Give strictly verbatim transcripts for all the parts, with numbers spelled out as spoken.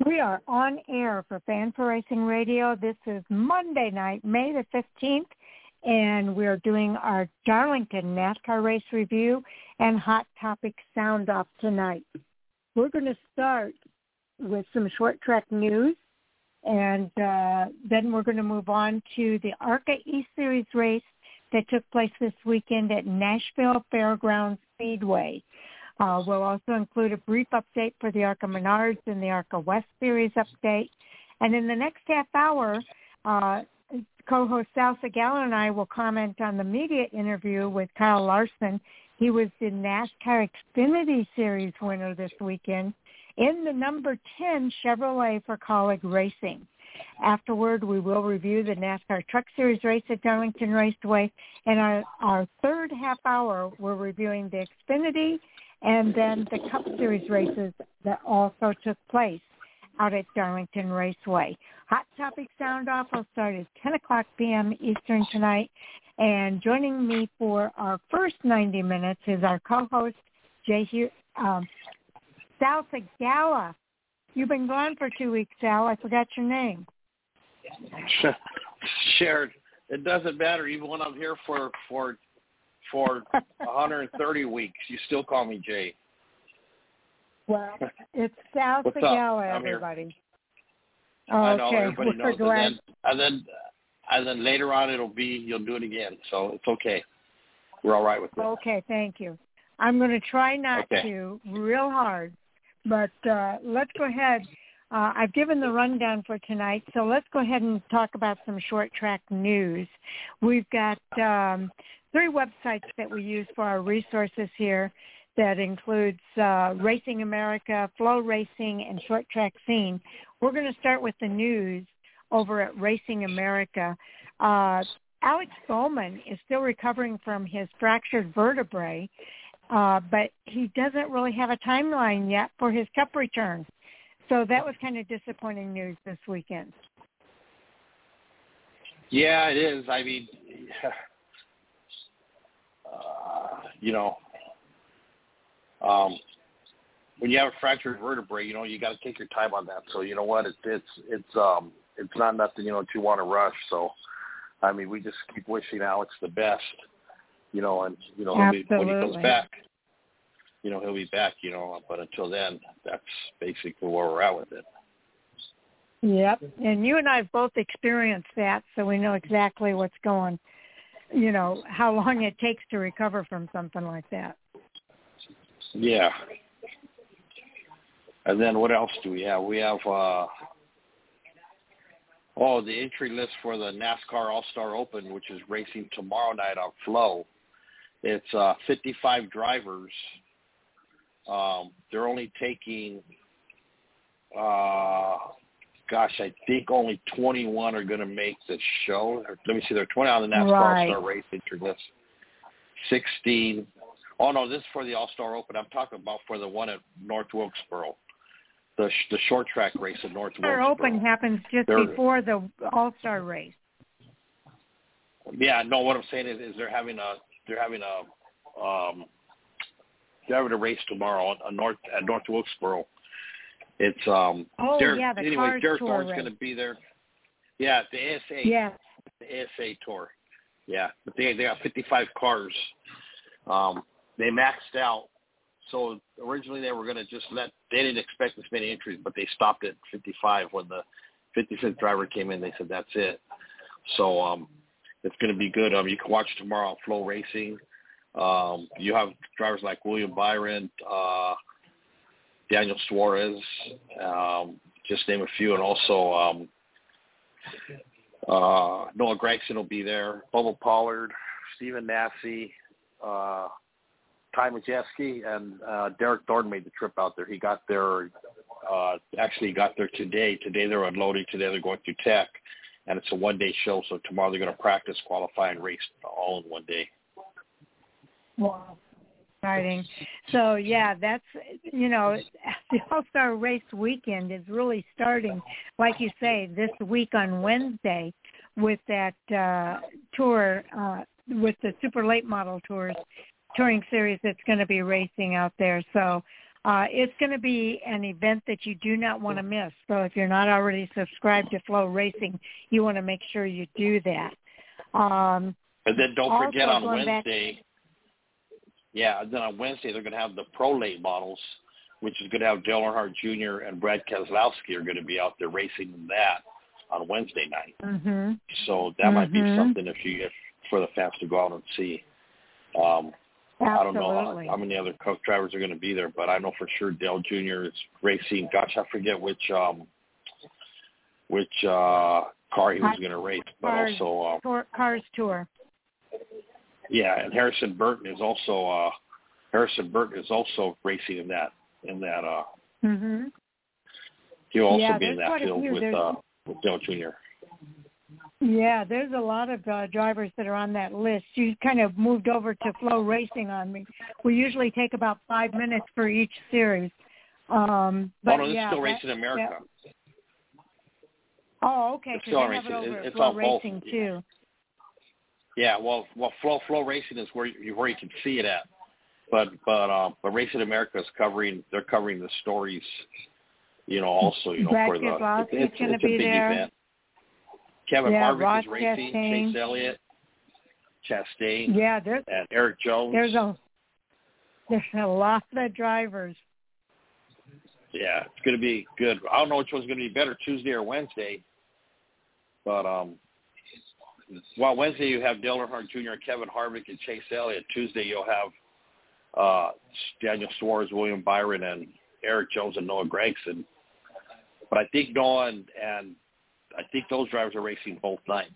We are on air for Fan for Racing Radio. This is Monday night, May the fifteenth, and we're doing our Darlington NASCAR race review and Hot Topic Sound Off tonight. We're going to start with some short track news, and uh, then we're going to move on to the ARCA E-Series race that took place this weekend at Nashville Fairgrounds Speedway. Uh, we'll also include a brief update for the ARCA Menards and the ARCA West Series update. And in the next half hour, uh, co-host Sal Segala and I will comment on the media interview with Kyle Larson. He was the NASCAR Xfinity Series winner this weekend in the number ten Chevrolet for Kaulig Racing. Afterward, we will review the NASCAR Truck Series race at Darlington Raceway. And our, our third half hour, we're reviewing the Xfinity and then the Cup Series races that also took place out at Darlington Raceway. Hot Topic Sound Off will start at ten o'clock p.m. Eastern tonight. And joining me for our first ninety minutes is our co-host, Jay Hugh, um, Sal Segala. You've been gone for two weeks, Sal. I forgot your name. Sharon, it doesn't matter. Even when I'm here for for for one hundred thirty weeks, you still call me Jay. Well, it's Sal What's Segala, up? everybody. Oh, I know, okay, everybody we're knows. glad. And then, and then and then later on, it'll be you'll do it again. So it's okay. We're all right with it. Okay, thank you. I'm going to try not okay. to real hard, but uh, let's go ahead. Uh, I've given the rundown for tonight, so let's go ahead and talk about some short track news. We've got um, three websites that we use for our resources here. That includes uh, Racing America, Flow Racing, and Short Track Scene. We're going to start with the news over at Racing America. Uh, Alex Bowman is still recovering from his fractured vertebrae, uh, but he doesn't really have a timeline yet for his Cup return. So that was kind of disappointing news this weekend. Yeah, it is. I mean, uh, you know, um, when you have a fractured vertebrae, you know, you got to take your time on that. So you know what? It's it's it's um it's not nothing, you know, that you want to rush. So I mean, we just keep wishing Alex the best, you know, and you know he'll be, when he comes back, you know, he'll be back, you know. But until then, that's basically where we're at with it. Yep, and you and I have both experienced that, so we know exactly what's going, you know, how long it takes to recover from something like that. Yeah. And then what else do we have? We have, uh, oh, the entry list for the NASCAR All-Star Open, which is racing tomorrow night on Flow. It's uh, fifty-five drivers. Um, they're only taking, uh, gosh, I think only twenty-one are going to make the show. Let me see, there are twenty on the NASCAR right. All-Star race entry list. sixteen. Oh, no, this is for the All-Star Open. I'm talking about for the one at North Wilkesboro, the the short track race at North Wilkesboro. All-Star Open happens just they're, before the All-Star race. Yeah, no, what I'm saying is, is they're having a they're having a um, they're having a race tomorrow at North at North Wilkesboro. It's um. Oh Derek, yeah, the anyway, Cars Derek Tour Thorne's race. going to be there. Yeah, the A S A. Yeah. The A S A tour. Yeah, but they they got fifty-five cars. Um, they maxed out. So originally they were going to just let, they didn't expect this many entries, but they stopped at fifty-five when the fifty-fifth driver came in. They said, that's it. So um, it's going to be good. Um, you can watch tomorrow on Flow Racing. Um, you have drivers like William Byron, uh, Daniel Suarez, um, just name a few. And also um, uh, Noah Gregson will be there, Bubba Pollard, Stephen Massey, uh, Ty Majeski, and uh, Derek Thorne made the trip out there. He got there, uh, actually got there today. Today they're unloading. Today they're going through tech, and it's a one-day show. So tomorrow they're going to practice, qualify, and race all in one day. Wow. Exciting. So, yeah, that's, you know, the All-Star Race weekend is really starting, like you say, this week on Wednesday with that uh, tour, uh, with the Super Late Model Tours touring series that's going to be racing out there. So Uh, it's going to be an event that you do not want to miss. So if you're not already subscribed to Flow Racing, you want to make sure you do that. Um, and then don't forget on Wednesday, back, yeah, then on Wednesday they're going to have the Pro Late models, which is going to have Dale Earnhardt Junior and Brad Keselowski are going to be out there racing in that on Wednesday night. Mm-hmm. So that mm-hmm. might be something if you if, for the fans to go out and see. Um, I don't know how, how many other Coke drivers are going to be there, but I know for sure Dale Junior is racing. Gosh, I forget which um, which uh, car he was going to race, but Cars, also uh, tour, Cars Tour. Yeah, and Harrison Burton is also uh, Harrison Burton is also racing in that in that. Uh, mm-hmm. He'll also yeah, be in that field with uh, with Dale Junior Yeah, there's a lot of uh, drivers that are on that list. You kind of moved over to Flow Racing on me. We usually take about five minutes for each series. Um, but oh, no, this yeah, is still that, Racing America. That, oh, okay, because they have racing. it over It's at Flow on Racing, both. too. Yeah, well, well, Flow Flow Racing is where you, where you can see it at. But but uh, but Racing America is covering. They're covering the stories. You know, also you know Brad for the Keselowski's it's, it's, gonna it's a be big there. event. Kevin yeah, Harvick Ross is racing. Chastain. Chase Elliott, Chastain. Yeah, there's and Eric Jones. There's a there's a lot of drivers. Yeah, it's going to be good. I don't know which one's going to be better, Tuesday or Wednesday. But um, well, Wednesday you have Dale Earnhardt Junior and Kevin Harvick and Chase Elliott. Tuesday you'll have uh, Daniel Suarez, William Byron, and Eric Jones and Noah Gragson. But I think Noah and, and I think those drivers are racing both nights.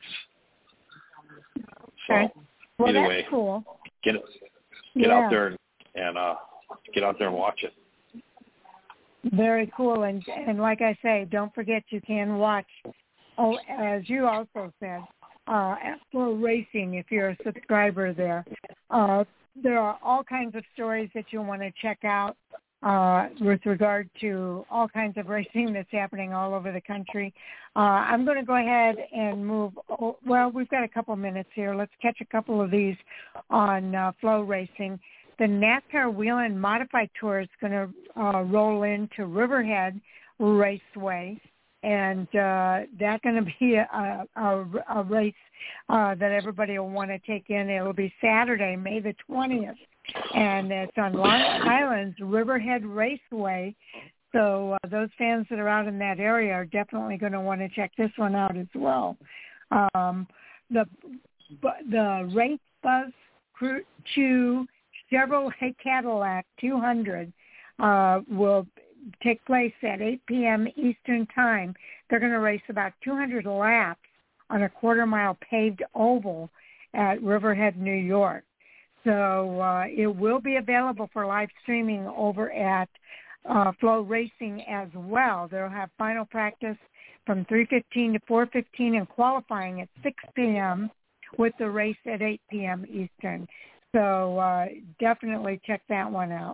So okay. well, either that's way, cool. get it, get yeah. out there and, and uh, get out there and watch it. Very cool, and and like I say, don't forget you can watch. Oh, as you also said, uh, at Flow Racing if you're a subscriber there. Uh, there are all kinds of stories that you'll want to check out uh, with regard to all kinds of racing that's happening all over the country. Uh, I'm going to go ahead and move. Oh, well, we've got a couple minutes here. Let's catch a couple of these on uh, Flow Racing. The NASCAR Wheel and Modified Tour is going to uh, roll into Riverhead Raceway, and uh, that's going to be a, a, a race uh, that everybody will want to take in. It'll be Saturday, May the twentieth, and it's on Long Island's Riverhead Raceway. So uh, those fans that are out in that area are definitely going to want to check this one out as well. Um, the the Race Buzz Crew Chew Chevrolet Cadillac two hundred uh, will take place at eight p.m. Eastern Time. They're going to race about two hundred laps on a quarter-mile paved oval at Riverhead, New York. So uh, it will be available for live streaming over at uh, Flow Racing as well. They'll have final practice from three fifteen to four fifteen and qualifying at six p.m. with the race at eight p.m. Eastern. So uh, definitely check that one out.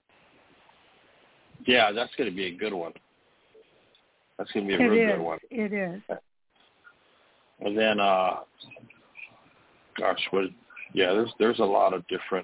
Yeah, that's going to be a good one. That's going to be a it real is. good one. It is. And then, uh, gosh, what? Yeah, there's there's a lot of different.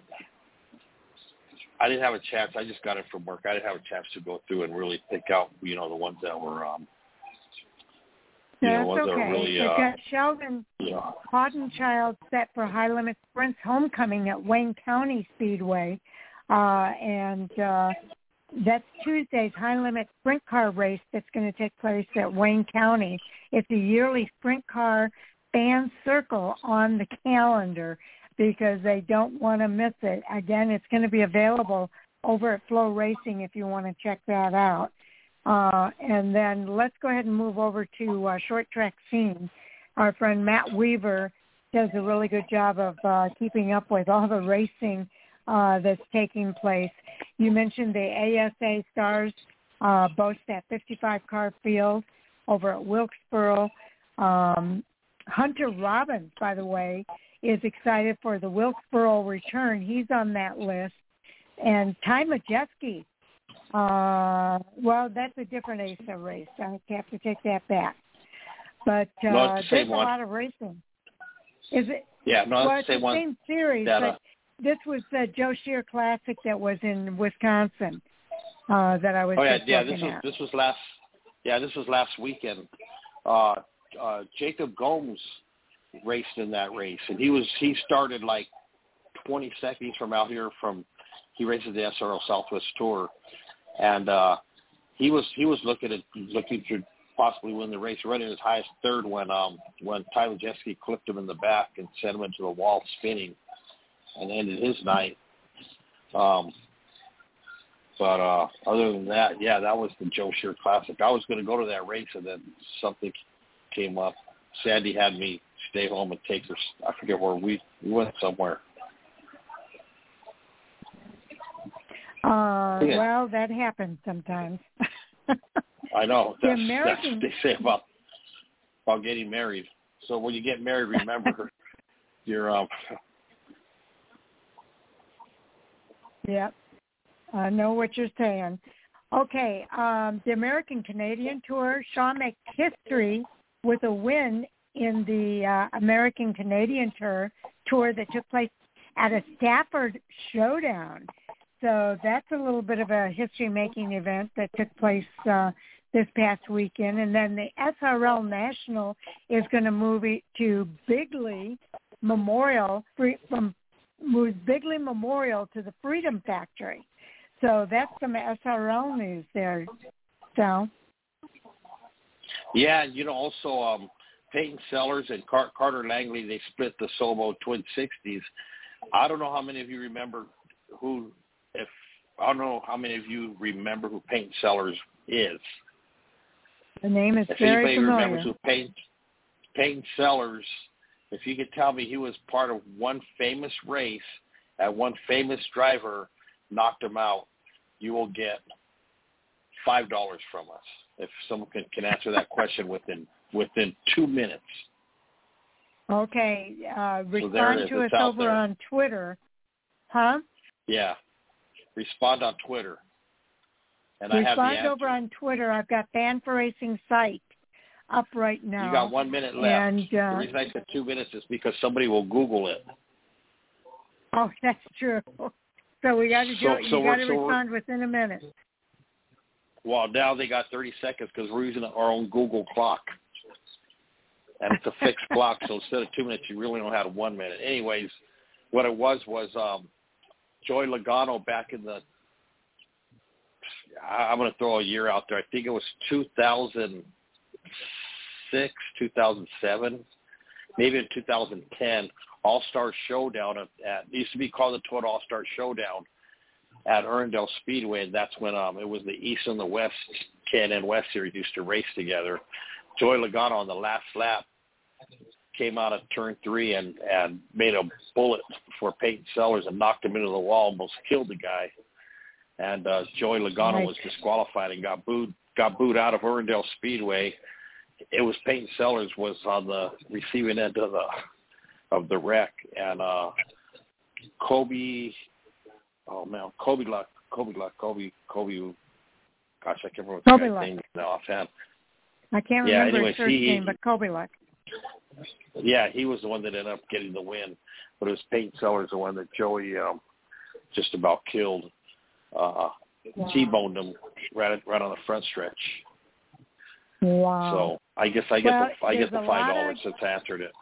I didn't have a chance. I just got it from work. I didn't have a chance to go through and really pick out, you know, the ones that were, um, you That's know, ones okay. that were really. They've uh, got Sheldon you know, Haudenchild set for High Limit Sprints Homecoming at Wayne County Speedway, uh, and uh, that's Tuesday's High Limit Sprint Car race that's going to take place at Wayne County. It's a yearly sprint car fan circle on the calendar because they don't want to miss it. Again, it's going to be available over at Flow Racing if you want to check that out. Uh, and then let's go ahead and move over to uh, short track scenes. Our friend Matt Weaver does a really good job of uh, keeping up with all the racing uh, that's taking place. You mentioned the A S A Stars uh, boast that fifty-five car field over at Wilkesboro. Um, Hunter Robbins, by the way, is excited for the Wilkesboro return. He's on that list. And Ty Majeski, uh, well, that's a different A S A race. I have to take that back. But uh, no, it's the there's same a one. lot of racing. Is it? Yeah, no, well, it's the it's same the one. same series, that, uh, but this was the Joe Shear Classic that was in Wisconsin. uh, that I was oh yeah, just yeah. looking This was at. this was last. Yeah, this was last weekend. Uh, uh, Jacob Gomes raced in that race, and he was he started like twenty seconds from out here. From he races the S R L Southwest Tour, and uh, he was he was looking at looking to possibly win the race, running his highest third when um when Tyler Jeske clipped him in the back and sent him into the wall spinning, and ended his night. Um, but uh, other than that, yeah, that was the Joe Shear Classic. I was going to go to that race, and then something came up. Sandy had me stay home and take her. I forget where we, we went somewhere. Uh, yeah. Well, that happens sometimes. I know. The That's, American... that's what they say about about getting married. So when you get married, remember your um. Yep, I know what you're saying. Okay, um, the American Canadian Tour. Sean makes history with a win in the uh, American Canadian Tour tour that took place at a Stafford Showdown. So that's a little bit of a history-making event that took place uh, this past weekend. And then the S R L National is going to move it to Bigley Memorial, from moves Bigley Memorial to the Freedom Factory. So that's some S R L news there, Sal. Yeah, you know, also um, Peyton Sellers and Car- Carter Langley, they split the Sobo Twin sixties. I don't know how many of you remember who, if I don't know how many of you remember who Peyton Sellers is. The name is if very anybody familiar. remembers who Peyton, Peyton Sellers, if you could tell me he was part of one famous race and one famous driver knocked him out, you will get five dollars from us. If someone can, can answer that question within within two minutes. Okay, uh, So respond to us it's out over there. on Twitter. Huh? Yeah. Respond on Twitter. And I have the Respond answer. over on Twitter. I've got Fan for Racing site up right now. You got one minute left. And, uh, the reason I said two minutes is because somebody will Google it. Oh, that's true. So we got to do So- it. so You got to we're- so we're- respond within a minute. Well, now they got thirty seconds because we're using our own Google clock. And it's a fixed clock, so instead of two minutes, you really only had one minute. Anyways, what it was was um, Joey Logano back in the, I- I'm going to throw a year out there. I think it was two thousand six, two thousand seven, maybe in two thousand ten, All-Star Showdown at, at it used to be called the Total All-Star Showdown at Erindale Speedway, and that's when um, it was the East and the West, K and N West Series used to race together. Joey Logano on the last lap came out of turn three and, and made a bullet for Peyton Sellers and knocked him into the wall, almost killed the guy. And uh, Joey Logano Right. was disqualified and got booed got booed out of Erindale Speedway. It was Peyton Sellers was on the receiving end of the of the wreck, and uh, Kobe, oh man, Kobe Luck, Kobe Luck, Kobe, Kobe. Gosh, I can't remember the Kobe guy's Luck. name now offhand. I can't Yeah, remember anyways, his first he- name, but Kobe Luck. Yeah, he was the one that ended up getting the win, but it was Peyton Sellers, the one that Joey um, just about killed. Uh, Wow. T-boned him right right on the front stretch. Wow. So I guess I get Well, the I there's get the a five lot dollars of- since I answered it.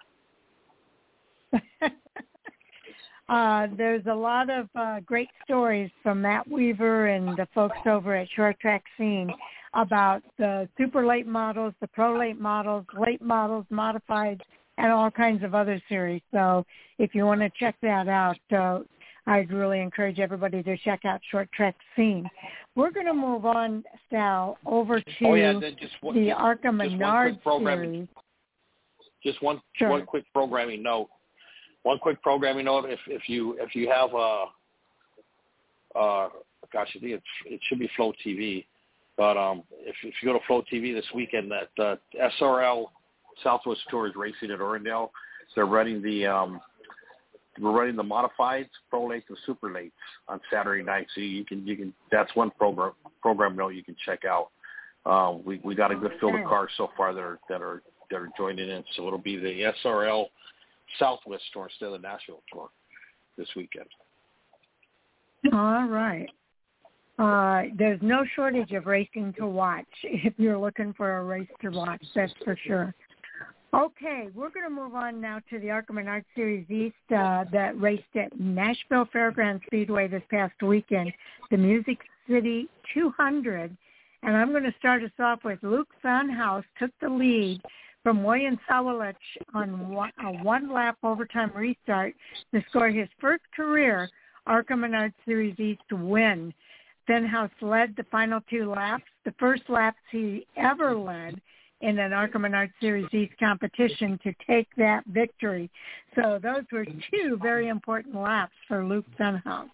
uh, there's a lot of uh, great stories from Matt Weaver and the folks over at Short Track Scene about the super late models, the pro late models, late models, modified, and all kinds of other series. So if you want to check that out, uh, I'd really encourage everybody to check out Short Track Scene. We're going to move on, Sal, over to Oh yeah, then just one, the just, Arca just one Menard quick programming, series. just one Sure. one quick programming note. One quick programming note. If if you if you have a, uh, gosh, I think it's it should be Flow T V, but um, if if you go to Flow T V this weekend, that uh, S R L Southwest Tour is racing at Erindale. They're running the um, we're running the modifieds, pro lates, and super lates on Saturday night. So you can you can that's one program program note you can check out. Uh, we we got a good field of cars so far that are that are that are joining in. So it'll be the S R L Southwest Tour instead of the National Tour this weekend. All right. Uh, there's no shortage of racing to watch if you're looking for a race to watch, that's for sure. Okay, we're going to move on now to the ARCA Menard Series East uh, that raced at Nashville Fairgrounds Speedway this past weekend, the Music City two hundred. And I'm going to start us off with Luke Funhouse took the lead from William Sawalich on one, a one-lap overtime restart to score his first career ARCA Menard Series East win. Funhouse led the final two laps, the first laps he ever led in an ARCA Menard Series East competition to take that victory. So those were two very important laps for Luke Funhouse.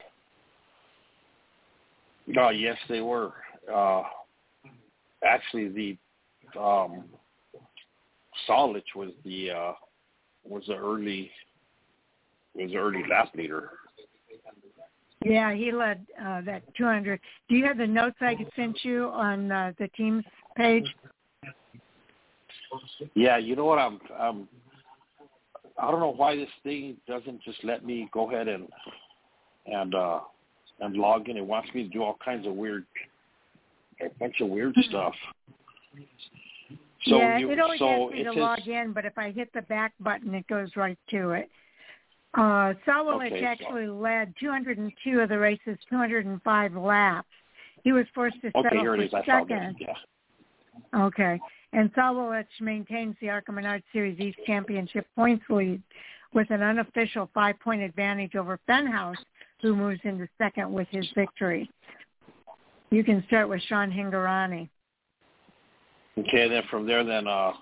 Oh, yes, they were. Uh, actually, the um, Sawalich was the uh, was the early was the early lap leader. Yeah, he led uh, that two hundred. Do you have the notes I could send you on uh, the team's page? Yeah, you know what? I'm, I'm I don't know why this thing doesn't just let me go ahead and and uh, and log in. It wants me to do all kinds of weird, a bunch of weird stuff. So yeah, you, it always so asks me it to says, log in, but if I hit the back button, it goes right to it. Uh, Sawalich okay, actually so. led two hundred two of the race's two hundred five laps. He was forced to Okay, settle here it for is. I second. found it. Yeah. Okay. And Sawalich maintains the ARCA Menard Series East Championship points lead with an unofficial five-point advantage over Funhouse, who moves into second with his victory. You can start with Sean Hingorani. Okay, then from there, then uh,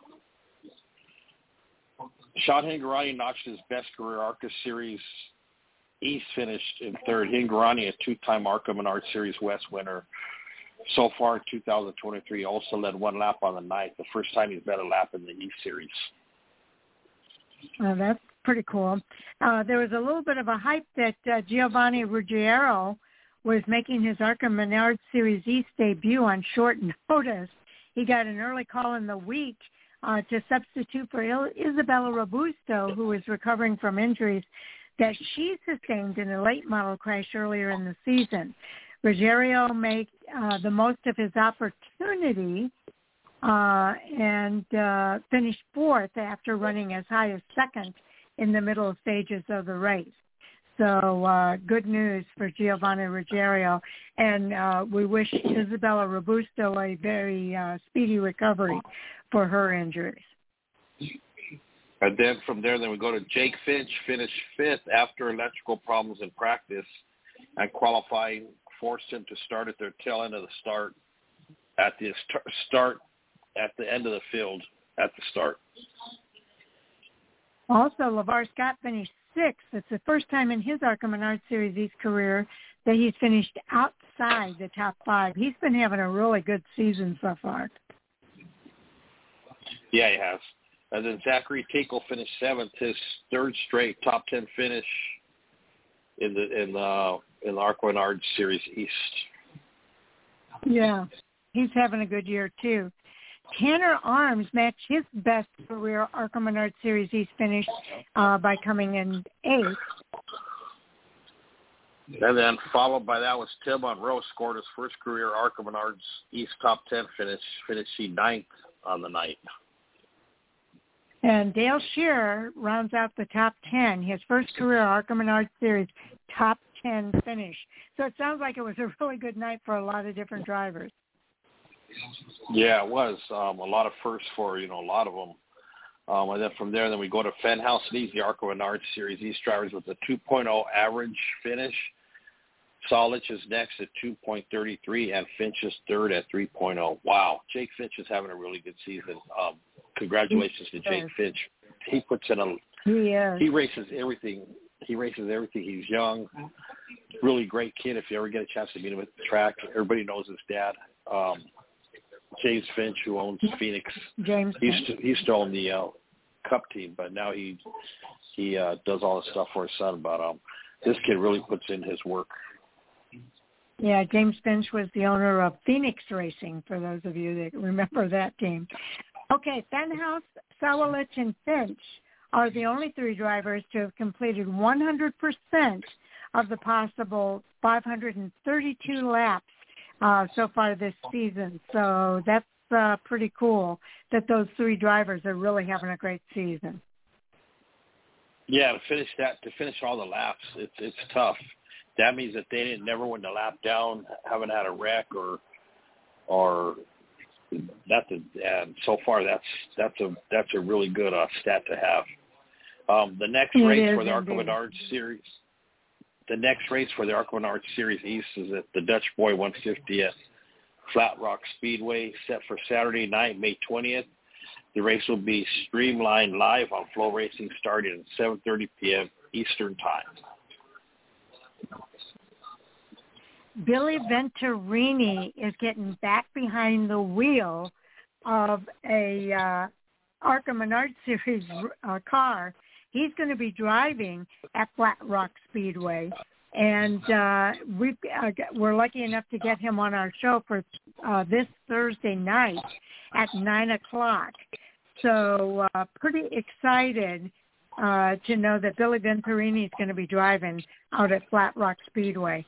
Sean Hingorani notched his best career ARCA Series East finish in third. Hingorani, a two-time ARCA Menard Series West winner. So far in two thousand twenty-three, also led one lap on the night, the first time he's led a lap in the East Series. Oh, that's pretty cool. Uh, there was a little bit of a hype that uh, Giovanni Ruggiero was making his ARCA Menard Series East debut on short notice. He got an early call in the week uh, to substitute for Il- Isabella Robusto, who was recovering from injuries that she sustained in a late model crash earlier in the season. Ruggiero made uh, the most of his opportunity uh, and uh, finished fourth after running as high as second in the middle stages of the race. So uh, good news for Giovanni Ruggiero, and uh, we wish Isabella Robusto a very uh, speedy recovery for her injuries. And then from there, then we go to Jake Finch, finished fifth after electrical problems in practice, and qualifying forced him to start at their tail end of the start, at the start, at the end of the field, at the start. Also, LeVar Scott finished sixth. It's the first time in his ARCA Menard Series East career that he's finished outside the top five. He's been having a really good season so far. Yeah, he has. And then Zachary Tinkle finished seventh, his third straight top ten finish in the in the in the ARCA Menard Series East. Yeah, he's having a good year too. Tanner Arms matched his best career ARCA Menard Series East finish uh, by coming in eighth. And then followed by that was Tim Monroe, scored his first career ARCA Menard's East top ten finish, finishing ninth on the night. And Dale Shearer rounds out the top ten, his first career ARCA Menard Series top ten finish. So it sounds like it was a really good night for a lot of different drivers. Yeah, it was. Um, a lot of firsts for, you know, a lot of them. Um, and then from there, then we go to Funhouse leads the ARCA Menard Series East drivers with a two point oh average finish. Sawalich is next at two point three three, and Finch is third at three point oh. Wow, Jake Finch is having a really good season. Um, congratulations to Jake Finch. He puts in a he, is. he races everything. He races everything. He's young, really great kid. If you ever get a chance to meet him at the track, everybody knows his dad, um, James Finch, who owns Phoenix. James He Finch. used to, he used to own the uh, Cup team, but now he he uh, does all the stuff for his son. But um, this kid really puts in his work. Yeah, James Finch was the owner of Phoenix Racing, for those of you that remember that team. Okay, Funhouse, Sawalich, and Finch are the only three drivers to have completed one hundred percent of the possible five hundred thirty-two laps uh, so far this season. So that's uh, pretty cool that those three drivers are really having a great season. Yeah, to finish that, to finish all the laps, it's it's tough. That means that they didn't never win the lap down, haven't had a wreck, or or that's a, and so far that's that's a that's a really good uh, stat to have. Um, the next it race for the indeed. ARCA Menards Series, the next race for the ARCA Menards Series East is at the Dutch Boy one fifty at Flat Rock Speedway, set for Saturday night, May twentieth. The race will be streamlined live on Flow Racing starting at seven thirty p.m. Eastern Time. Billy Venturini is getting back behind the wheel of a uh, ARCA Menards Series uh, car. He's going to be driving at Flat Rock Speedway, and uh, we've, uh, we're lucky enough to get him on our show for uh, this Thursday night at nine o'clock. So uh, pretty excited uh, to know that Billy Venturini is going to be driving out at Flat Rock Speedway.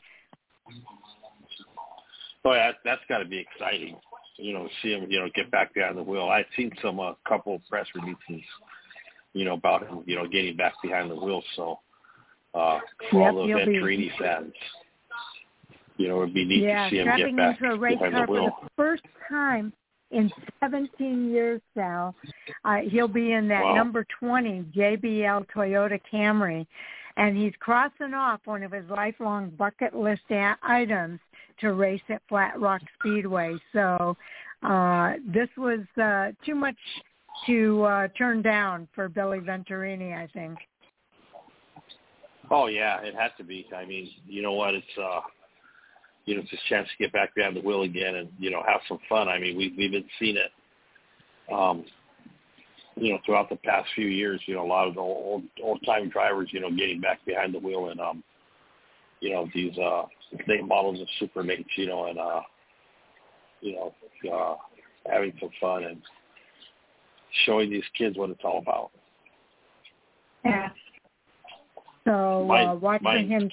Oh, yeah, that's got to be exciting, you know, to see him, you know, get back behind the wheel. I've seen some uh, couple of press releases, you know, about him, you know, getting back behind the wheel. So uh, for yep, all the Venturini be... fans, you know, it would be neat yeah, to see him get back into a race behind car the wheel. For the first time in seventeen years, Sal. Uh, he'll be in that wow. number twenty J B L Toyota Camry, and he's crossing off one of his lifelong bucket list a- items to race at Flat Rock Speedway. So uh, this was uh, too much to uh, turn down for Billy Venturini, I think. Oh, yeah, it has to be. I mean, you know what, it's, uh, you know, it's his chance to get back behind the wheel again and, you know, have some fun. I mean, we, we've been seeing it, um, you know, throughout the past few years, you know, a lot of the old, old-time drivers, you know, getting back behind the wheel and, um, you know, these uh, late models of Super Mates, you know, and, uh, you know, uh, having some fun and showing these kids what it's all about. Yeah. So my, uh, watching my, him to...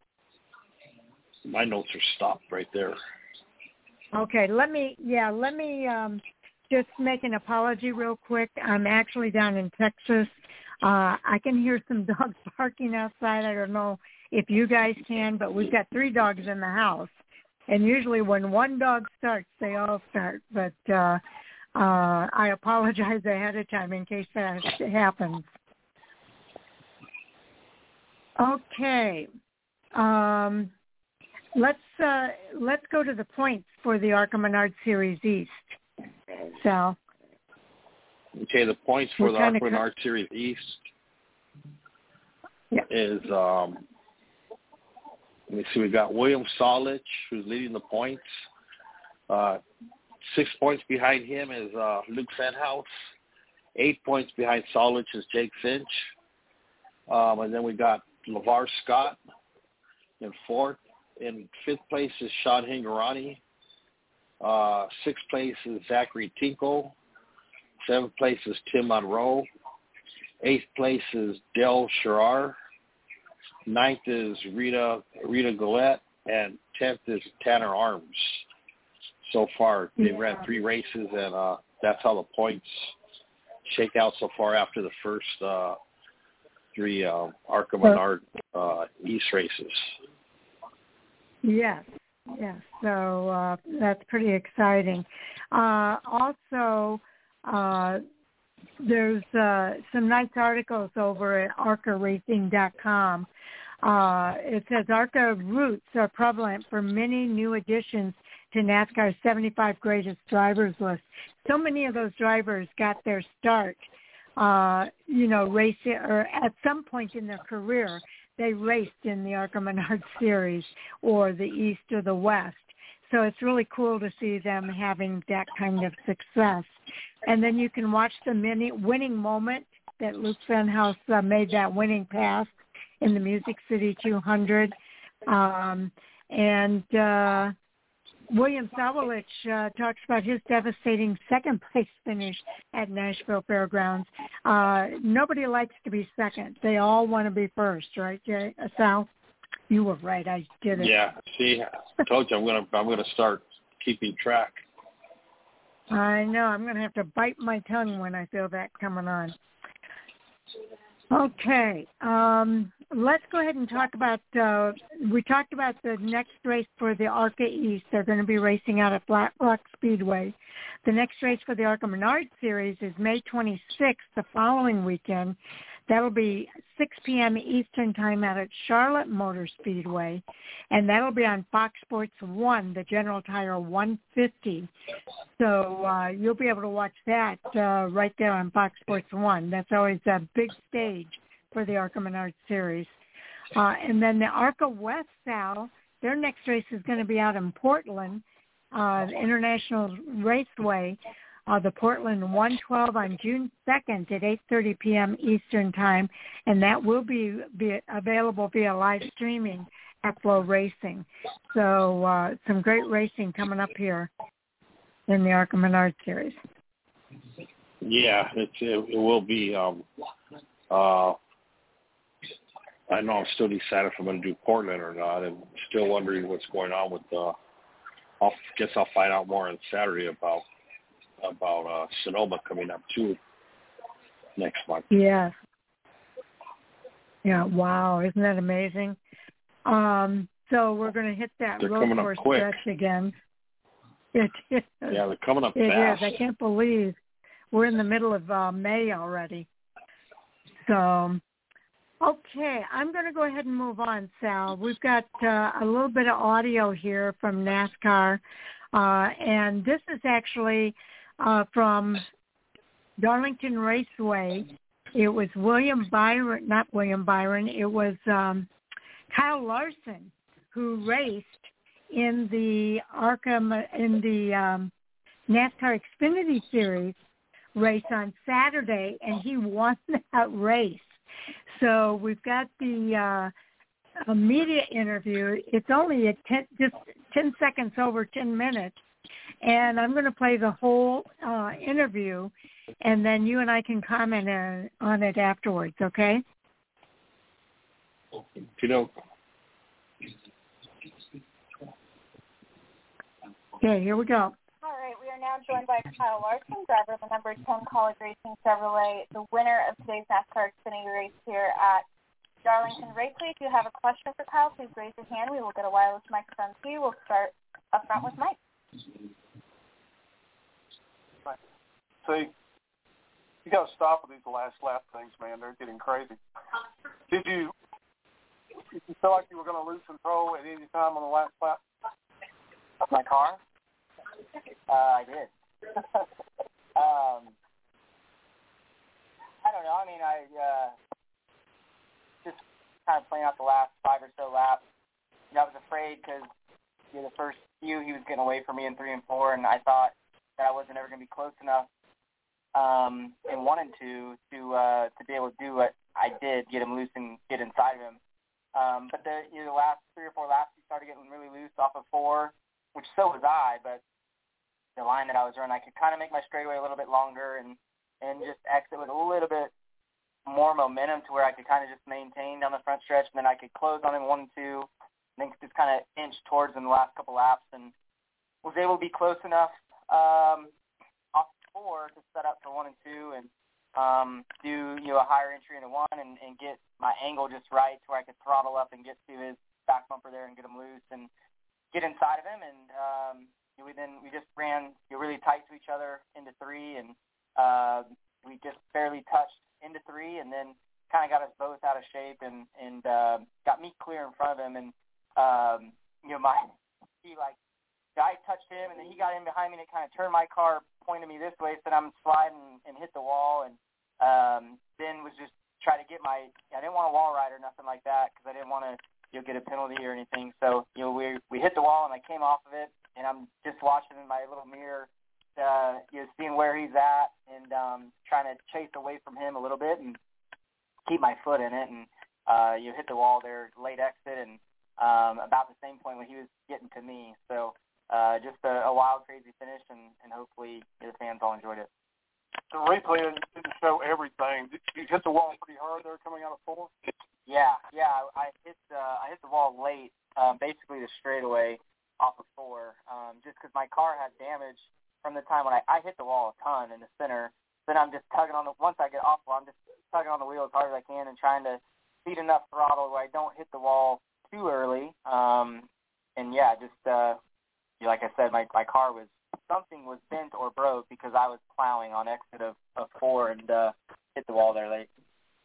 My notes are stopped right there. Okay, let me, yeah, let me um, just make an apology real quick. I'm actually down in Texas. Uh, I can hear some dogs barking outside. I don't know if you guys can, but we've got three dogs in the house. And usually when one dog starts, they all start. But uh, uh, I apologize ahead of time in case that happens. Okay. Um, let's uh, let's go to the points for the ARCA Menards Series East. Sal. Okay, the points for We're the ARCA co- Menards Series East yeah. is, um, let me see, we've got William Solich, who's leading the points. Uh, six points behind him is uh, Luke Fenhouse. Eight points behind Solich is Jake Finch. Um, and then we got LeVar Scott in fourth. In fifth place is Sean Hingorani. Uh, sixth place is Zachary Tinkle. Seventh place is Tim Monroe. Eighth place is Del Sherrar. Ninth is Rita Rita Gillette. And tenth is Tanner Arms. So far, they yeah. ran three races, and uh, that's how the points shake out so far after the first uh, three uh, ARCA Menard uh, East races. Yes, yes. So uh, that's pretty exciting. Uh, also, uh, there's uh, some nice articles over at arca racing dot com. Uh, it says ARCA roots are prevalent for many new additions to NASCAR's seventy-five greatest drivers list. So many of those drivers got their start, uh, you know, racing, or at some point in their career, they raced in the ARCA Menards Series or the East or the West. So it's really cool to see them having that kind of success. And then you can watch the mini winning moment that Luke Fenhouse uh, made that winning pass in the Music City two hundred. Um, and uh, William Sawalich uh, talks about his devastating second-place finish at Nashville Fairgrounds. Uh, nobody likes to be second. They all want to be first, right, Jay, uh, Sal? You were right. I did it. Yeah. See, I told you I'm gonna I'm gonna start keeping track. I know. I'm going to have to bite my tongue when I feel that coming on. Okay. Um, let's go ahead and talk about, uh, we talked about the next race for the ARCA East. They're going to be racing out at Flat Rock Speedway. The next race for the ARCA Menard Series is May twenty-sixth, the following weekend. That'll be six p.m. Eastern Time out at Charlotte Motor Speedway, and that'll be on Fox Sports one, the General Tire one fifty. So uh, you'll be able to watch that uh, right there on Fox Sports one. That's always a big stage for the ARCA Menard Series. Uh, and then the ARCA West, Sal, their next race is going to be out in Portland, uh, International Raceway. Uh, the Portland one twelve on June second at eight thirty p.m. Eastern Time, and that will be, be available via live streaming at Flow Racing. So uh, some great racing coming up here in the ARCA Menard Series. Yeah, it's, it, it will be. Um, uh, I know I'm still deciding if I'm going to do Portland or not, and still wondering what's going on with the. I guess I'll find out more on Saturday about. about uh, Sonoma coming up too next month. Yeah. Yeah, wow. Isn't that amazing? Um, so we're going to hit that They're road course stretch again. It is. Yeah, they're coming up it fast. It is. I can't believe we're in the middle of uh, May already. So, okay, I'm going to go ahead and move on, Sal. We've got uh, a little bit of audio here from NASCAR, uh, and this is actually Uh, from Darlington Raceway. It was William Byron, not William Byron, it was um, Kyle Larson who raced in the Arkham, in the um, NASCAR Xfinity Series race on Saturday, and he won that race. So we've got the uh, a media interview. It's only a ten, just ten seconds over ten minutes. And I'm going to play the whole uh, interview, and then you and I can comment on, on it afterwards, okay? You know. Okay, here we go. All right, we are now joined by Kyle Larson, driver of the number ten College Racing Chevrolet, the winner of today's NASCAR Xfinity race here at Darlington Raceway. If you have a question for Kyle, please raise your hand. We will get a wireless microphone to you. We'll start up front with Mike. See, you got to stop with these last lap things, man. They're getting crazy. Did you, did you feel like you were going to lose control at any time on the last lap? Of my car? Uh, I did. um, I don't know. I mean, I uh, just kind of playing out the last five or so laps. You know, I was afraid because you know, the first few he was getting away from me in three and four, and I thought that I wasn't ever going to be close enough um, in one and two to uh, to be able to do what I did, get him loose and get inside of him. Um, but the, you know, the last three or four laps, he started getting really loose off of four, which so was I, but the line that I was running, I could kind of make my straightaway a little bit longer and, and just exit with a little bit more momentum to where I could kind of just maintain down the front stretch, and then I could close on him one and two, and then just kind of inch towards him the last couple laps, and was able to be close enough um, off four to set up for one and two, and um, do you know a higher entry into one, and, and get my angle just right to where I could throttle up and get to his back bumper there and get him loose and get inside of him, and um, we then we just ran you know, really tight to each other into three, and uh, we just barely touched into three, and then kind of got us both out of shape, and and uh, got me clear in front of him, and um, you know my he like I touched him, and then he got in behind me, and it kind of turned my car, pointed me this way, so then I'm sliding and hit the wall, and um, then was just try to get my I didn't want a wall ride or nothing like that because I didn't want to you know get a penalty or anything. So you know we we hit the wall, and I came off of it, and I'm just watching in my little mirror, uh, you know seeing where he's at, and um, trying to chase away from him a little bit and keep my foot in it, and uh, you hit the wall there, late exit, and um, about the same point when he was getting to me. So. Uh, just a, a wild, crazy finish, and, and hopefully the fans all enjoyed it. The replay didn't show everything. Did you hit the wall pretty hard there coming out of four? Yeah, yeah. I, I hit uh, I hit the wall late, um, basically the straightaway off of four, um, just because my car had damage from the time when I, I hit the wall a ton in the center. Then I'm just tugging on the once I get off the wall, I'm just tugging on the wheel as hard as I can and trying to feed enough throttle where I don't hit the wall too early. Um, and yeah, just uh, like I said, my my car was something was bent or broke because I was plowing on exit of, of four and uh, hit the wall there late.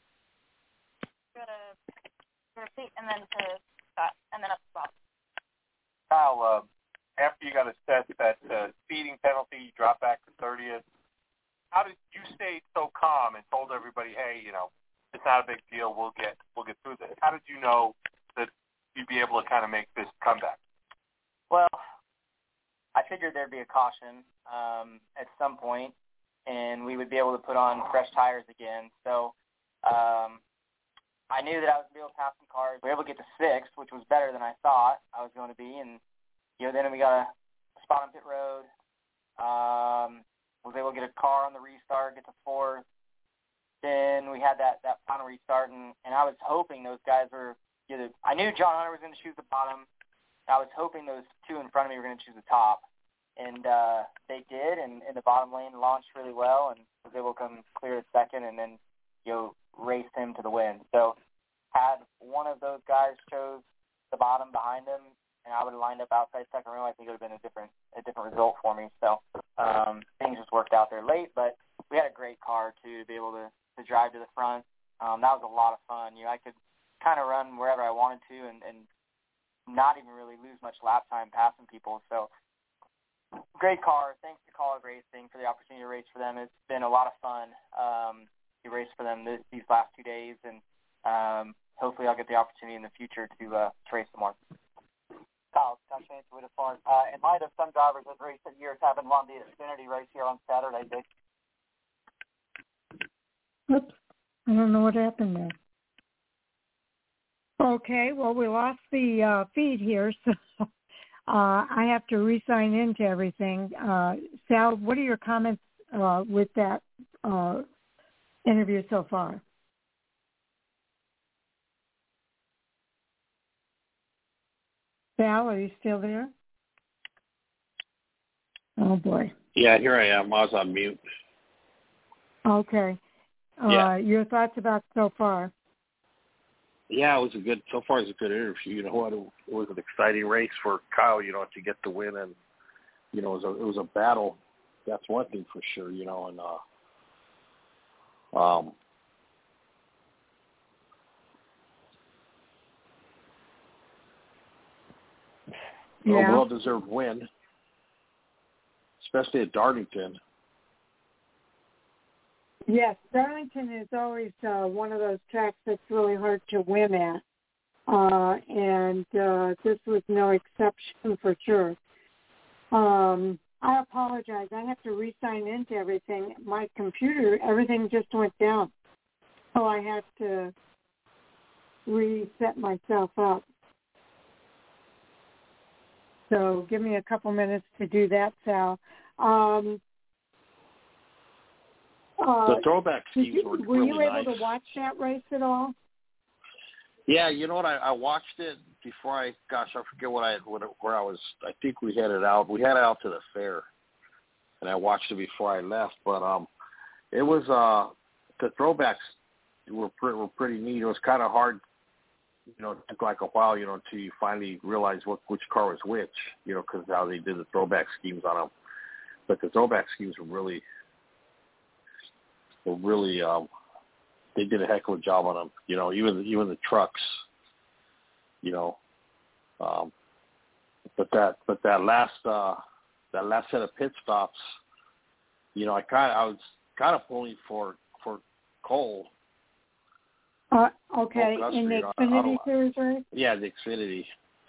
Go to your seat and then to Scott and then up to Bob. Kyle, uh, after you got assessed that uh, speeding penalty, you dropped back to thirtieth. How did you stay so calm and told everybody, hey, you know, it's not a big deal. We'll get we'll get through this. How did you know that you'd be able to kind of make this comeback? Well, I figured there'd be a caution um, at some point, and we would be able to put on fresh tires again. So um, I knew that I was going to be able to pass some cars. We were able to get to sixth, which was better than I thought I was going to be. And, you know, then we got a spot on pit road. Um, was able to get a car on the restart, get to fourth. Then we had that, that final restart, and, and I was hoping those guys were either – I knew John Hunter was going to choose the bottom. I was hoping those two in front of me were going to choose the top. And uh, they did, and in the bottom lane launched really well and was able to come clear to second and then, you know, raced him to the win. So had one of those guys chose the bottom behind him, and I would have lined up outside second row, I think it would have been a different a different result for me. So um, things just worked out there late, but we had a great car, too, to be able to, to drive to the front. Um, that was a lot of fun. You know, I could kind of run wherever I wanted to and, and not even really lose much lap time passing people. So great car. Thanks to College Racing for the opportunity to race for them. It's been a lot of fun um, to race for them this, these last two days, and um, hopefully I'll get the opportunity in the future to, uh, to race some more. Kyle, Scott Chance with a fun. Uh, in light of some drivers of recent years having won the Xfinity race here on Saturday, Dick. Oops, I don't know what happened there. Okay, well, we lost the uh, feed here, so uh, I have to re-sign into everything. Uh, Sal, what are your comments uh, with that uh, interview so far? Sal, are you still there? Oh, boy. Yeah, here I am. I was on mute. Okay. Uh, yeah. Your thoughts about so far? Yeah, it was a good, so far it's a good interview. You know what, it was an exciting race for Kyle, you know, to get the win. And, you know, it was a, it was a battle. That's one thing for sure, you know, and, uh, um, yeah. a well-deserved win, especially at Darlington. Yes, Darlington is always uh, one of those tracks that's really hard to win at, uh, and uh, this was no exception for sure. Um, I apologize. I have to re-sign into everything. My computer, everything just went down, so I have to reset myself up. So give me a couple minutes to do that, Sal. Um, Uh, the throwback schemes you, were, were really you able nice. to watch that race at all? Yeah, you know what? I, I watched it before I. Gosh, I forget what I what, where I was. I think we headed out. We headed out to the fair, and I watched it before I left. But um, it was uh the throwbacks were pretty, were pretty neat. It was kind of hard, you know. It took like a while, you know, until you finally realized what which car was which, you know, because how they did the throwback schemes on them. But the throwback schemes were really. Were really, um, they did a heck of a job on them. You know, even even the trucks. You know, um, but that but that last uh, that last set of pit stops. You know, I kind of I was kind of pulling for for Cole. Uh, okay, Cole Custer, in the you know, Xfinity series, right? Yeah, the Xfinity.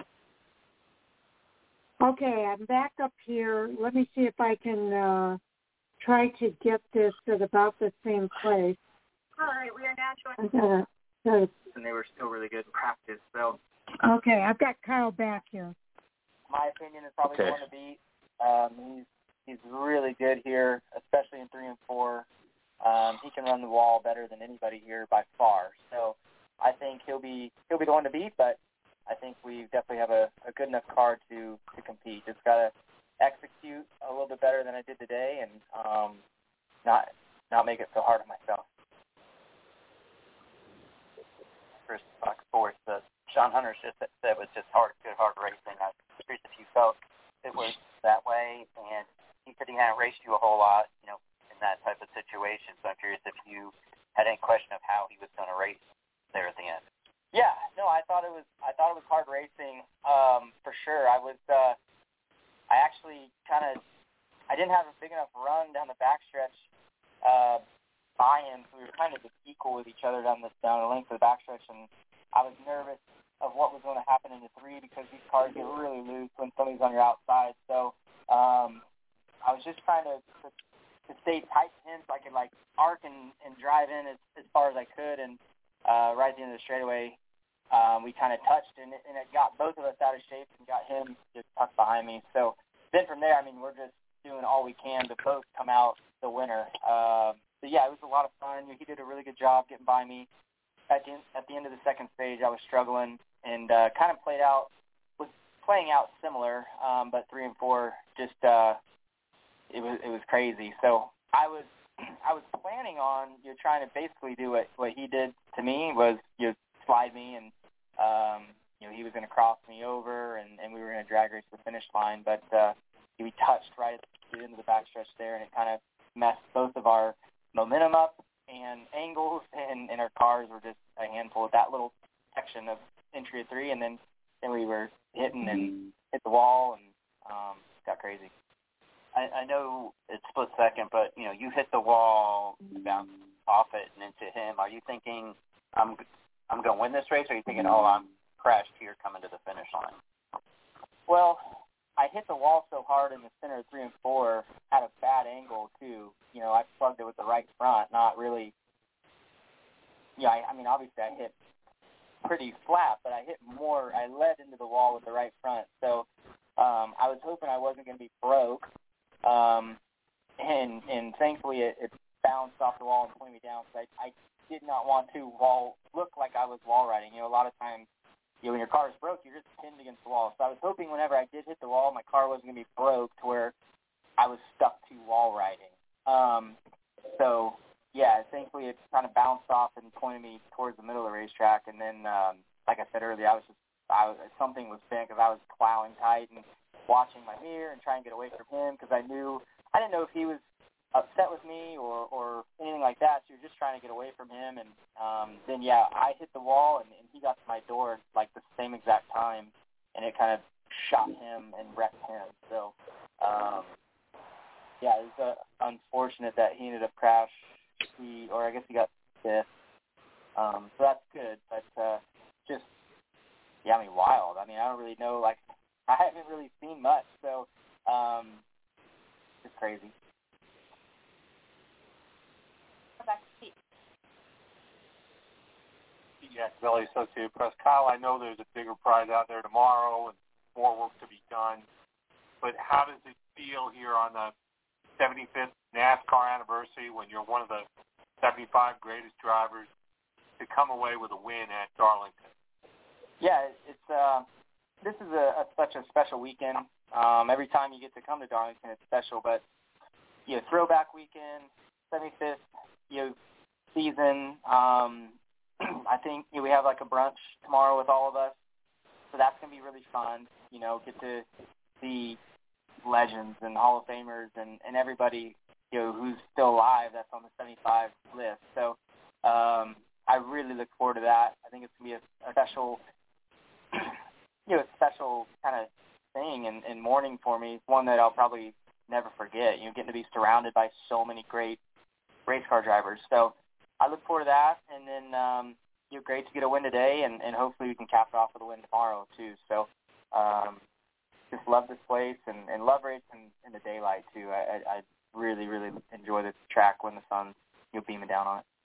Okay, I'm back up here. Let me see if I can. Uh, try to get this at about the same place. All right, we are now joined. I gotta, gotta, And they were still really good in practice. So okay, I've got Kyle back here. my opinion is probably Okay. the one to beat. Um, he's he's really good here, especially in three and four. Um, he can run the wall better than anybody here by far. So I think he'll be he'll be the one to beat, but I think we definitely have a, a good enough car to, to compete. Just got to execute a little bit better than I did today and um, not not make it so hard on myself. Chris, Fox Sports, uh, Sean Hunter just said it was just hard, good, hard racing. I was curious if you felt it was that way, and he said he hadn't raced you a whole lot, you know, in that type of situation. So I'm curious if you had any question of how he was going to race there at the end. Yeah, no, I thought it was I thought it was hard racing um, for sure. I was uh, I actually kind of I didn't have a big enough run down the backstretch uh, by him, so we were kind of just equal with each other down this down the length of the backstretch, and I was nervous of what was going to happen into three because these cars get really loose when somebody's on your outside. So um, I was just trying to, to to stay tight to him so I could like arc and, and drive in as, as far as I could, and uh, right at the end of the straightaway. Um, we kind of touched, and it, and it got both of us out of shape and got him just tucked behind me. So then from there, I mean, we're just doing all we can to both come out the winner. Uh, so, yeah, it was a lot of fun. He did a really good job getting by me. At the, at the end of the second stage, I was struggling and uh, kind of played out, was playing out similar, um, but three and four just uh, it was it was crazy. So I was I was planning on you know, trying to basically do what, what he did to me was you know, slide me and Um, you know, he was going to cross me over, and, and we were going to drag race to the finish line. But uh, we touched right at the end of the backstretch there, and it kind of messed both of our momentum up and angles, and, and our cars were just a handful of that little section of entry of three, and then, then we were hitting and hit the wall, and um, got crazy. I, I know it's split second, but, you know, you hit the wall, bounced off it and into him. Are you thinking, I'm I'm going to win this race, or are you thinking, oh, I'm crashed here coming to the finish line? Well, I hit the wall so hard in the center of three and four at a bad angle, too. You know, I plugged it with the right front, not really, yeah, I, I mean, obviously I hit pretty flat, but I hit more, I led into the wall with the right front. So um, I was hoping I wasn't going to be broke, um, and, and thankfully it, it bounced off the wall and pointed me down, because I, I did not want to wall look like I was wall riding. You know, a lot of times, you know, when your car is broke, you're just pinned against the wall. So I was hoping whenever I did hit the wall, my car wasn't going to be broke to where I was stuck to wall riding. Um, so, yeah, thankfully it kind of bounced off and pointed me towards the middle of the racetrack. And then, um, like I said earlier, I was just, I was, something was bent because I was plowing tight and watching my mirror and trying to get away from him because I knew, I didn't know if he was upset with me or, or anything like that, so you're just trying to get away from him. And um, then, yeah, I hit the wall, and, and he got to my door like the same exact time, and it kind of shot him and wrecked him. So, um, yeah, it was uh, unfortunate that he ended up crash. He, or I guess he got fifth. Um, so that's good, but uh, just, yeah, I mean, wild. I mean, I don't really know, like, I haven't really seen much, so um, it's crazy. Back to Pete. Yeah, Valley Associated Press. Kyle, I know there's a bigger prize out there tomorrow and more work to be done, but how does it feel here on the seventy-fifth NASCAR anniversary when you're one of the seventy-five greatest drivers to come away with a win at Darlington? Yeah, it's uh, this is a, a such a special weekend. Um, every time you get to come to Darlington, it's special, but you know, throwback weekend, seventy-fifth you know, season. Um, I think you know, we have like a brunch tomorrow with all of us, so that's gonna be really fun. You know, get to see legends and Hall of Famers and, and everybody you know who's still alive that's on the seventy-five list. So um, I really look forward to that. I think it's gonna be a, a special, you know, a special kind of thing and, and morning for me. One that I'll probably never forget. You know, getting to be surrounded by so many great race car drivers. So I look forward to that, and then um, you know, great to get a win today, and, and hopefully we can cap it off with a win tomorrow too. So um, just love this place and, and love racing in the daylight too. I, I, I really, really enjoy this track when the sun's you know, beaming down on it.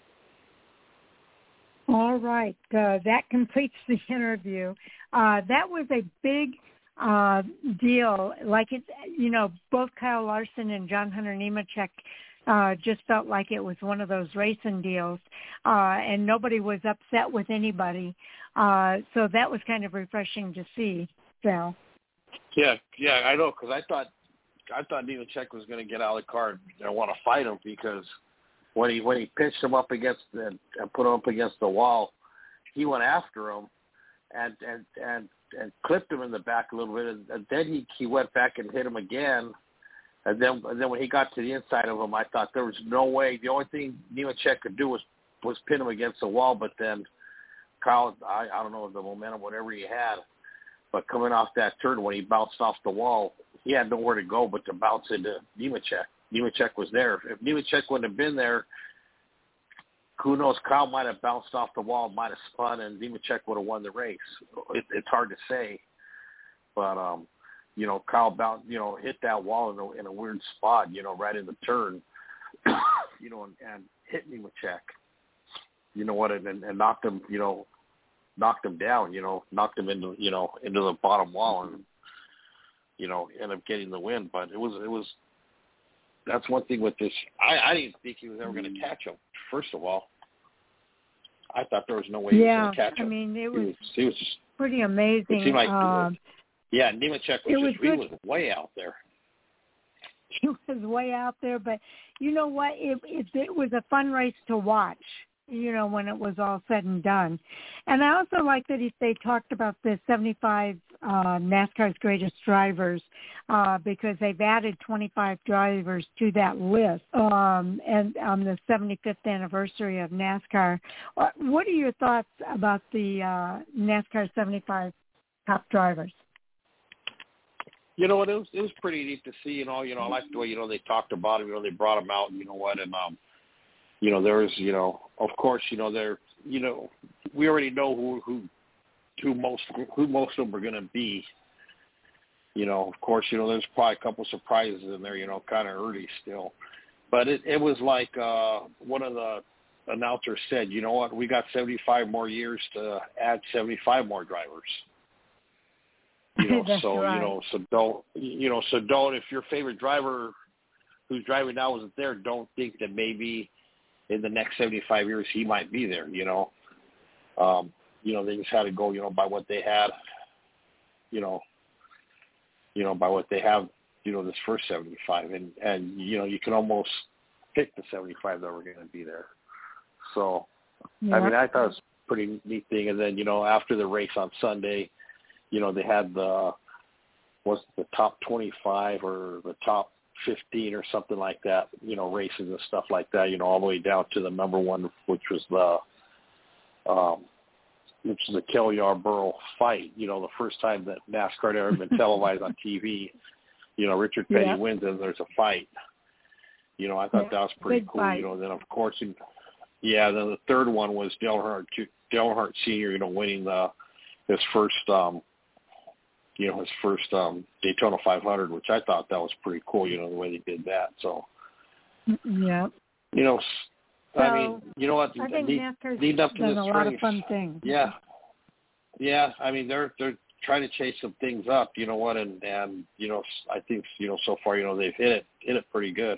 All right, uh, that completes the interview. Uh, that was a big uh, deal. Like it's, you know, both Kyle Larson and John Hunter Nemechek Uh, just felt like it was one of those racing deals, uh, and nobody was upset with anybody. Uh, so that was kind of refreshing to see, Sal. Yeah, yeah, I know, because I thought I thought Nemechek was going to get out of the car and want to fight him, because when he when he pitched him up against the, and put him up against the wall, he went after him and and and, and clipped him in the back a little bit, and, and then he he went back and hit him again. And then, and then when he got to the inside of him, I thought there was no way. The only thing Nemechek could do was was pin him against the wall. But then Kyle, I, I don't know the momentum, whatever he had, but coming off that turn when he bounced off the wall, he had nowhere to go but to bounce into Nemechek. Nemechek was there. If Nemechek wouldn't have been there, who knows? Kyle might have bounced off the wall, might have spun, and Nemechek would have won the race. It, it's hard to say, but um. You know, Kyle bounced, you know, hit that wall in a, in a weird spot, you know, right in the turn, you know, and, and hit me with check, you know what, and, and knocked him, you know, knocked him down, you know, knocked him into, you know, into the bottom wall and, you know, ended up getting the win. But it was, it was, that's one thing with this. I, I didn't think he was ever going to catch him, first of all. I thought there was no way he yeah, was going to catch him. I mean, it was, he was, he was just, pretty amazing. It seemed like, um, yeah, Nemechek was, was just, he was way out there. He was way out there, but you know what? It, it, it was a fun race to watch, you know, when it was all said and done. And I also like that if they talked about the seventy-five uh, NASCAR's greatest drivers uh, because they've added twenty-five drivers to that list um, and on the seventy-fifth anniversary of NASCAR. What are your thoughts about the uh, NASCAR seventy-five top drivers? You know what, it was it was pretty neat to see, you know, you know, I like the way, you know, they talked about him, you know, they brought him out, you know what, and, um, you know, there's, you know, of course, you know, they're, you know, we already know who, who, who most, who most of them are going to be, you know, of course, you know, there's probably a couple surprises in there, you know, kind of early still, but it, it was like, uh, one of the announcers said, you know what, we got seventy-five more years to add seventy-five more drivers. You know, so, right. you know, so don't, you know, so don't, if your favorite driver who's driving now isn't there, don't think that maybe in the next seventy-five years he might be there, you know. Um, you know, they just had to go, you know, by what they had, you know, you know, by what they have, you know, this first seventy-five. And, and you know, you can almost pick the seventy-five that were going to be there. So, yeah. I mean, I thought it was a pretty neat thing. And then, you know, after the race on Sunday, you know, they had the, was the top twenty-five or the top fifteen or something like that, you know, races and stuff like that, you know, all the way down to the number one, which was the, um, which is the Cale Yarborough fight, you know, the first time that NASCAR had ever been televised on T V. You know, Richard Petty yeah. wins and there's a fight. You know, I thought yeah. that was pretty Big cool. Fight. You know, then of course, yeah, then the third one was Dale Earnhardt, Dale Earnhardt Senior, you know, winning the, his first, um, you know, his first um, Daytona five hundred, which I thought that was pretty cool, you know, the way they did that. So, yeah. You know, so, I mean, you know what? I think lead, NASCAR's lead up to done this a lot race, of fun things. Yeah. Yeah, I mean, they're they're trying to chase some things up, you know what, and, and, you know, I think, you know, so far, you know, they've hit it, hit it pretty good.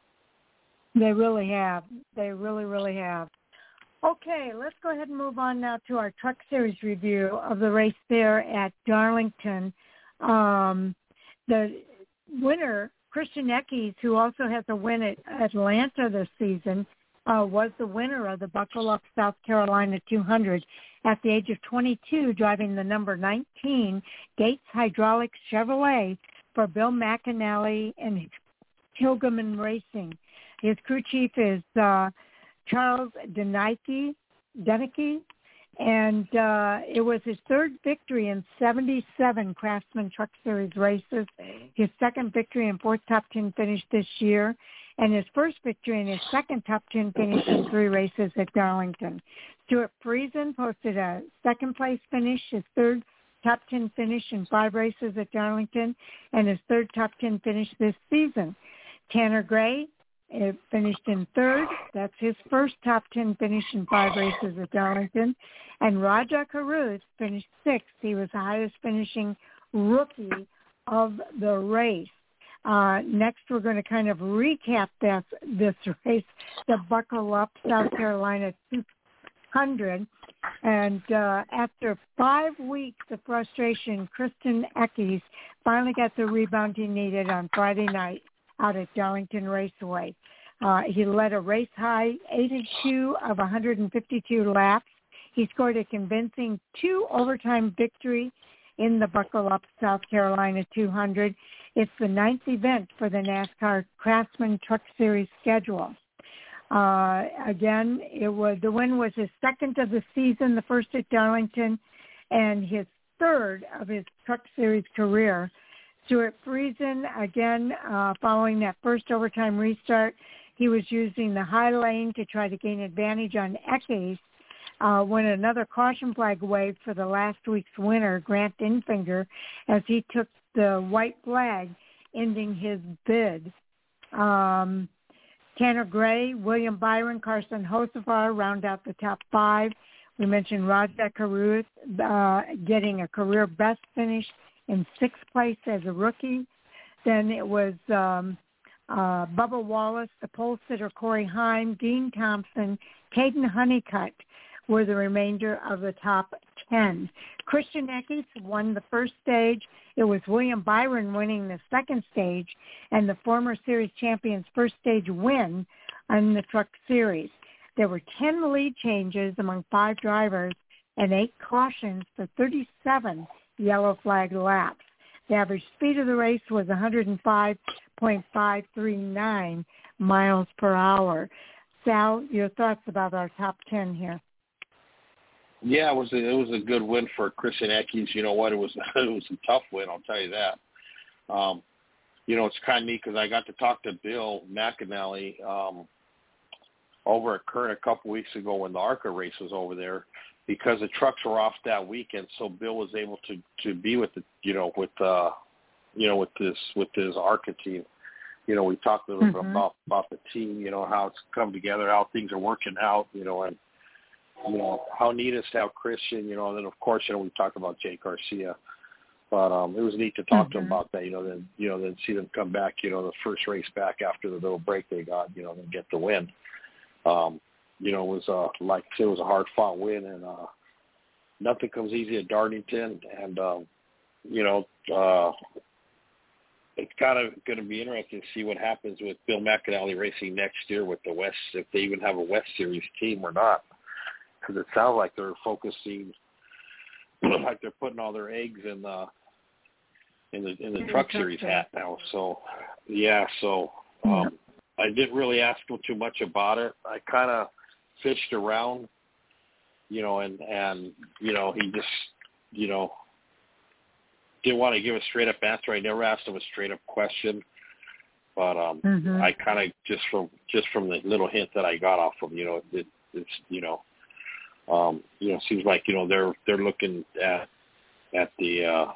They really have. They really, really have. Okay, let's go ahead and move on now to our Truck Series review of the race there at Darlington. Um, the winner, Christian Eckes, who also has a win at Atlanta this season, uh, was the winner of the Buckle Up South Carolina two hundred at the age of twenty-two, driving the number nineteen Gates Hydraulic Chevrolet for Bill McAnally and Hilgeman Racing. His crew chief is uh, Charles Deneke, Deneke, and uh, it was his third victory in seventy-seven Craftsman Truck Series races, his second victory and fourth top ten finish this year, and his first victory and his second top ten finish in three races at Darlington. Stuart Friesen posted a second-place finish, his third top ten finish in five races at Darlington, and his third top ten finish this season. Tanner Gray It finished in third. That's his first top ten finish in five races at Darlington. And Raja Caruth finished sixth. He was the highest finishing rookie of the race. Uh, next, we're going to kind of recap this, this race, the Buckle Up South Carolina two hundred. And uh, after five weeks of frustration, Christian Eckes finally got the rebound he needed on Friday night out at Darlington Raceway. Uh, he led a race-high eighty-two of one hundred fifty-two laps. He scored a convincing two-overtime victory in the Buckle Up South Carolina two hundred. It's the ninth event for the NASCAR Craftsman Truck Series schedule. Uh, again, it was the win was his second of the season, the first at Darlington, and his third of his Truck Series career. Stuart Friesen, again, uh, following that first overtime restart, he was using the high lane to try to gain advantage on Eckes uh, when another caution flag waved for the last week's winner, Grant Enfinger, as he took the white flag, ending his bid. Um, Tanner Gray, William Byron, Carson Hocevar round out the top five. We mentioned Rajah Caruth uh, getting a career best finish in sixth place as a rookie. Then it was um, uh, Bubba Wallace, the pole sitter Corey Heim, Dean Thompson, Caden Honeycutt were the remainder of the top ten. Christian Eckes won the first stage. It was William Byron winning the second stage and the former series champion's first stage win on the Truck Series. There were ten lead changes among five drivers and eight cautions for thirty-seven yellow flag laps. The average speed of the race was one hundred five point five three nine miles per hour. Sal, your thoughts about our top ten here? Yeah, it was a, it was a good win for Christian Eckes. You know what? It was it was a tough win. I'll tell you that. Um, you know, it's kind of neat because I got to talk to Bill McAnally um, over at Kern a couple weeks ago when the ARCA race was over there, because the trucks were off that weekend. So Bill was able to, to be with the you know with uh you know with this with his ARCA team. You know, we talked a little mm-hmm. bit about about the team. You know, how it's come together, how things are working out. You know, and you know, how neat is to have Christian, you know, and then of course, you know, we talked about Jake Garcia, but um, it was neat to talk mm-hmm. to him about that, you know, then, you know, then see them come back, you know, the first race back after the little break they got, you know, and get the win. Um, you know, it was, uh, like I said, it was a hard fought win, and uh, nothing comes easy at Darlington. And, um, you know, uh, it's kind of going to be interesting to see what happens with Bill McAnally Racing next year with the West, if they even have a West Series team or not. Because it sounds like they're focusing, like they're putting all their eggs in the in the in the in Truck the Series truck hat now. So, yeah. So um, yeah. I didn't really ask him too much about it. I kind of fished around, you know, and and you know he just you know didn't want to give a straight up answer. I never asked him a straight up question, but um, mm-hmm. I kind of just from just from the little hint that I got off him, you know, it, it's you know. Um, you know, seems like, you know, they're they're looking at at the uh,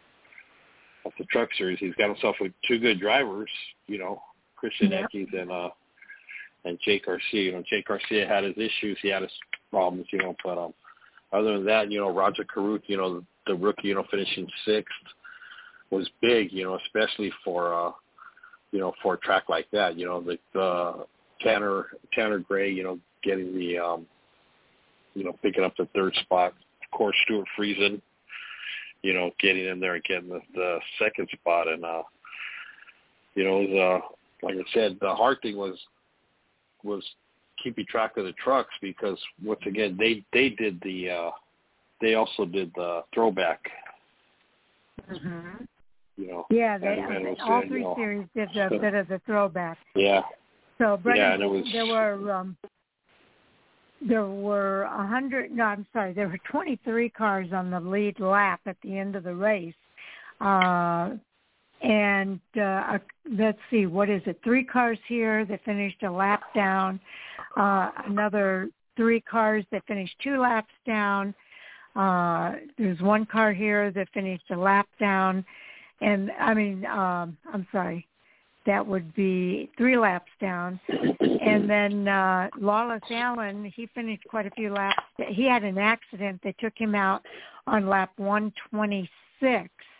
at the Truck Series. He's got himself with two good drivers, you know, Christian yep. Eckes and uh, and Jake Garcia. You know, Jake Garcia had his issues, he had his problems, you know, but um, other than that, you know, Rajah Caruth, you know, the, the rookie, you know, finishing sixth was big, you know, especially for uh, you know, for a track like that. You know, the uh, Tanner Tanner Gray, you know, getting the um, you know, picking up the third spot. Of course, Stuart Friesen, you know, getting in there and getting the, the second spot. And, uh, you know, it was, uh, like I said, the hard thing was was keeping track of the trucks because, once again, they, they did the uh, – they also did the throwback. Mm-hmm. You know. Yeah, they, and, and all said, three you know, series did a so, bit of the throwback. Yeah. So, Brendan, yeah, and it was, there were um, – There were a hundred. No, I'm sorry. There were twenty-three cars on the lead lap at the end of the race, uh, and uh, let's see, what is it? Three cars here that finished a lap down. Uh, another three cars that finished two laps down. Uh, there's one car here that finished a lap down, and I mean, um, I'm sorry. That would be three laps down. And then uh, Lawless Allen, he finished quite a few laps. He had an accident that took him out on lap one twenty-six.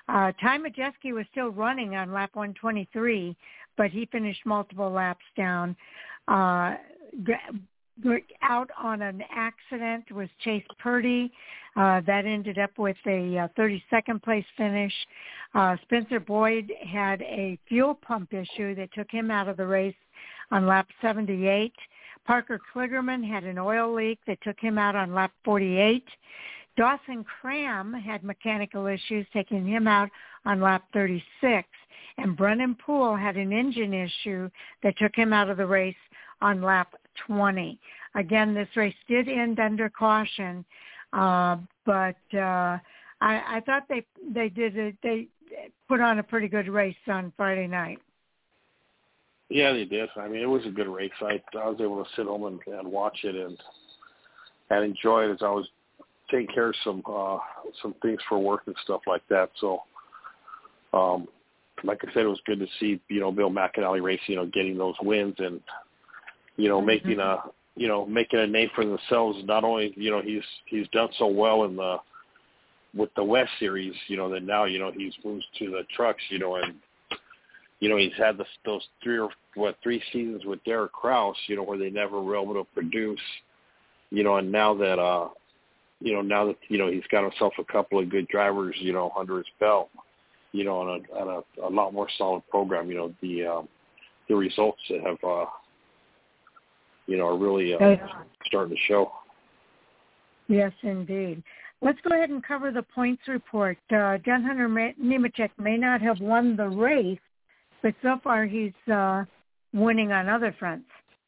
Uh, Ty Majeski was still running on lap one twenty-three, but he finished multiple laps down. Uh, out on an accident was Chase Purdy. Uh, that ended up with a uh, thirty-second place finish. Uh, Spencer Boyd had a fuel pump issue that took him out of the race on lap seventy-eight. Parker Kligerman had an oil leak that took him out on lap forty-eight. Dawson Cram had mechanical issues, taking him out on lap thirty-six. And Brennan Poole had an engine issue that took him out of the race on lap twenty. Again, this race did end under caution, uh, but uh, I, I thought they they did a, they put on a pretty good race on Friday night. Yeah, they did. I mean, it was a good race. I, I was able to sit home and, and watch it and and enjoy it as I was taking care of some uh, some things for work and stuff like that. So, um, like I said, it was good to see, you know, Bill McAnally race, you know, getting those wins and, you know, mm-hmm. making a, you know, making a name for themselves. Not only, you know, he's he's done so well in the with the West Series, you know, that now, you know, he's moved to the trucks, you know, and you know, he's had this, those three or what three seasons with Derek Kraus, you know, where they never were able to produce, you know, and now that, uh, you know, now that, you know, he's got himself a couple of good drivers, you know, under his belt, you know, on a, on a, a lot more solid program, you know, the, um, the results that have, uh, you know, are really uh, starting to show. Yes, indeed. Let's go ahead and cover the points report. Uh, John Hunter Nemechek may not have won the race, but so far he's uh, winning on other fronts.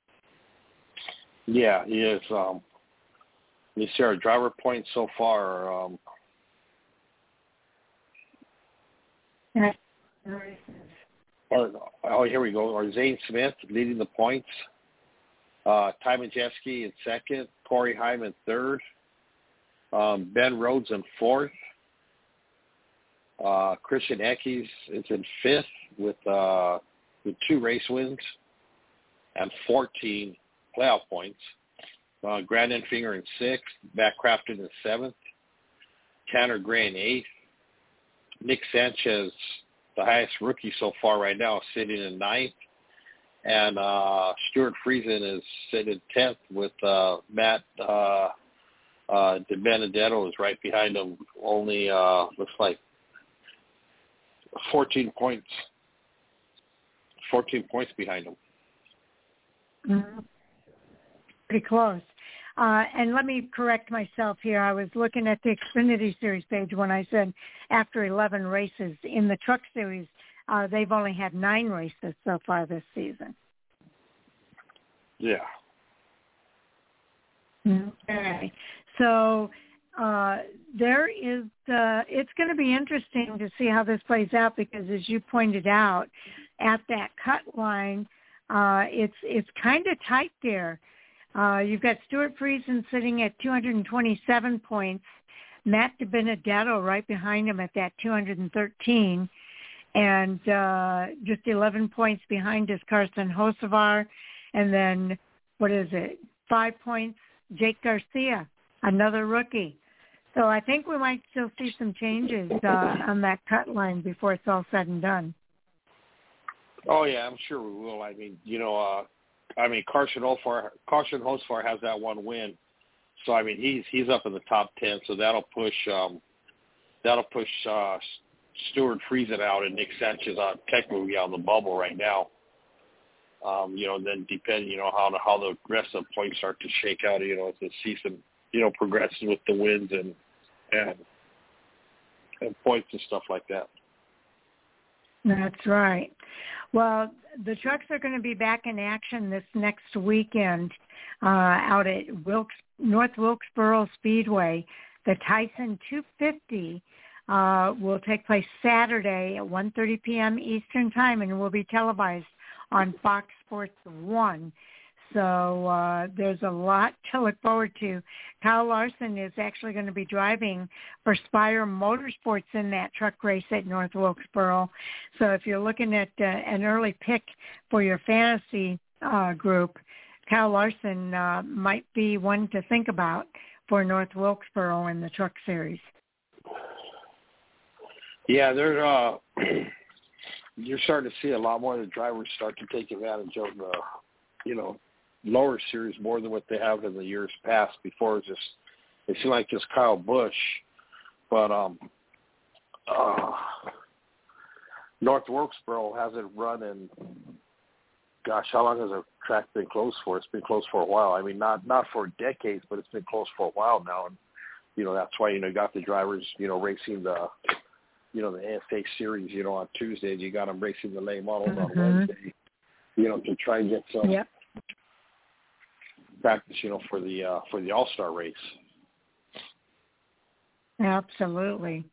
Yeah, he is. Um, you see our driver points so far. Um, or, oh, here we go. Our Zane Smith leading the points. Uh, Ty Majeski in second. Corey Hyman third. Um, Ben Rhodes in fourth. Uh, Christian Eckes is in fifth with uh, with two race wins and fourteen playoff points. Uh, Grant Enfinger in sixth, Matt Crafton in seventh, Tanner Gray in eighth, Nick Sanchez, the highest rookie so far right now, sitting in ninth, and uh, Stuart Friesen is sitting in tenth with uh, Matt uh, uh, DiBenedetto is right behind him, only uh, looks like fourteen points. fourteen points behind him. Mm-hmm. Pretty close. Uh, and let me correct myself here. I was looking at the Xfinity Series page when I said after eleven races. In the Truck Series, uh, they've only had nine races so far this season. Yeah. Okay. So uh, there is, uh, it's going to be interesting to see how this plays out because, as you pointed out, at that cut line, uh, it's it's kind of tight there. Uh, you've got Stuart Friesen sitting at two hundred twenty-seven points, Matt DiBenedetto right behind him at that two hundred thirteen, and uh, just eleven points behind is Carson Hocevar, and then, what is it, five points, Jake Garcia, another rookie. So I think we might still see some changes uh, on that cut line before it's all said and done. Oh, yeah, I'm sure we will. I mean, you know, uh, I mean, Carson Hocevar, Carson Hocevar has that one win, so I mean, he's he's up in the top ten. So that'll push um, that'll push uh, Stuart Friesen out and Nick Sanchez on technically on the bubble right now. Um, you know, and then depending, you know, how the, how the rest of the points start to shake out, you know, as the season, you know, progresses with the wins and and and points and stuff like that. That's right. Well, the trucks are going to be back in action this next weekend uh, out at Wilkes, North Wilkesboro Speedway. The Tyson two fifty uh, will take place Saturday at one thirty p.m. Eastern Time and will be televised on Fox Sports one. So uh, there's a lot to look forward to. Kyle Larson is actually going to be driving for Spire Motorsports in that truck race at North Wilkesboro. So if you're looking at uh, an early pick for your fantasy uh, group, Kyle Larson uh, might be one to think about for North Wilkesboro in the truck series. Yeah, they're uh, you're starting to see a lot more of the drivers start to take advantage of the, you know, lower series more than what they have in the years past. Before, it just it seemed like just Kyle Busch, but um, uh, North Wilkesboro hasn't run in, gosh, how long has the track been closed for? It's been closed for a while. I mean, not not for decades, but it's been closed for a while now, and you know that's why you know you got the drivers, you know, racing the, you know, the A F A series, you know, on Tuesdays. You got them racing the late models mm-hmm. on Wednesday, you know, to try and get some yep. practice, you know, for the uh, for the All-Star race. Absolutely.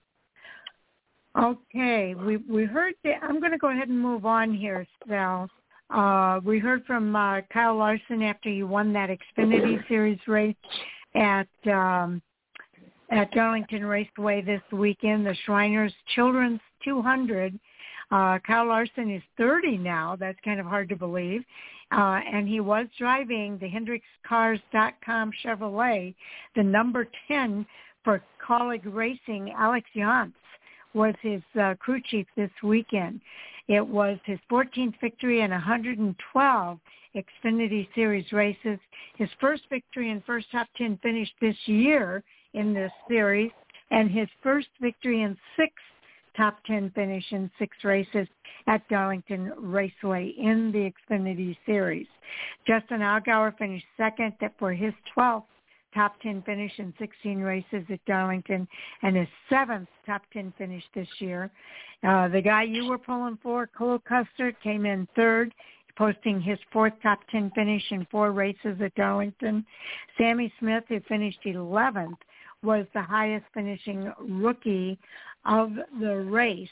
Okay, we we heard. The, I'm going to go ahead and move on here, Sal. Uh, we heard from uh, Kyle Larson after he won that Xfinity Series race at um, at Darlington Raceway this weekend. The Shriners Children's two hundred. Uh, Kyle Larson is thirty now. That's kind of hard to believe. Uh, and he was driving the Hendrix Cars dot com Chevrolet, the number ten for Colleague Racing. Alex Yantz was his uh, crew chief this weekend. It was his fourteenth victory in one hundred twelve Xfinity Series races, his first victory and first top ten finish this year in this series, and his first victory in six top ten finish in six races at Darlington Raceway in the Xfinity Series. Justin Allgaier finished second for his twelfth top ten finish in sixteen races at Darlington and his seventh top ten finish this year. Uh, the guy you were pulling for, Cole Custer, came in third, posting his fourth top ten finish in four races at Darlington. Sammy Smith, who finished eleventh, was the highest finishing rookie of the race.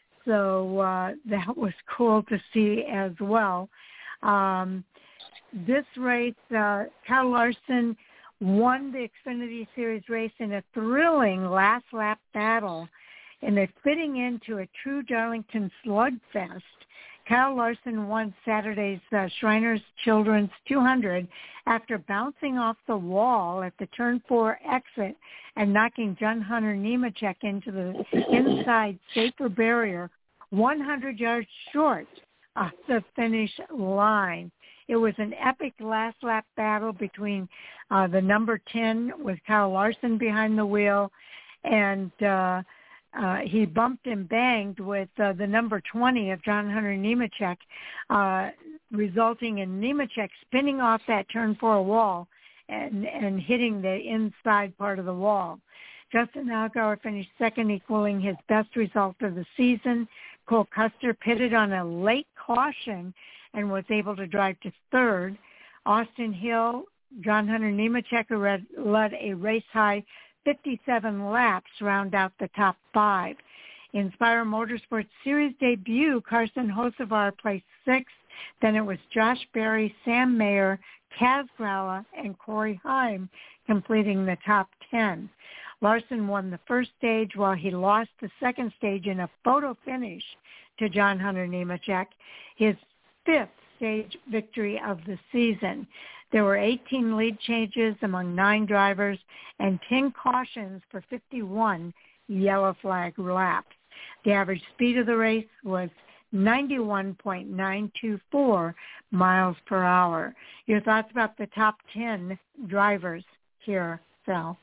So uh, that was cool to see as well. Um, this race, uh, Kyle Larson won the Xfinity Series race in a thrilling last lap battle, and they're fitting into a true Darlington slugfest. Kyle Larson won Saturday's uh, Shriners Children's two hundred after bouncing off the wall at the turn four exit and knocking John Hunter Nemechek into the inside safer barrier one hundred yards short of the finish line. It was an epic last lap battle between uh, the number ten with Kyle Larson behind the wheel, and uh, uh, he bumped and banged with uh, the number twenty of John Hunter Nemechek, uh, resulting in Nemechek spinning off that turn four wall and, and hitting the inside part of the wall. Justin Allgaier finished second, equaling his best result of the season. Cole Custer pitted on a late caution and was able to drive to third. Austin Hill, John Hunter Nemechek, who led a race-high fifty-seven laps, round out the top five. Inspire Motorsports Series debut, Carson Hocevar placed sixth. Then it was Josh Berry, Sam Mayer, Kaz Gralla, and Corey Heim completing the top ten. Larson won the first stage while he lost the second stage in a photo finish to John Hunter Nemechek, his fifth stage victory of the season. There were eighteen lead changes among nine drivers and ten cautions for fifty-one yellow flag laps. The average speed of the race was ninety-one point nine two four miles per hour. Your thoughts about the top ten drivers here, Sal?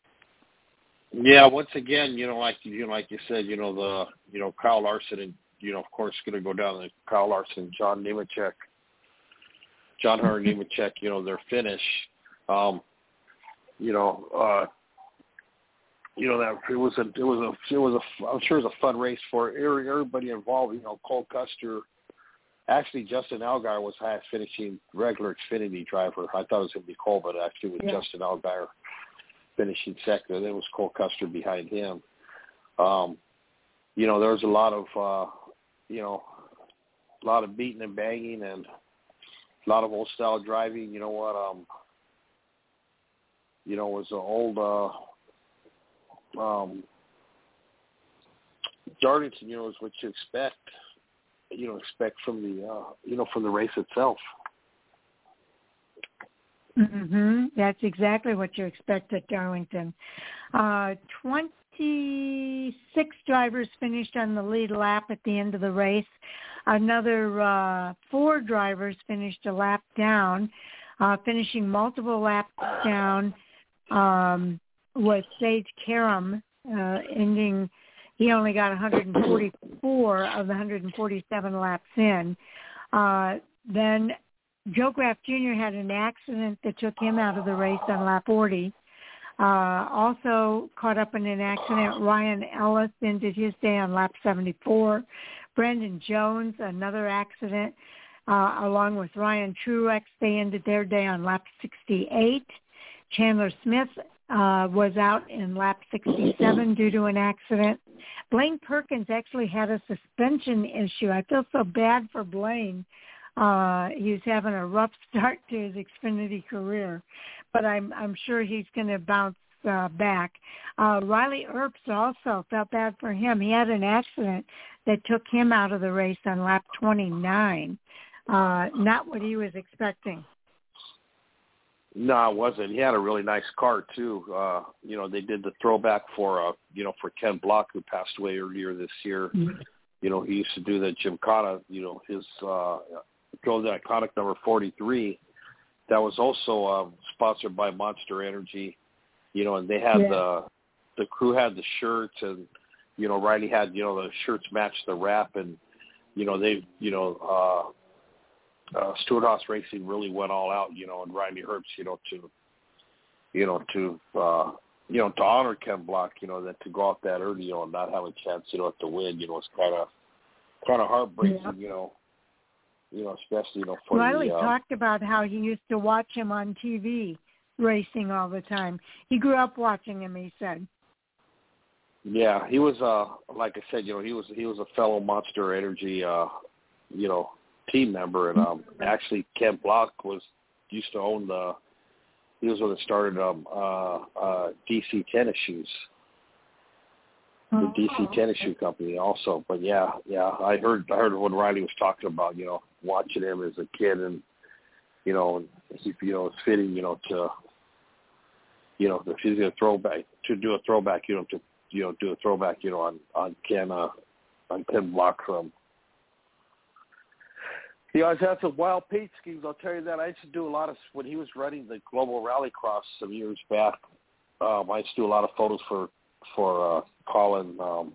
Yeah, once again, you know, like you know, like you said, you know, the you know Kyle Larson and you know, of course, going to go down to Kyle Larson, John Nemechek, John Hunter Nemechek, you know, their finish. Um, you know, uh, you know that it was a it was a it was a I'm sure it was a fun race for everybody involved. You know, Cole Custer. Actually, Justin Allgaier was highest finishing regular Xfinity driver. I thought it was going to be Cole, but actually it was yeah. Justin Allgaier finishing second, and then it was Cole Custer behind him. Um, you know, there was a lot of, uh, you know, a lot of beating and banging and a lot of old-style driving. You know what? Um, you know, it was an old uh, um, Darlington, you know, is what you expect, you know, expect from the, uh, you know, from the race itself. Mm-hmm. That's exactly what you expect at Darlington. Uh, twenty, twenty-six drivers finished on the lead lap at the end of the race. Another uh, four drivers finished a lap down, uh, finishing multiple laps down um, was Sage Karam, uh, ending, he only got one hundred forty-four of the one hundred forty-seven laps in. Uh, then Joe Graf Junior had an accident that took him out of the race on lap forty. Uh, also caught up in an accident, Ryan Ellis ended his day on lap seventy-four. Brandon Jones, another accident, uh, along with Ryan Truex, they ended their day on lap sixty-eight. Chandler Smith uh, was out in lap sixty-seven due to an accident. Blaine Perkins actually had a suspension issue. I feel so bad for Blaine. Uh, he's having a rough start to his Xfinity career, but I'm I'm sure he's going to bounce uh, back. Uh, Riley Earps also felt bad for him. He had an accident that took him out of the race on lap twenty-nine. Uh, not what he was expecting. No, it wasn't. He had a really nice car too. Uh, you know, they did the throwback for uh, you know, for Ken Block, who passed away earlier this year. Mm-hmm. You know, he used to do the Gymkhana. You know, his uh, drove the iconic number forty-three. That was also uh, sponsored by Monster Energy. You know, and they had yeah. the the crew had the shirts, and you know, Riley had you know the shirts matched the wrap, and you know they you know. Uh, Uh, Stewart Haas Racing really went all out, you know, and Riley Herbst, you know, to, you know, to, uh, you know, to honor Ken Block, you know, that to go out that early, you know, and not have a chance, you know, to win, you know, it's kind of, kind of heartbreaking, yeah. you know, you know, especially, you know, for Riley the, uh, talked about how he used to watch him on T V racing all the time. He grew up watching him, he said. Yeah, he was, uh, like I said, you know, he was, he was a fellow Monster Energy, uh, you know, team member, and um, actually Ken Block was used to own the. He was one that started um, uh, uh, D C Tennis Shoes, the D C Tennis Shoe Company, also. But yeah, yeah, I heard I heard what Riley was talking about. You know, watching him as a kid, and you know, he, you know, it's fitting, you know, to, you know, if he's gonna throwback to do a throwback, you know, to you know do a throwback, you know, on on Ken uh, on Ken Block from. He always had some wild paint schemes, I'll tell you that. I used to do a lot of, when he was running the Global Rallycross some years back, um, I used to do a lot of photos for, for uh, Colin, um,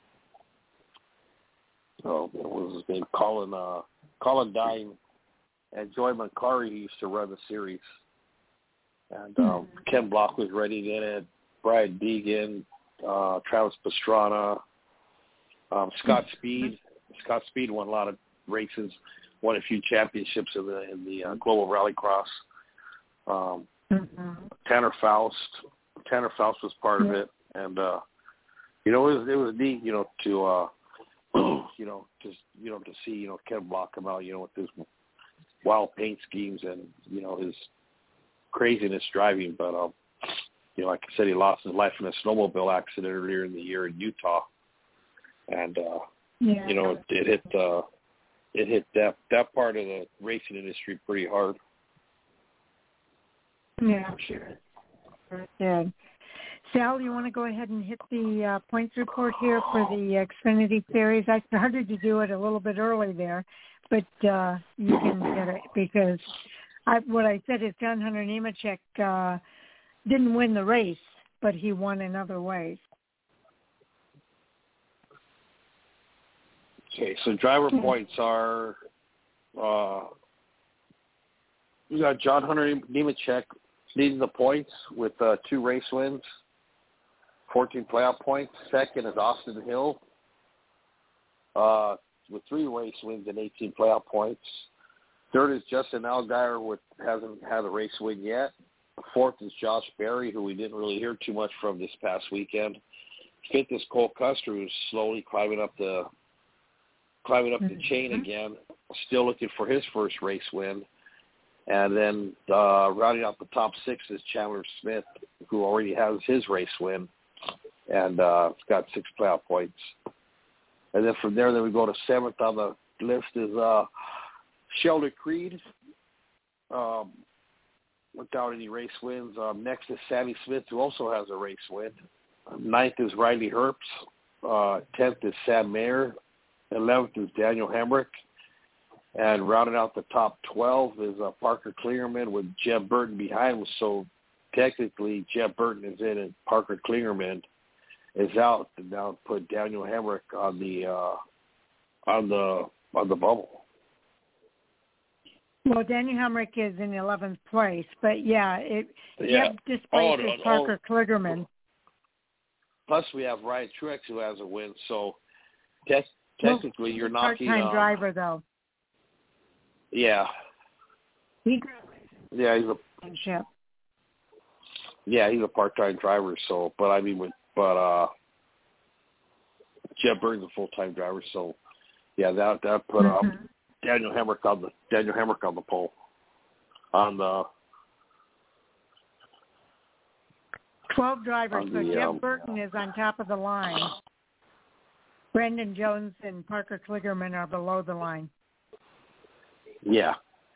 oh, what was his name? Colin, uh, Colin Dine and Joy Moncari. He used to run the series. And um, mm-hmm. Ken Block was running in it, Brian Deegan, uh, Travis Pastrana, um, Scott mm-hmm. Speed. Scott Speed won a lot of races. Won a few championships in the in the uh, Global Rallycross. Um, mm-hmm. Tanner Faust, Tanner Faust was part yeah. of it, and uh, you know it was it was neat, you know, to uh, you know just you know to see you know Ken Block come out, you know, with his wild paint schemes and you know his craziness driving. But um, you know, like I said, he lost his life in a snowmobile accident earlier in the year in Utah, and uh, yeah. you know it, it hit. Uh, It hit that that part of the racing industry pretty hard. Yeah, I'm sure. It did. Sal, you want to go ahead and hit the uh, points report here for the Xfinity Series? I started to do it a little bit early there, but uh, you can get it because I, what I said is John Hunter Nemechek uh, didn't win the race, but he won in other ways. Okay, so driver points are, uh, we got John Hunter Nemechek leading the points with uh, two race wins, fourteen playoff points. Second is Austin Hill uh, with three race wins and eighteen playoff points. Third is Justin Allgaier, with hasn't had a race win yet. Fourth is Josh Berry, who we didn't really hear too much from this past weekend. Fifth is Cole Custer, who's slowly climbing up the climbing up the chain again, still looking for his first race win. And then uh, rounding out the top six is Chandler Smith, who already has his race win and uh, got six playoff points. And then from there, then we go to seventh on the list is uh, Sheldon Creed, um, without any race wins. Um, next is Sammy Smith, who also has a race win. ninth is Riley Herbst. Uh, tenth is Sam Mayer. eleventh is Daniel Hemrick. And rounding out the top twelve is uh, Parker Kligerman with Jeb Burton behind him. So technically, Jeb Burton is in and Parker Kligerman is out. And now put Daniel Hemrick on the uh, on the on the bubble. Well, Daniel Hemrick is in eleventh place, but yeah, it yeah. Jeb displaces oh, no, Parker oh. Kligerman. Plus, we have Ryan Truex who has a win. So te- technically, well, you're knocking. Part-time uh, driver, though. Yeah. He yeah, he's a. Yeah, he's a part-time driver. So, but I mean, with but uh, Jeb Burton's a full-time driver. So, yeah, that that put mm-hmm. um, Daniel Hemrick on the Daniel Hemrick on the pole on the. Twelve drivers. On so the, Jeb um, Burton is on top of the line. Brendan Jones and Parker Kligerman are below the line. Yeah.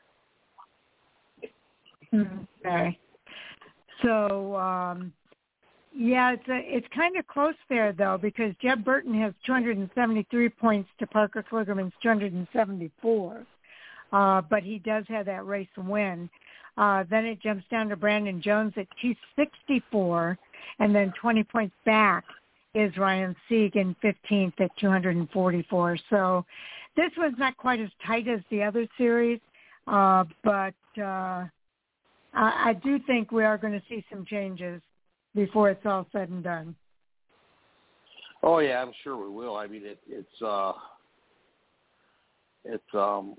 Okay. So, um, yeah, it's a, it's kind of close there, though, because Jeb Burton has two hundred seventy-three points to Parker Kligerman's two hundred seventy-four. Uh, but he does have that race win. Uh, then it jumps down to Brandon Jones at two sixty-four, and then twenty points back is Ryan Sieg in fifteenth at two hundred forty-four. So this one's not quite as tight as the other series, uh, but uh, I, I do think we are going to see some changes before it's all said and done. Oh yeah, I'm sure we will. I mean, it, it's uh, it's um,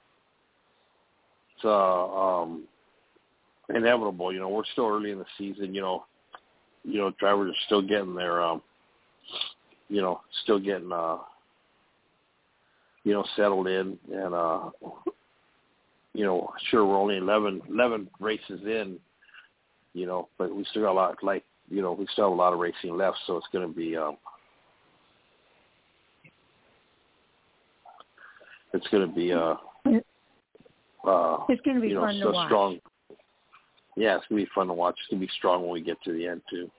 it's uh, um, inevitable. You know, we're still early in the season. You know, you know, drivers are still getting their, um, you know, still getting, uh, you know, settled in, and uh, you know, sure we're only eleven, eleven races in, you know, but we still got a lot. Like, you know, we still have a lot of racing left, so it's going to be. Um, It's going to be uh, uh, it's going to be you know, fun so to watch. Strong. Yeah, it's going to be fun to watch. It's going to be strong when we get to the end too.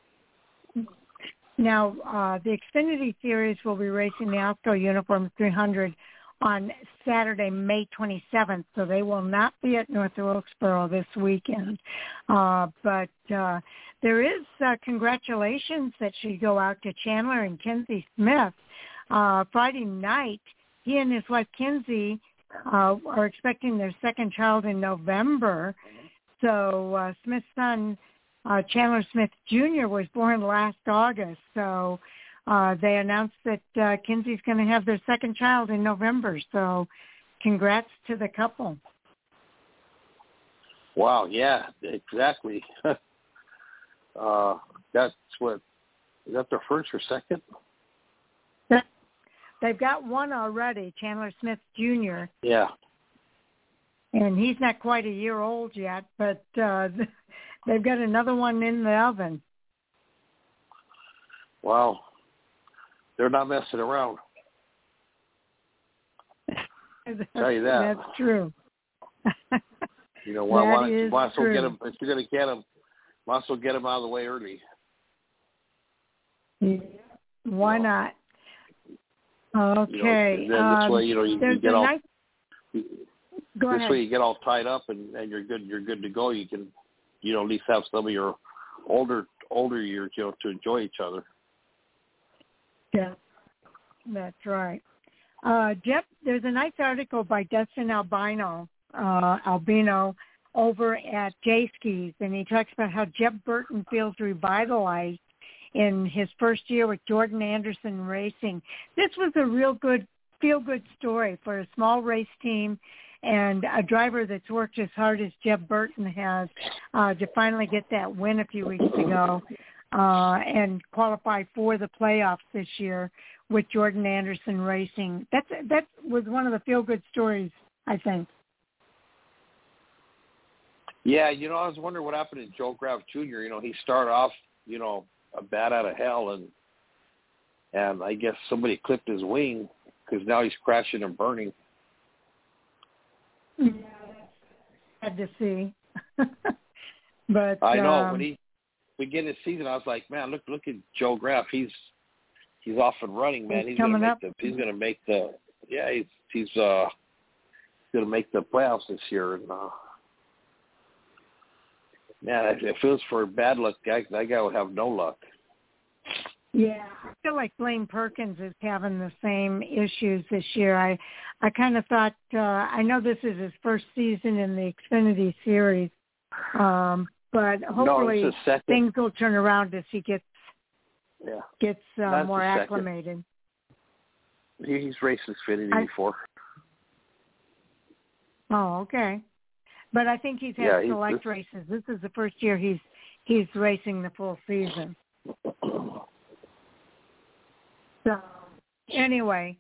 Now, uh, the Xfinity Series will be racing the Alco Uniform three hundred on Saturday, May twenty-seventh, so they will not be at North Wilkesboro this weekend. Uh, but uh, there is uh, congratulations that should go out to Chandler and Kenzie Smith. Uh, Friday night, he and his wife, Kenzie, uh, are expecting their second child in November. So uh, Smith's son, uh, Chandler Smith Junior, was born last August. So uh, they announced that uh, Kenzie's going to have their second child in November. So congrats to the couple. Wow, yeah, exactly. uh, that's what, is that their first or second? They've got one already, Chandler Smith Junior Yeah. And he's not quite a year old yet, but uh, they've got another one in the oven. Wow. They're not messing around. That's, tell you that. That's true. You know, why, why, is why true. get them, if you're going to get them, might as well get them out of the way early. Yeah. Why you know? not? Okay. You know, then this um, way, you know, you, you get all. Nice... Go this ahead. way, you get all tied up, and, and you're good. You're good to go. You can, you know, at least have some of your older older years, you know, to enjoy each other. Yeah, that's right. Uh, Jeff, there's a nice article by Dustin Albino, uh, Albino over at J Skis, and he talks about how Jeb Burton feels revitalized in his first year with Jordan Anderson Racing. This was a real good, feel-good story for a small race team and a driver that's worked as hard as Jeb Burton has uh, to finally get that win a few weeks ago uh, and qualify for the playoffs this year with Jordan Anderson Racing. That's, that was one of the feel-good stories, I think. Yeah, you know, I was wondering what happened to Joe Graf Junior You know, he started off, you know, a bat out of hell, and and I guess somebody clipped his wing because now he's crashing and burning. Yeah, had to see, but I know um, when he beginning of the season, I was like, man, look look at Joe Graf. He's he's off and running, man. He's He's gonna coming make up. the he's gonna make the yeah he's he's uh gonna make the playoffs this year. And uh, man, if it was for bad luck, that that guy would have no luck. Yeah, I feel like Blaine Perkins is having the same issues this year. I, I kind of thought, uh, I know this is his first season in the Xfinity Series, um, but hopefully no, things will turn around as he gets yeah. gets uh, That's more the second. acclimated. He, he's raced Xfinity I, before. Oh, okay. But I think he's had Yeah, he's, select this, races. This is the first year he's he's racing the full season. So anyway,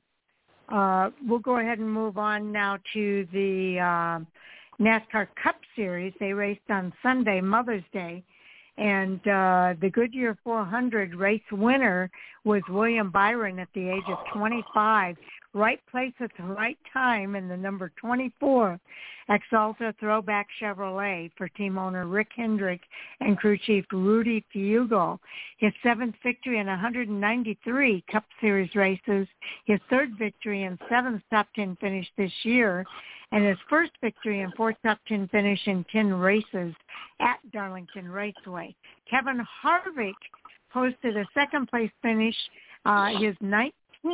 uh, we'll go ahead and move on now to the uh, NASCAR Cup Series. They raced on Sunday, Mother's Day, and uh, the Goodyear four hundred race winner was William Byron at the age of twenty-five. Right place at the right time in the number twenty-four Axalta Throwback Chevrolet for team owner Rick Hendrick and crew chief Rudy Fugal. His seventh victory in one hundred ninety-three Cup Series races, his third victory and seventh top ten finish this year, and his first victory and fourth top ten finish in ten races at Darlington Raceway. Kevin Harvick posted a second place finish, uh, his ninth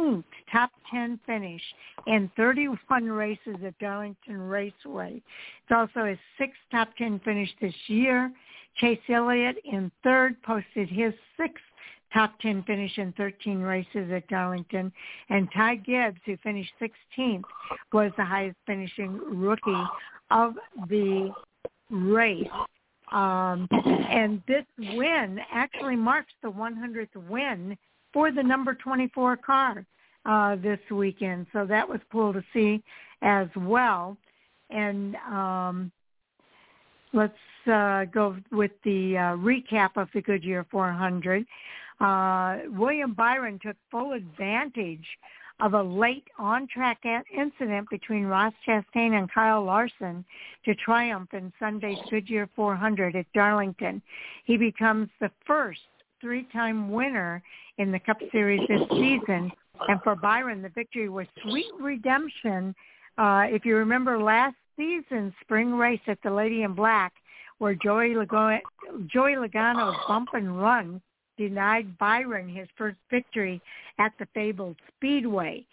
top ten finish in thirty-one races at Darlington Raceway. It's also his sixth top ten finish this year. Chase Elliott in third posted his sixth top ten finish in thirteen races at Darlington. And Ty Gibbs, who finished sixteenth, was the highest finishing rookie of the race. Um, and this win actually marks the one hundredth win for the number twenty-four car uh, this weekend. So that was cool to see as well. And um, let's uh, go with the uh, recap of the Goodyear four hundred. Uh, William Byron took full advantage of a late on-track incident between Ross Chastain and Kyle Larson to triumph in Sunday's Goodyear four hundred at Darlington. He becomes the first three-time winner in the Cup Series this season. And for Byron, the victory was sweet redemption. Uh, if you remember last season's spring race at the Lady in Black, where Joey, Logano, Joey Logano's bump and run denied Byron his first victory at the fabled Speedway.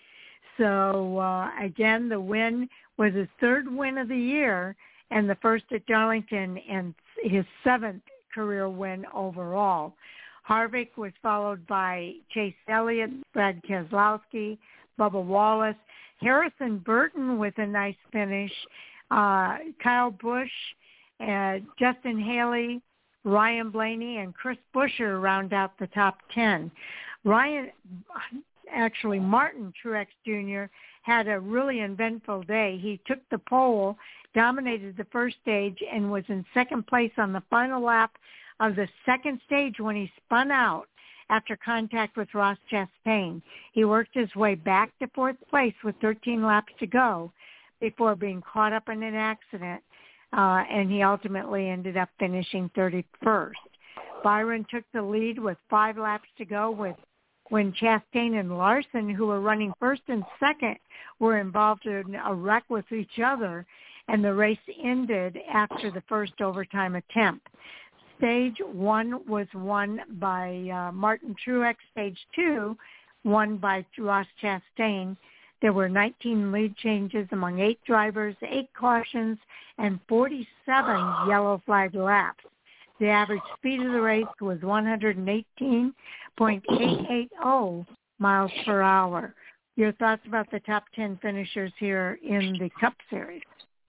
So, uh, again, the win was his third win of the year and the first at Darlington and his seventh career win overall. Harvick was followed by Chase Elliott, Brad Keselowski, Bubba Wallace, Harrison Burton with a nice finish, uh, Kyle Busch, uh, Justin Haley, Ryan Blaney, and Chris Buescher round out the top ten. Ryan, actually Martin Truex Junior had a really eventful day. He took the pole, dominated the first stage, and was in second place on the final lap of the second stage when he spun out after contact with Ross Chastain. He worked his way back to fourth place with thirteen laps to go before being caught up in an accident, uh, and he ultimately ended up finishing thirty-first. Byron took the lead with five laps to go with when Chastain and Larson, who were running first and second, were involved in a wreck with each other, and the race ended after the first overtime attempt. Stage one was won by uh, Martin Truex. Stage two, won by Ross Chastain. There were nineteen lead changes among eight drivers, eight cautions, and forty-seven yellow flag laps. The average speed of the race was one hundred eighteen point eight eight zero miles per hour. Your thoughts about the top ten finishers here in the Cup Series?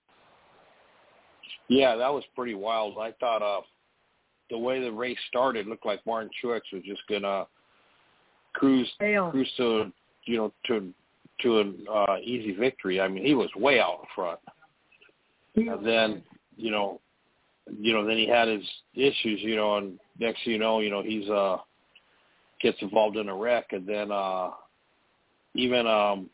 Yeah, that was pretty wild. I thought uh, the way the race started looked like Martin Truex was just gonna cruise Fail. cruise to you know to to an uh, easy victory. I mean, he was way out in front, and then you know, you know, then he had his issues, you know, and next thing you know, you know, he's uh gets involved in a wreck, and then uh even um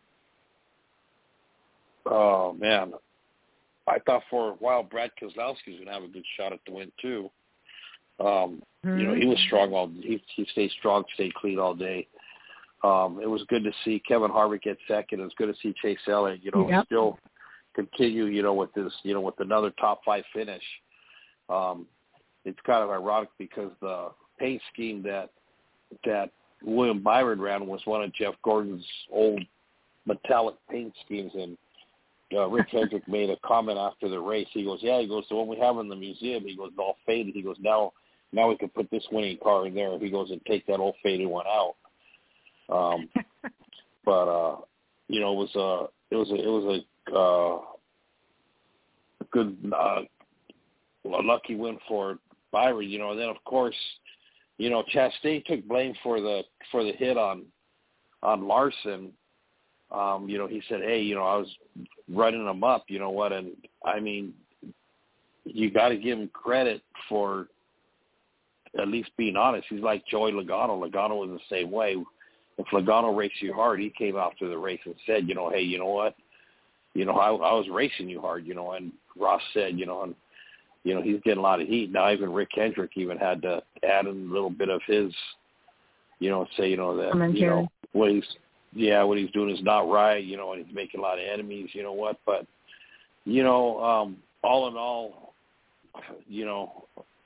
oh man, I thought for a while Brad Keselowski was gonna have a good shot at the win too. Um, mm-hmm. You know, he was strong all. He he stayed strong, stayed clean all day. Um, it was good to see Kevin Harvick get second. It was good to see Chase Elliott, you know, yep. still continue, you know, with this, you know, with another top five finish. Um, it's kind of ironic because the paint scheme that that William Byron ran was one of Jeff Gordon's old metallic paint schemes, and uh, Rick Hendrick made a comment after the race. He goes, "Yeah," he goes, "the one we have in the museum," he goes, "all faded." He goes, "Now, now we can put this winning car in there." He goes, "and take that old faded one out." Um, but uh, you know, it was a it was a it was a, uh, a good uh, a lucky win for Byron. You know, and then of course, you know, Chastain took blame for the for the hit on on Larson. Um, you know, he said, "Hey, you know, I was running him up. You know what?" And I mean, you got to give him credit for at least being honest. He's like Joey Logano. Logano was the same way. If Logano raced you hard, he came after the race and said, you know, "Hey, you know what? You know, I, I was racing you hard, you know." And Ross said, you know, and, you know, he's getting a lot of heat. Now even Rick Hendrick even had to add in a little bit of his, you know, say, you know, that, you know, what he's, yeah, what he's doing is not right, you know, and he's making a lot of enemies, you know what. But, you know, um, all in all, you know,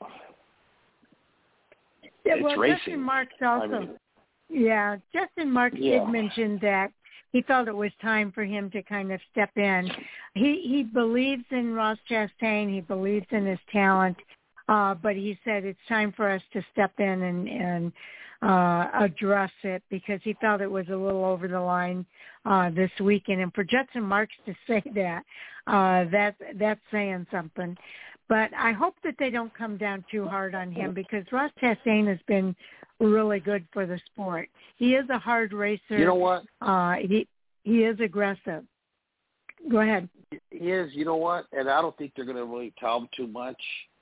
yeah, it's well, racing. Justin Marks also. I mean, Yeah, Justin Marks yeah. did mention that he felt it was time for him to kind of step in. He he believes in Ross Chastain. He believes in his talent, uh, but he said it's time for us to step in and, and uh, address it because he felt it was a little over the line uh, this weekend. And for Justin Marks to say that, uh, that that's saying something. But I hope that they don't come down too hard on him because Ross Chastain has been really good for the sport. He is a hard racer. You know what? Uh, he he is aggressive. Go ahead. He is. You know what? And I don't think they're going to really tell him too much.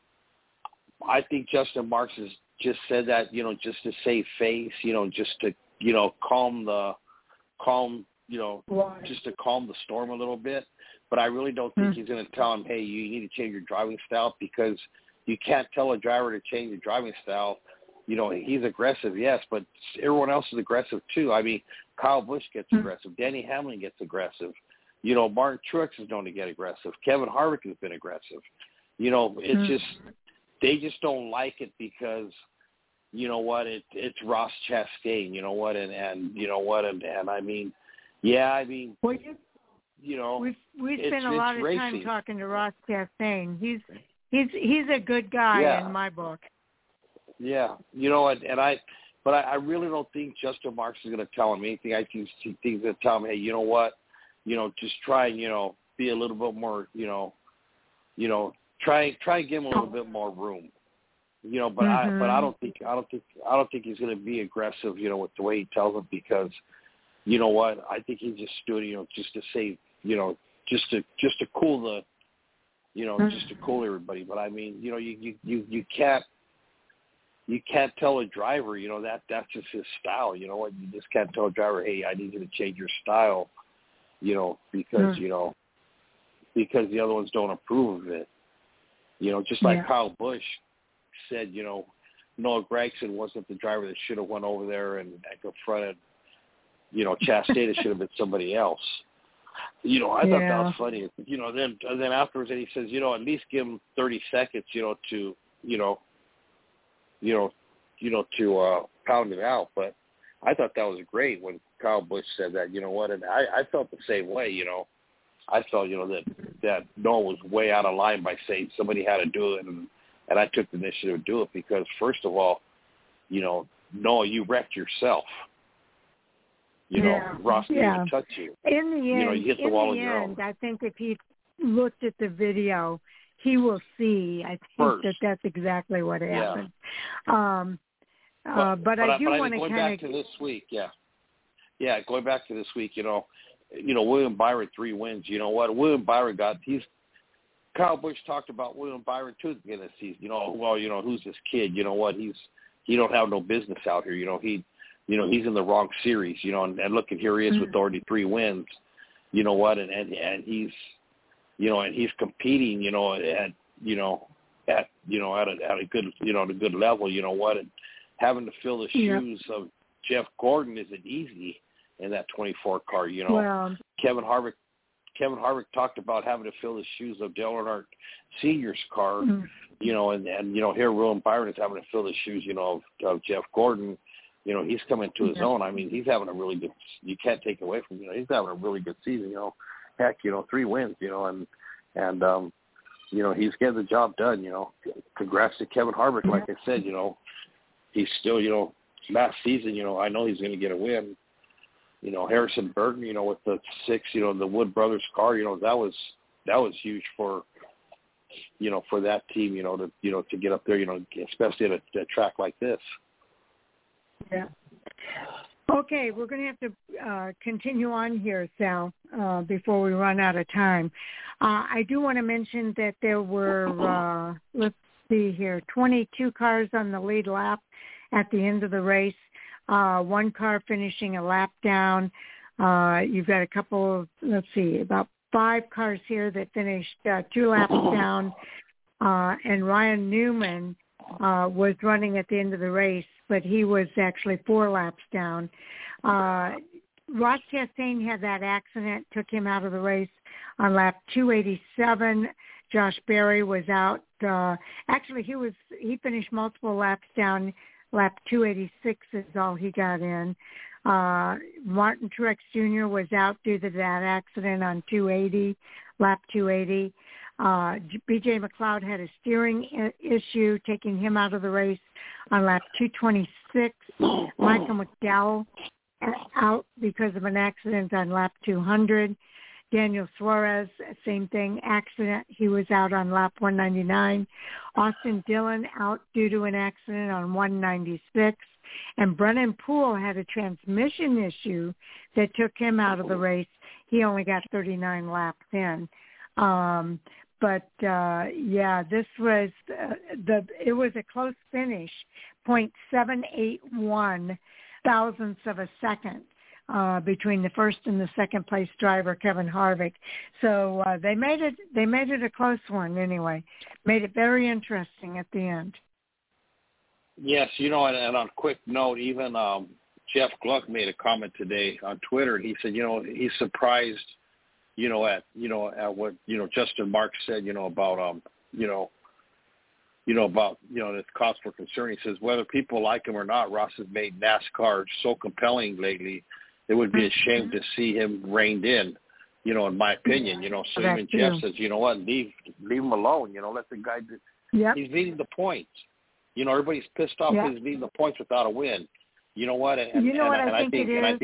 I think Justin Marks has just said that, you know, just to save face, you know, just to, you know, calm the, calm, you know, Why? just to calm the storm a little bit. But I really don't think mm. he's going to tell him, hey, you need to change your driving style because you can't tell a driver to change the driving style. You know, he's aggressive, yes, but everyone else is aggressive too. I mean, Kyle Busch gets mm. aggressive. Denny Hamlin gets aggressive. You know, Martin Truex is known to get aggressive. Kevin Harvick has been aggressive. You know, it's mm. just they just don't like it because, you know what, it, it's Ross Chastain, you know what, and, and you know what, and, and I mean, yeah, I mean, well, you, you know, we've we've it's, spent a lot of racing. time talking to Ross Chastain. He's he's he's a good guy yeah. in my book. Yeah, you know, and, and I, but I, I really don't think Justin Marks is going to tell him anything. I think he's going to tell him, hey, you know what, you know, just try and, you know, be a little bit more, you know, you know, try try and give him a little bit more room, you know. But mm-hmm. I, but I don't think, I don't think, I don't think he's going to be aggressive, you know, with the way he tells him because, you know what, I think he's just doing, you know, just to save, you know, just to just to cool the, you know, mm-hmm. just to cool everybody. But I mean, you know, you you you, you can't. You can't tell a driver, you know, that that's just his style. You know what? You just can't tell a driver, hey, I need you to change your style, you know, because, mm. you know, because the other ones don't approve of it. You know, just like yeah. Kyle Busch said, you know, Noah Gragson wasn't the driver that should have went over there and, and confronted, you know, Chastain. It should have been somebody else. You know, I yeah. thought that was funny. You know, then and then afterwards, and he says, you know, at least give him thirty seconds, you know, to, you know, you know, you know, to uh, pound it out. But I thought that was great when Kyle Busch said that, you know what, and I, I felt the same way, you know. I felt, you know, that, that Noah was way out of line by saying somebody had to do it, and, and I took the initiative to do it because, first of all, you know, Noah, you wrecked yourself. You know, yeah. Ross didn't yeah. even touch you. In the end, you know, you hit the in wall the on your end, own. I think if he looked at the video, he will see. I think First. that that's exactly what happened. Yeah. Um, but, uh, but, but I I do but want to kind of going back to this week, yeah, yeah, going back to this week, you know, you know, William Byron three wins. You know what? William Byron got he's. Kyle Busch talked about William Byron too at the beginning of the season. You know, well, you know, who's this kid? You know what? He's he don't have no business out here. You know, he, you know, he's in the wrong series. You know, and, and look at here he is mm-hmm. with already three wins. You know what? And and and he's, you know, and he's competing. You know, at you know, at you know at a at a good you know at a good level. You know what? And having to fill the shoes yep. of Jeff Gordon isn't easy in that twenty-four car. You know, well, Kevin Harvick. Kevin Harvick talked about having to fill the shoes of Dale Earnhardt Senior's car, mm-hmm. you know, and, and, you know, here William Byron is having to fill the shoes, you know, of, of Jeff Gordon. You know, he's coming to his yeah. own. I mean, he's having a really good – you can't take away from him. You know, he's having a really good season, you know. Heck, you know, three wins, you know, and, and um, you know, he's getting the job done, you know. Congrats to Kevin Harvick. Like I said, you know, he's still, you know, last season, you know, I know he's going to get a win. You know, Harrison Burton, you know, with the six, you know, the Wood Brothers car, you know, that was that was huge for, you know, for that team, you know, to you know to get up there, you know, especially at a, a track like this. Yeah. Okay, we're going to have to uh, continue on here, Sal, uh, before we run out of time. Uh, I do want to mention that there were, uh, let's see here, twenty-two cars on the lead lap at the end of the race. Uh, one car finishing a lap down. Uh, you've got a couple of, let's see, about five cars here that finished uh, two laps down. Uh, and Ryan Newman uh, was running at the end of the race, but he was actually four laps down. Uh, Ross Chastain had that accident, took him out of the race on lap two eighty-seven. Josh Berry was out. Uh, actually, he was he finished multiple laps down. Lap two eighty-six is all he got in. Uh, Martin Truex Junior was out due to that accident on two eighty, lap two eighty. Uh, B J McLeod had a steering I- issue, taking him out of the race on lap two twenty-six. Michael McDowell out because of an accident on lap two hundred. Daniel Suarez, same thing, accident. He was out on lap one ninety-nine. Austin Dillon out due to an accident on one ninety-six. And Brennan Poole had a transmission issue that took him out of the race. He only got thirty-nine laps in. Um, but, uh, yeah, this was uh, the, it was a close finish, point seven eight one thousandths of a second. Uh, between the first and the second place driver, Kevin Harvick. So uh, they made it. They made it a close one anyway. Made it very interesting at the end. Yes, you know, and, and on a quick note, even um, Jeff Gluck made a comment today on Twitter, and he said, you know, he's surprised, you know, at you know at what you know Justin Marks said, you know, about um, you know. You know, about, you know, this cause for concern. He says, whether people like him or not, Ross has made NASCAR so compelling lately, it would be a shame to see him reined in, you know, in my opinion, you know. So That's even Jeff true. says, you know what, leave leave him alone, you know, let the guy do. Yep. He's leading the points. You know, everybody's pissed off yep. because he's leading the points without a win. You know what? And, you know and, what and I, think I think, it and I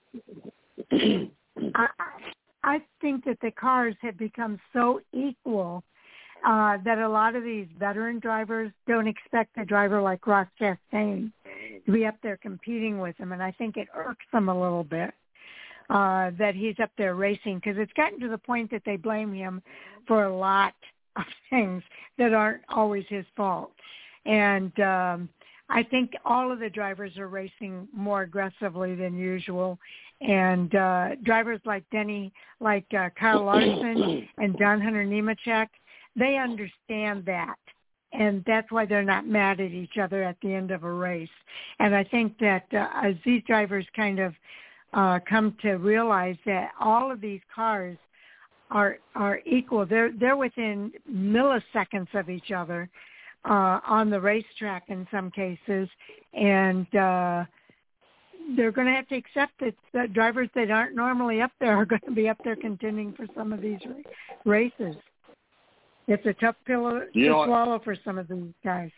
think I, I think that the cars have become so equal uh, that a lot of these veteran drivers don't expect a driver like Ross Chastain to be up there competing with him, and I think it irks them a little bit uh, that he's up there racing, because it's gotten to the point that they blame him for a lot of things that aren't always his fault. And um, I think all of the drivers are racing more aggressively than usual. And uh, drivers like Denny, like uh, Kyle Larson and John Hunter Nemechek, they understand that. And that's why they're not mad at each other at the end of a race. And I think that uh, as these drivers kind of uh, come to realize that all of these cars are are equal, they're they're within milliseconds of each other uh, on the racetrack in some cases, and uh, they're going to have to accept that the drivers that aren't normally up there are going to be up there contending for some of these races. It's a tough pill to you know, swallow for some of these guys.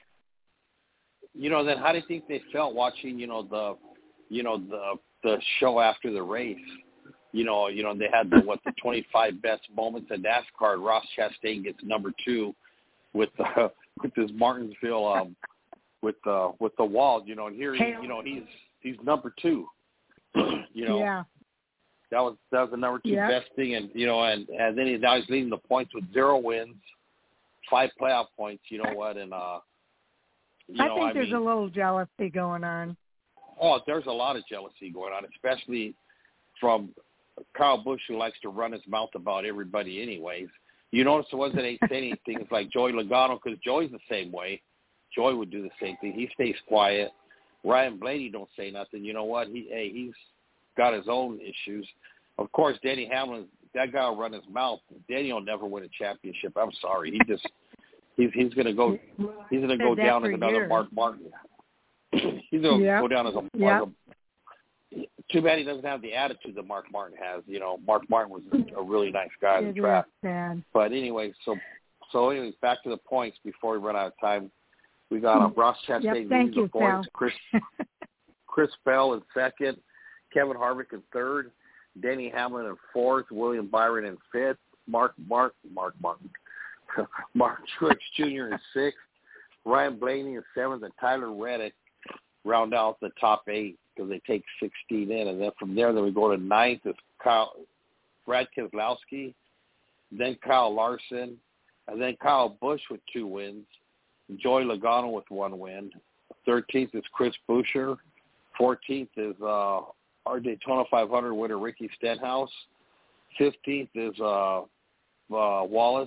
You know, then how do you think they felt watching, you know, the, you know, the the show after the race? You know, you know, they had the what the twenty-five best moments in NASCAR. Ross Chastain gets number two with the with this Martinsville um, with the with the wall. You know, and here he, you know he's he's number two. You know, yeah. that was that was the number two yeah. best thing, and you know, and and then he, now he's leading the points with zero wins, five playoff points. You know what? And uh, you I know, think I there's mean, a little jealousy going on. Oh, there's a lot of jealousy going on, especially from Kyle Busch, who likes to run his mouth about everybody anyways. You notice the ones that ain't saying anything. It's like Joey Logano, because Joey's the same way. Joey would do the same thing. He stays quiet. Ryan Blaney don't say nothing. You know what? He hey, he's got his own issues. Of course, Denny Hamlin, that guy will run his mouth. Denny will never win a championship. I'm sorry. He just he's he's gonna go he's gonna go down as another years. Mark Martin. He's gonna yep. go down as a, yep. a too bad he doesn't have the attitude that Mark Martin has. You know, Mark Martin was a, a really nice guy in the track. But anyway, so so anyways, back to the points before we run out of time. We got uh, Ross Chastain yep, leading the points. Chris Chris Bell in second, Kevin Harvick in third, Denny Hamlin in fourth, William Byron in fifth, Mark Mark Mark Martin, Mark Truex Junior in sixth, Ryan Blaney in seventh, and Tyler Reddick round out the top eight because they take sixteen in, and then from there, then we go to ninth is Kyle Brad Keselowski, then Kyle Larson, and then Kyle Busch with two wins. Joey Logano with one win. thirteenth is Chris Buescher. fourteenth is uh, our Daytona five hundred winner Ricky Stenhouse. fifteenth is uh, uh, Wallace.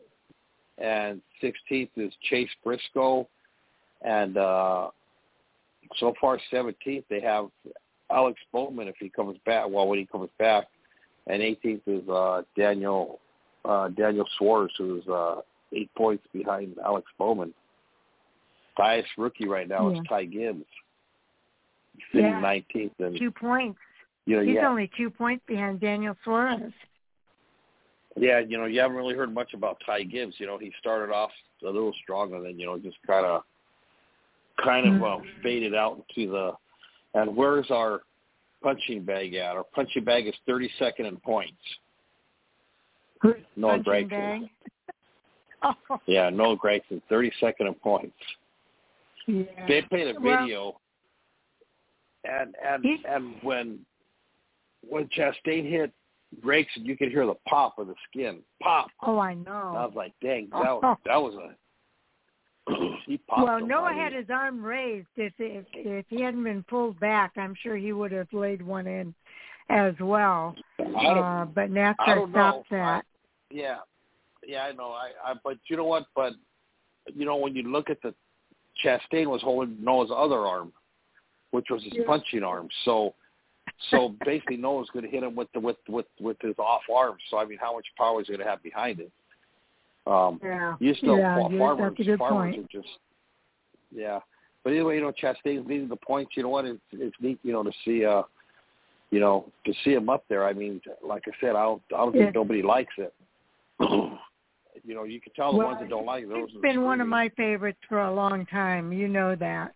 And sixteenth is Chase Briscoe. And uh, so far seventeenth, they have Alex Bowman if he comes back. Well, when he comes back. And eighteenth is uh, Daniel uh, Daniel Suarez, who's uh, eight points behind Alex Bowman. Highest rookie right now yeah. is Ty Gibbs, sitting yeah. nineteenth. And, two points. You know, He's yeah. only two points behind Daniel Suarez. Yeah, you know, you haven't really heard much about Ty Gibbs. You know, he started off a little strong and then, you know, just kind of kind of mm-hmm. uh, faded out into the – and where's our punching bag at? Our punching bag is thirty-second in points. Who's Noah punching Gragson. bag? Oh. Yeah, Noah Gragson, thirty-second in points. Yeah. They played a video, well, and and he's... and when when Chastain hit Gragson, you could hear the pop of the skin, pop. Oh, I know. And I was like, dang, that was, that was a he popped. Well, Noah had his arm raised. If, if if he hadn't been pulled back, I'm sure he would have laid one in as well. Uh, but NASCAR stopped that. I, yeah, yeah, I know. I, I but you know what? But you know when you look at the Chastain was holding Noah's other arm, which was his yeah. punching arm. So, so basically Noah's going to hit him with the with with with his off arm. So I mean, how much power is he going to have behind it? Um, yeah, you still yeah, farmers. That's a good farmers point. are just yeah. But anyway, you know, Chastain's leading the points. You know what? It's it's neat, you know, to see uh, you know, to see him up there. I mean, like I said, I don't I don't yeah. think nobody likes it. You know, you can tell the well, ones that don't like it. Those it's been one of my favorites for a long time. You know that.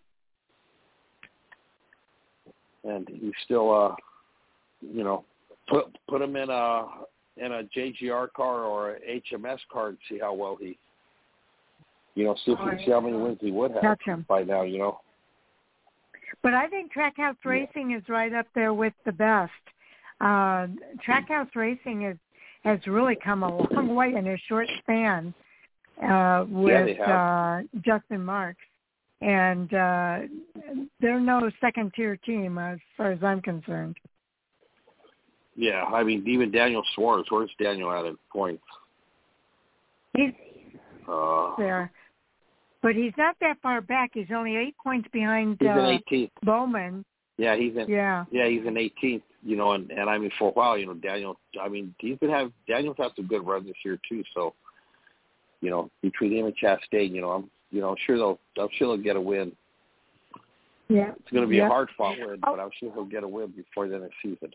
And he's still, uh, you know, put put him in a in a J G R car or a H M S car and see how well he, you know, see, if, see how many wins he would have by now. You know. But I think Trackhouse Racing is right up there with the best. Uh, Trackhouse Racing is. has really come a long way in a short span uh, with yeah, uh, Justin Marks. And uh, they're no second-tier team as far as I'm concerned. Yeah, I mean, even Daniel Suarez, where's Daniel at in points? He's uh, there. But he's not that far back. He's only eight points behind he's uh, in eighteenth. Bowman. Yeah, he's in. Yeah, yeah, he's in eighteenth. You know, and, and I mean, for a while, you know, Daniel. I mean, he's been have Daniel's had some good runs this year too. So, you know, between him and Chastain, you know, I'm, you know, I'm sure they'll, I'm sure they'll get a win. Yeah, it's going to be yep. a hard fought win, oh. but I'm sure he'll get a win before the end of the season.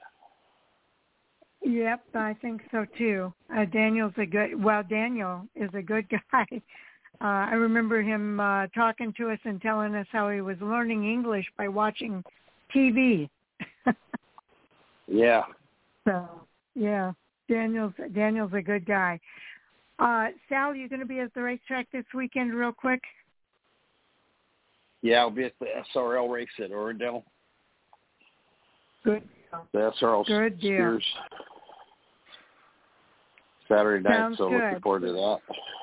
Yep, I think so too. Uh, Daniel's a good. Well, Daniel is a good guy. Uh, I remember him uh, talking to us and telling us how he was learning English by watching T V. Yeah. So, yeah, Daniel's Daniel's a good guy. Uh, Sal, you going to be at the racetrack this weekend real quick? Yeah, I'll be at the S R L race at Orendale. Good. The S R L good deal. Steers Saturday night, Sounds so good. looking forward to that.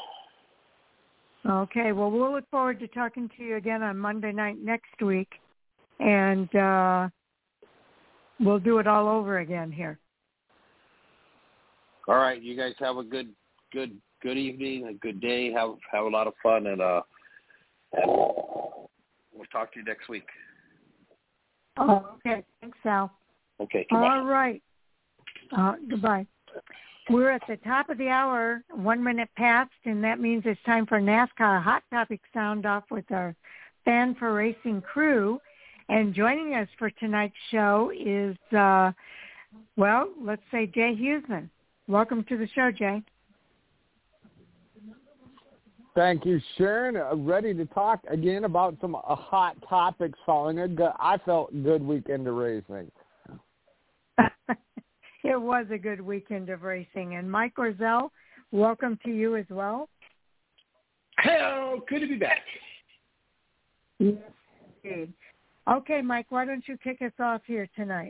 Okay, well, we'll look forward to talking to you again on Monday night next week, and uh, we'll do it all over again here. All right, you guys have a good good good evening, a good day. Have have a lot of fun, and uh, and we'll talk to you next week. Oh, okay. Thanks, Sal. Okay. Goodbye. All right. Uh, goodbye. We're at the top of the hour, one minute past, and that means it's time for NASCAR Hot Topic Sound Off with our Fan for Racing crew. And joining us for tonight's show is, uh, well, let's say Jay Huseman. Welcome to the show, Jay. Thank you, Sharon. Uh, ready to talk again about some uh, hot topics following a good, I felt good weekend of racing. It was a good weekend of racing. And Mike Orzel, welcome to you as well. Hello, good to be back. Yes, indeed. Okay, Mike, why don't you kick us off here tonight?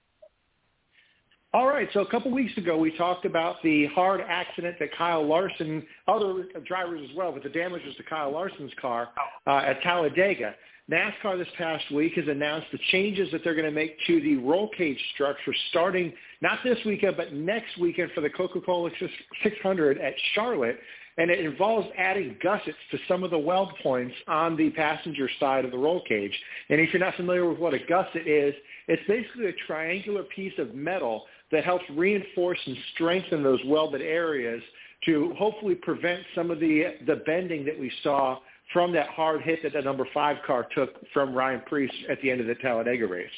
All right, so a couple weeks ago we talked about the hard accident that Kyle Larson, other drivers as well, but the damages to Kyle Larson's car uh, at Talladega. NASCAR this past week has announced the changes that they're going to make to the roll cage structure starting not this weekend, but next weekend for the Coca-Cola six hundred at Charlotte. And it involves adding gussets to some of the weld points on the passenger side of the roll cage. And if you're not familiar with what a gusset is, it's basically a triangular piece of metal that helps reinforce and strengthen those welded areas to hopefully prevent some of the the bending that we saw from that hard hit that the number five car took from Ryan Preece at the end of the Talladega race.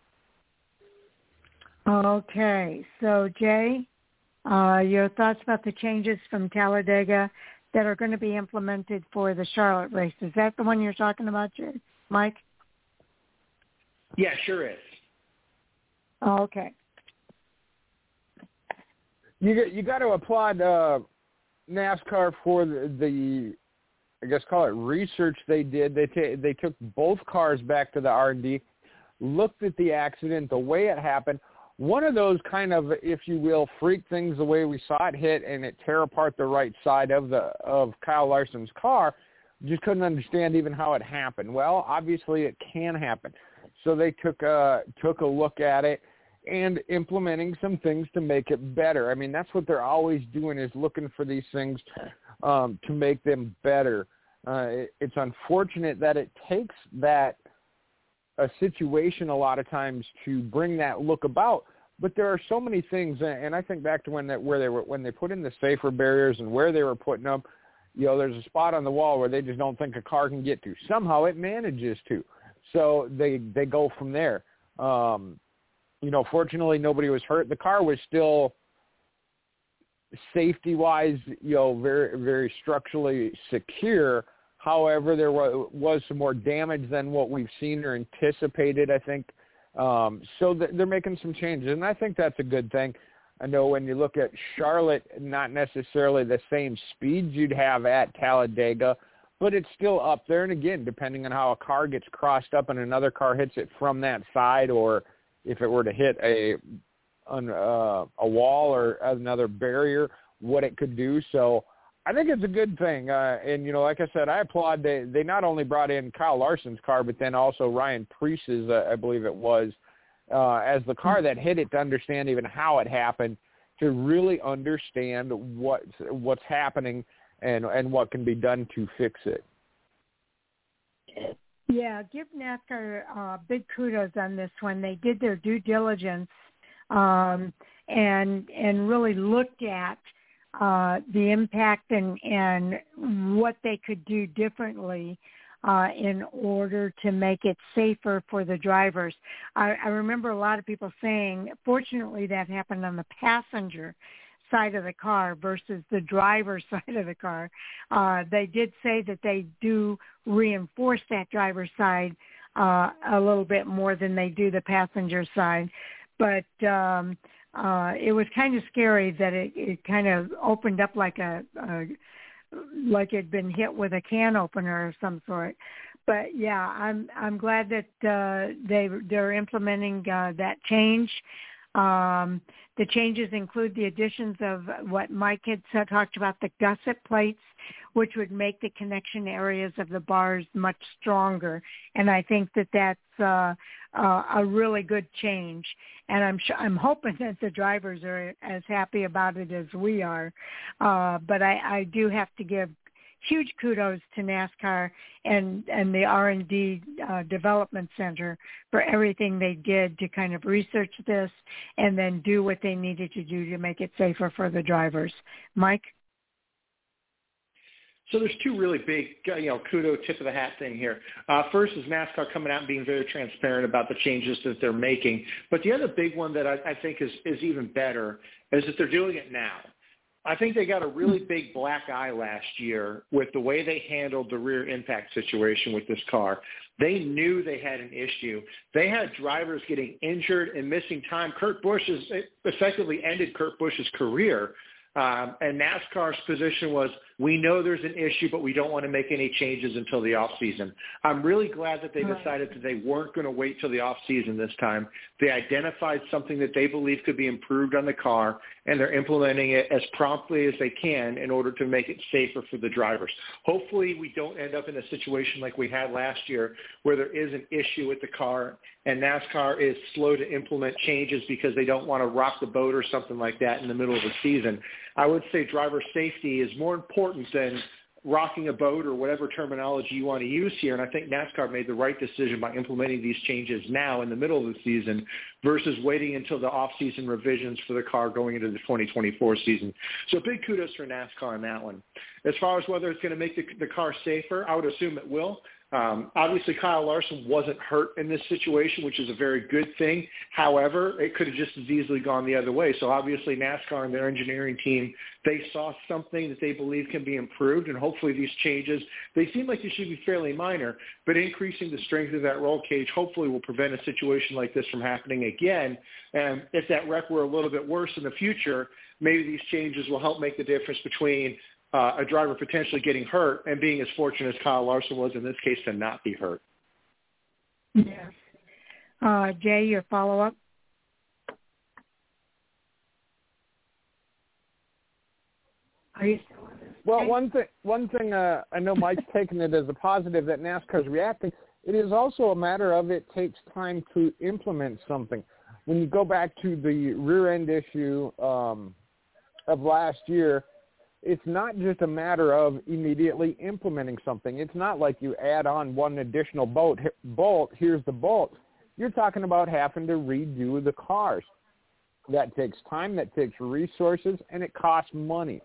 Okay. So, Jay, uh, your thoughts about the changes from Talladega that are going to be implemented for the Charlotte race. Is that the one you're talking about, Jay? Mike? Yeah, sure is. Okay. You you got to applaud uh, NASCAR for the, the I guess call it research they did. They t- they took both cars back to the R and D, looked at the accident, the way it happened. One of those kind of, if you will, freak things the way we saw it hit and it tear apart the right side of the of Kyle Larson's car. Just couldn't understand even how it happened. Well, obviously it can happen. So they took a took a look at it and implementing some things to make it better. I mean, that's what they're always doing, is looking for these things um, to make them better. Uh, it, it's unfortunate that it takes that a situation a lot of times to bring that look about, but there are so many things, and I think back to when that where they were when they put in the safer barriers and where they were putting them. You know, there's a spot on the wall where they just don't think a car can get to. Somehow it manages to, so they they go from there. Um, You know, fortunately, nobody was hurt. The car was still safety-wise, you know, very, very structurally secure. However, there was, was some more damage than what we've seen or anticipated, I think. Um, so th- they're making some changes, and I think that's a good thing. I know when you look at Charlotte, not necessarily the same speeds you'd have at Talladega, but it's still up there. And again, depending on how a car gets crossed up and another car hits it from that side, or if it were to hit a an, uh, a wall or another barrier, what it could do. So I think it's a good thing. Uh, and, you know, like I said, I applaud they, they not only brought in Kyle Larson's car, but then also Ryan Preece's, uh, I believe it was, uh, as the car that hit it, to understand even how it happened, to really understand what, what's happening and, and what can be done to fix it. Yeah, give NASCAR uh, big kudos on this one. They did their due diligence um, and and really looked at uh, the impact and, and what they could do differently uh, in order to make it safer for the drivers. I, I remember a lot of people saying, fortunately, that happened on the passenger side of the car versus the driver's side of the car. Uh, they did say that they do reinforce that driver's side uh, a little bit more than they do the passenger side. But um, uh, it was kind of scary that it, it kind of opened up like a, a like it'd been hit with a can opener of some sort. But yeah, I'm I'm glad that uh, they they're implementing uh, that change. Um, the changes include the additions of what Mike had said, talked about, the gusset plates, which would make the connection areas of the bars much stronger. And I think that that's uh, uh, a really good change. And I'm sure, I'm hoping that the drivers are as happy about it as we are. Uh, but I, I do have to give huge kudos to NASCAR and, and the R and D uh, Development Center for everything they did to kind of research this and then do what they needed to do to make it safer for the drivers. Mike? So there's two really big, you know, kudo tip of the hat thing here. Uh, first is NASCAR coming out and being very transparent about the changes that they're making. But the other big one that I, I think is, is even better is that they're doing it now. I think they got a really big black eye last year with the way they handled the rear impact situation with this car. They knew they had an issue. They had drivers getting injured and missing time. Kurt Busch has effectively ended Kurt Busch's career. Um, and NASCAR's position was, we know there's an issue, but we don't want to make any changes until the off season. I'm really glad that they decided that they weren't going to wait till the off season this time. They identified something that they believe could be improved on the car, and they're implementing it as promptly as they can in order to make it safer for the drivers. Hopefully we don't end up in a situation like we had last year where there is an issue with the car and NASCAR is slow to implement changes because they don't want to rock the boat or something like that in the middle of the season. I would say driver safety is more important than rocking a boat or whatever terminology you want to use here. And I think NASCAR made the right decision by implementing these changes now in the middle of the season versus waiting until the off-season revisions for the car going into the twenty twenty-four season. So big kudos for NASCAR on that one. As far as whether it's going to make the, the car safer, I would assume it will. Um, obviously, Kyle Larson wasn't hurt in this situation, which is a very good thing. However, it could have just as easily gone the other way. So obviously, NASCAR and their engineering team, they saw something that they believe can be improved, and hopefully these changes, they seem like they should be fairly minor, but increasing the strength of that roll cage hopefully will prevent a situation like this from happening again. And if that wreck were a little bit worse in the future, maybe these changes will help make the difference between Uh, a driver potentially getting hurt and being as fortunate as Kyle Larson was in this case to not be hurt. Yes. Uh, Jay, your follow-up? Are you still with us? Well, one thing, one thing uh, I know Mike's taking it as a positive that NASCAR's reacting. It is also a matter of it takes time to implement something. When you go back to the rear end issue um, of last year, it's not just a matter of immediately implementing something. It's not like you add on one additional bolt, bolt, here's the bolt. You're talking about having to redo the cars. That takes time, that takes resources, and it costs money.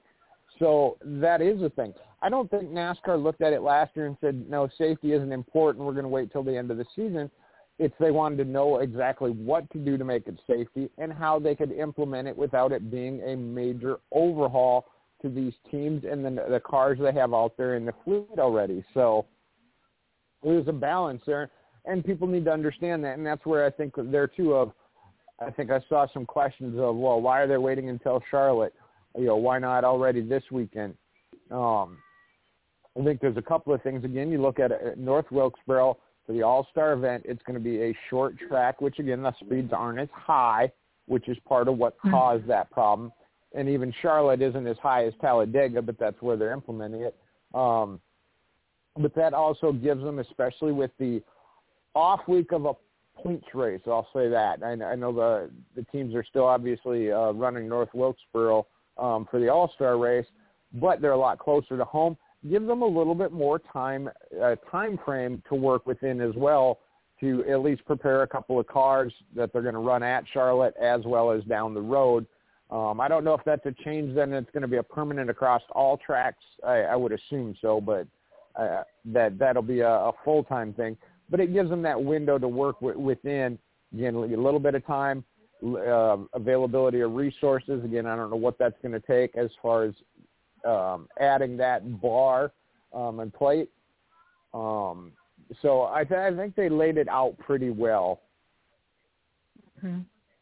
So that is a thing. I don't think NASCAR looked at it last year and said, no, safety isn't important, we're going to wait till the end of the season. It's they wanted to know exactly what to do to make it safety and how they could implement it without it being a major overhaul to these teams and the, the cars they have out there in the fleet already. So there's a balance there, and people need to understand that, and that's where I think there too of, I think I saw some questions of, well, why are they waiting until Charlotte? You know, why not already this weekend? Um, I think there's a couple of things. Again, you look at it, North Wilkesboro for the All-Star event, it's going to be a short track, which again, the speeds aren't as high, which is part of what caused that problem. And even Charlotte isn't as high as Talladega, but that's where they're implementing it. Um, but that also gives them, especially with the off week of a points race, I'll say that. I, I know the the teams are still obviously uh, running North Wilkesboro um, for the All-Star race, but they're a lot closer to home. Give them a little bit more time uh, time frame to work within as well to at least prepare a couple of cars that they're going to run at Charlotte as well as down the road. Um, I don't know if that's a change then it's going to be a permanent across all tracks. I, I would assume so, but uh, that, that'll be a, a full-time thing. But it gives them that window to work w- within, again, a little bit of time, uh, availability of resources. Again, I don't know what that's going to take as far as um, adding that bar um, and plate. Um, so I, th- I think they laid it out pretty well. Mm-hmm.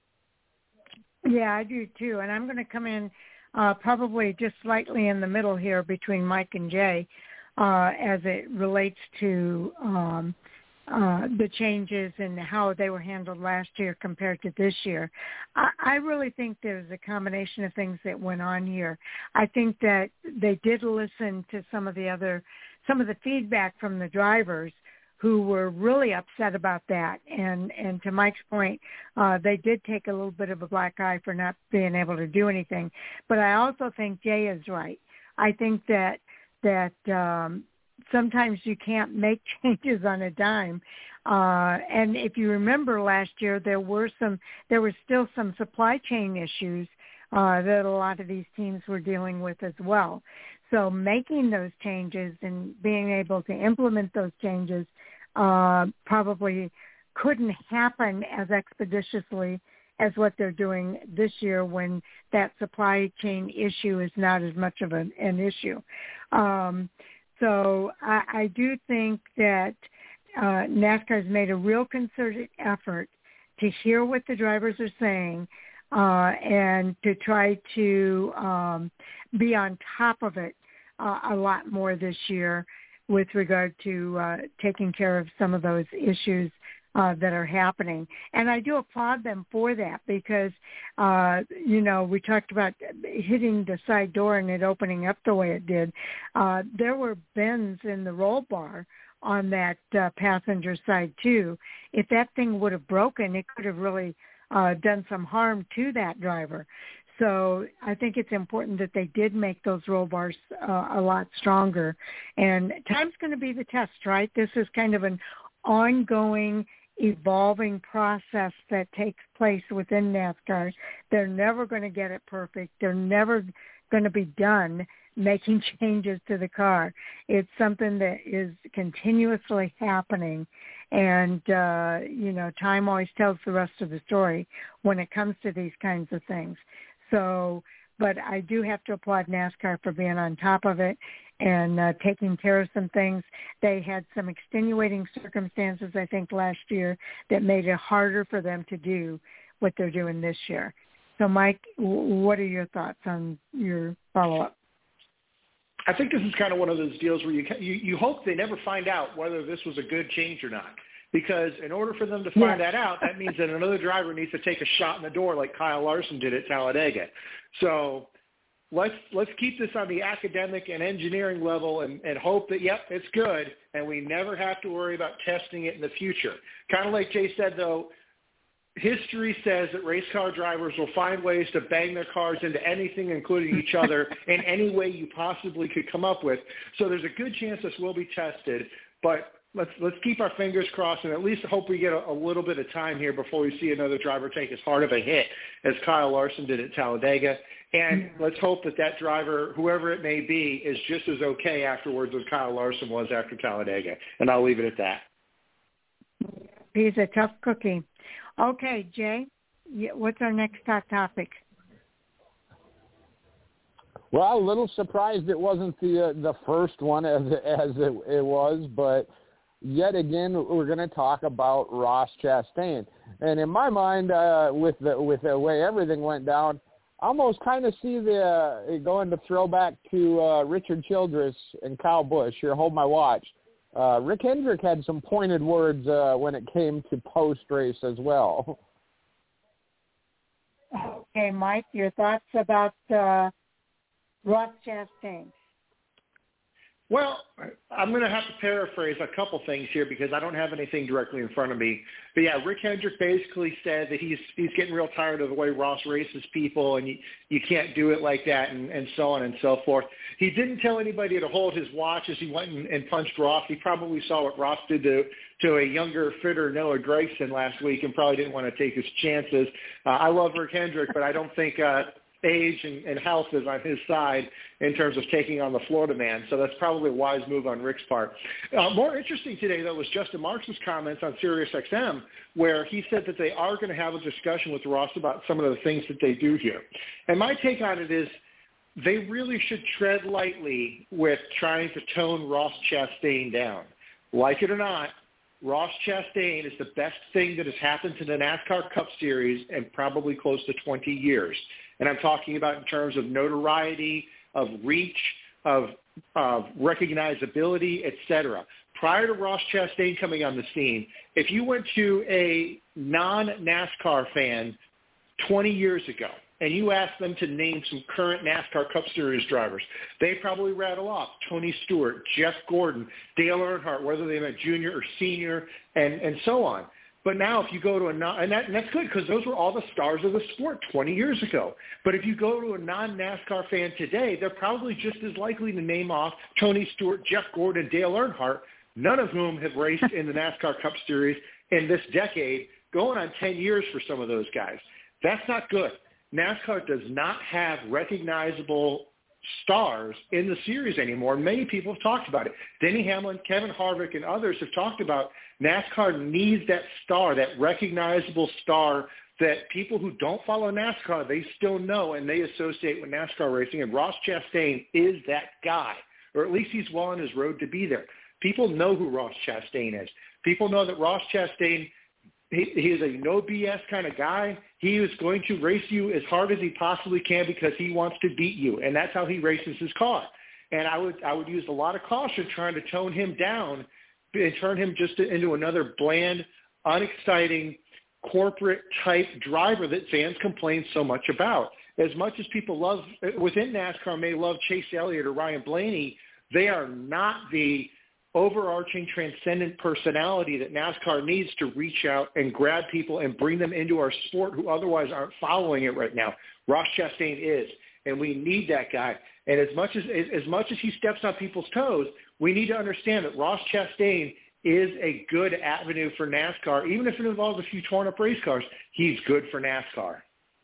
Yeah, I do too. And I'm going to come in uh, probably just slightly in the middle here between Mike and Jay uh, as it relates to um, uh, the changes and how they were handled last year compared to this year. I, I really think there's a combination of things that went on here. I think that they did listen to some of the other, some of the feedback from the drivers who were really upset about that. And, and to Mike's point, uh, they did take a little bit of a black eye for not being able to do anything. But I also think Jay is right. I think that, that, um, sometimes you can't make changes on a dime. Uh, and if you remember last year, there were some, there were still some supply chain issues uh, that a lot of these teams were dealing with as well. So making those changes and being able to implement those changes uh, probably couldn't happen as expeditiously as what they're doing this year when that supply chain issue is not as much of an, an issue. Um, So I, I do think that uh, NASCAR has made a real concerted effort to hear what the drivers are saying uh, and to try to um, be on top of it uh, a lot more this year with regard to uh, taking care of some of those issues Uh, that are happening. And I do applaud them for that because, uh, you know, we talked about hitting the side door and it opening up the way it did. Uh, there were bends in the roll bar on that uh, passenger side too. If that thing would have broken, it could have really uh, done some harm to that driver. So I think it's important that they did make those roll bars uh, a lot stronger. And time's going to be the test, right? This is kind of an ongoing evolving process that takes place within NASCAR. They're never going to get it perfect. They're never going to be done making changes to the car. It's something that is continuously happening. And, uh, you know, time always tells the rest of the story when it comes to these kinds of things. So, but I do have to applaud NASCAR for being on top of it and uh, taking care of some things. They had some extenuating circumstances, I think, last year that made it harder for them to do what they're doing this year. So, Mike, w- what are your thoughts on your follow-up? I think this is kind of one of those deals where you, you you hope they never find out whether this was a good change or not. Because in order for them to find yeah. that out, that means that another driver needs to take a shot in the door like Kyle Larson did at Talladega. So let's let's keep this on the academic and engineering level and, and hope that, yep, it's good, and we never have to worry about testing it in the future. Kind of like Jay said, though, history says that race car drivers will find ways to bang their cars into anything, including each other, in any way you possibly could come up with. So there's a good chance this will be tested, but let's let's keep our fingers crossed and at least hope we get a, a little bit of time here before we see another driver take as hard of a hit as Kyle Larson did at Talladega. And let's hope that that driver, whoever it may be, is just as okay afterwards as Kyle Larson was after Talladega. And I'll leave it at that. He's a tough cookie. Okay, Jay, what's our next hot topic? Well, a little surprised it wasn't the uh, the first one as as it, it was, but yet again we're going to talk about Ross Chastain. And in my mind, uh, with the with the way everything went down, I almost kind of see the uh, going to throwback to uh, Richard Childress and Kyle Busch. Here, hold my watch. Uh, Rick Hendrick had some pointed words uh, when it came to post-race as well. Okay, Mike, your thoughts about uh, Ross Chastain? Well, I'm going to have to paraphrase a couple things here because I don't have anything directly in front of me. But, yeah, Rick Hendrick basically said that he's he's getting real tired of the way Ross races people and you, you can't do it like that and, and so on and so forth. He didn't tell anybody to hold his watch as he went and, and punched Ross. He probably saw what Ross did to, to a younger, fitter Noah Gragson last week and probably didn't want to take his chances. Uh, I love Rick Hendrick, but I don't think uh, – age and, and health is on his side in terms of taking on the Florida man. So that's probably a wise move on Rick's part. Uh, more interesting today, though, was Justin Marks' comments on Sirius X M, where he said that they are going to have a discussion with Ross about some of the things that they do here. And my take on it is they really should tread lightly with trying to tone Ross Chastain down. Like it or not, Ross Chastain is the best thing that has happened to the NASCAR Cup Series in probably close to twenty years. And I'm talking about in terms of notoriety, of reach, of, of recognizability, et cetera. prior to Ross Chastain coming on the scene, if you went to a non-NASCAR fan twenty years ago and you asked them to name some current NASCAR Cup Series drivers, they probably rattle off Tony Stewart, Jeff Gordon, Dale Earnhardt, whether they meant junior or senior, and, and so on. But now if you go to a non, and, that, and that's good because those were all the stars of the sport twenty years ago. But if you go to a non-NASCAR fan today, they're probably just as likely to name off Tony Stewart, Jeff Gordon, Dale Earnhardt, none of whom have raced in the NASCAR Cup Series in this decade, going on ten years for some of those guys. That's not good. NASCAR does not have recognizable stars in the series anymore. Many people have talked about it. Denny Hamlin, Kevin Harvick, and others have talked about NASCAR needs that star, that recognizable star that people who don't follow NASCAR, they still know and they associate with NASCAR racing. And Ross Chastain is that guy, or at least he's well on his road to be there. People know who Ross Chastain is. People know that Ross Chastain, he, he is a no B S kind of guy. He is going to race you as hard as he possibly can because he wants to beat you, and that's how he races his car. And I would I would use a lot of caution trying to tone him down and turn him just into another bland, unexciting, corporate-type driver that fans complain so much about. As much as people love, within NASCAR may love Chase Elliott or Ryan Blaney, they are not the overarching transcendent personality that NASCAR needs to reach out and grab people and bring them into our sport who otherwise aren't following it right now. Ross Chastain is, and we need that guy. And as much as as much as he steps on people's toes, we need to understand that Ross Chastain is a good avenue for NASCAR. Even if it involves a few torn-up race cars, he's good for NASCAR.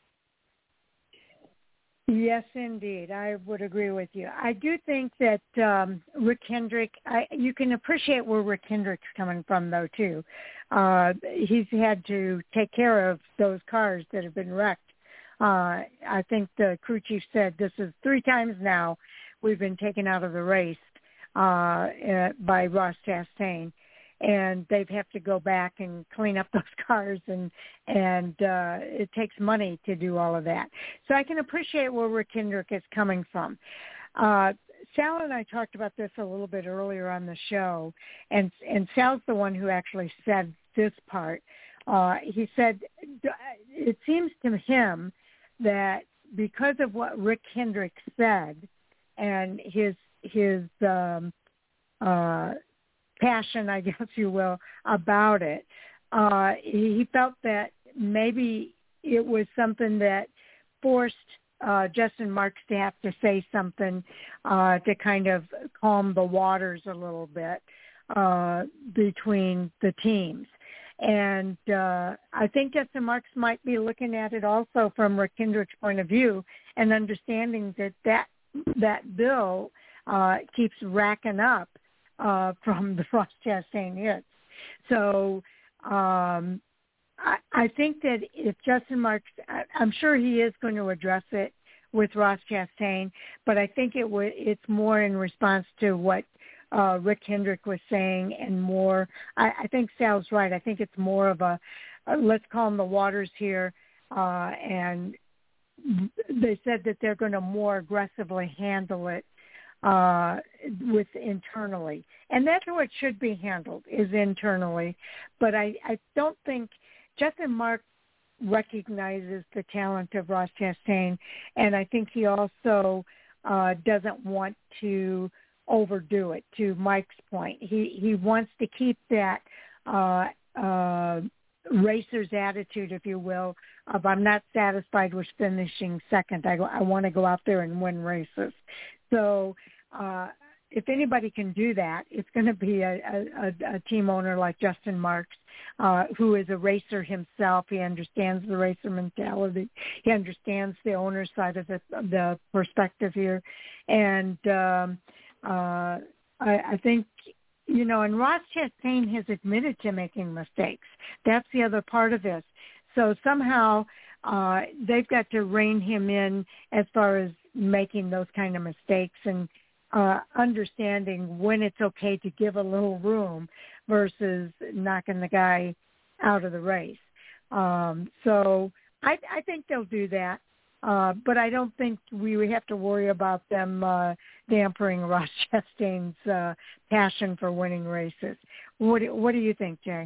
Yes, indeed. I would agree with you. I do think that um, Rick Hendrick, I, you can appreciate where Rick Hendrick's coming from, though, too. Uh, he's had to take care of those cars that have been wrecked. Uh, I think the crew chief said this is three times now we've been taken out of the race uh, uh, by Ross Chastain. And they've have to go back and clean up those cars, and and uh, it takes money to do all of that. So I can appreciate where Rick Hendrick is coming from. Uh, Sal and I talked about this a little bit earlier on the show, and and Sal's the one who actually said this part. Uh, he said it seems to him that because of what Rick Hendrick said and his his um, uh, passion, I guess you will, about it, uh, he felt that maybe it was something that forced uh, Justin Marks to have to say something uh, to kind of calm the waters a little bit uh, between the teams. And uh, I think Justin Marks might be looking at it also from Rick Hendrick's point of view and understanding that that, that bill uh, keeps racking up Uh, from the Ross Chastain hits. So um, I, I think that if Justin Marks, I, I'm sure he is going to address it with Ross Chastain, but I think it w- it's more in response to what uh, Rick Hendrick was saying and more, I, I think Sal's right. I think it's more of a, a let's calm the waters here, uh, and they said that they're going to more aggressively handle it uh, with internally. And that's how it should be handled, is internally. But I, I don't think Justin Marks recognizes the talent of Ross Chastain, and I think he also uh, doesn't want to overdo it, to Mike's point. He, he wants to keep that uh, uh, racer's attitude, if you will, of I'm not satisfied with finishing second. I, I want to go out there and win races. So uh, if anybody can do that, it's going to be a, a, a team owner like Justin Marks, uh, who is a racer himself. He understands the racer mentality. He understands the owner side of the, the perspective here. And um, uh, I, I think, you know, and Ross Chastain has admitted to making mistakes. That's the other part of this. So somehow uh, they've got to rein him in as far as making those kind of mistakes and uh, understanding when it's okay to give a little room versus knocking the guy out of the race. Um, so I, I think they'll do that. Uh, but I don't think we would have to worry about them uh, dampering Ross Chastain's uh, passion for winning races. What do, what do you think, Jay?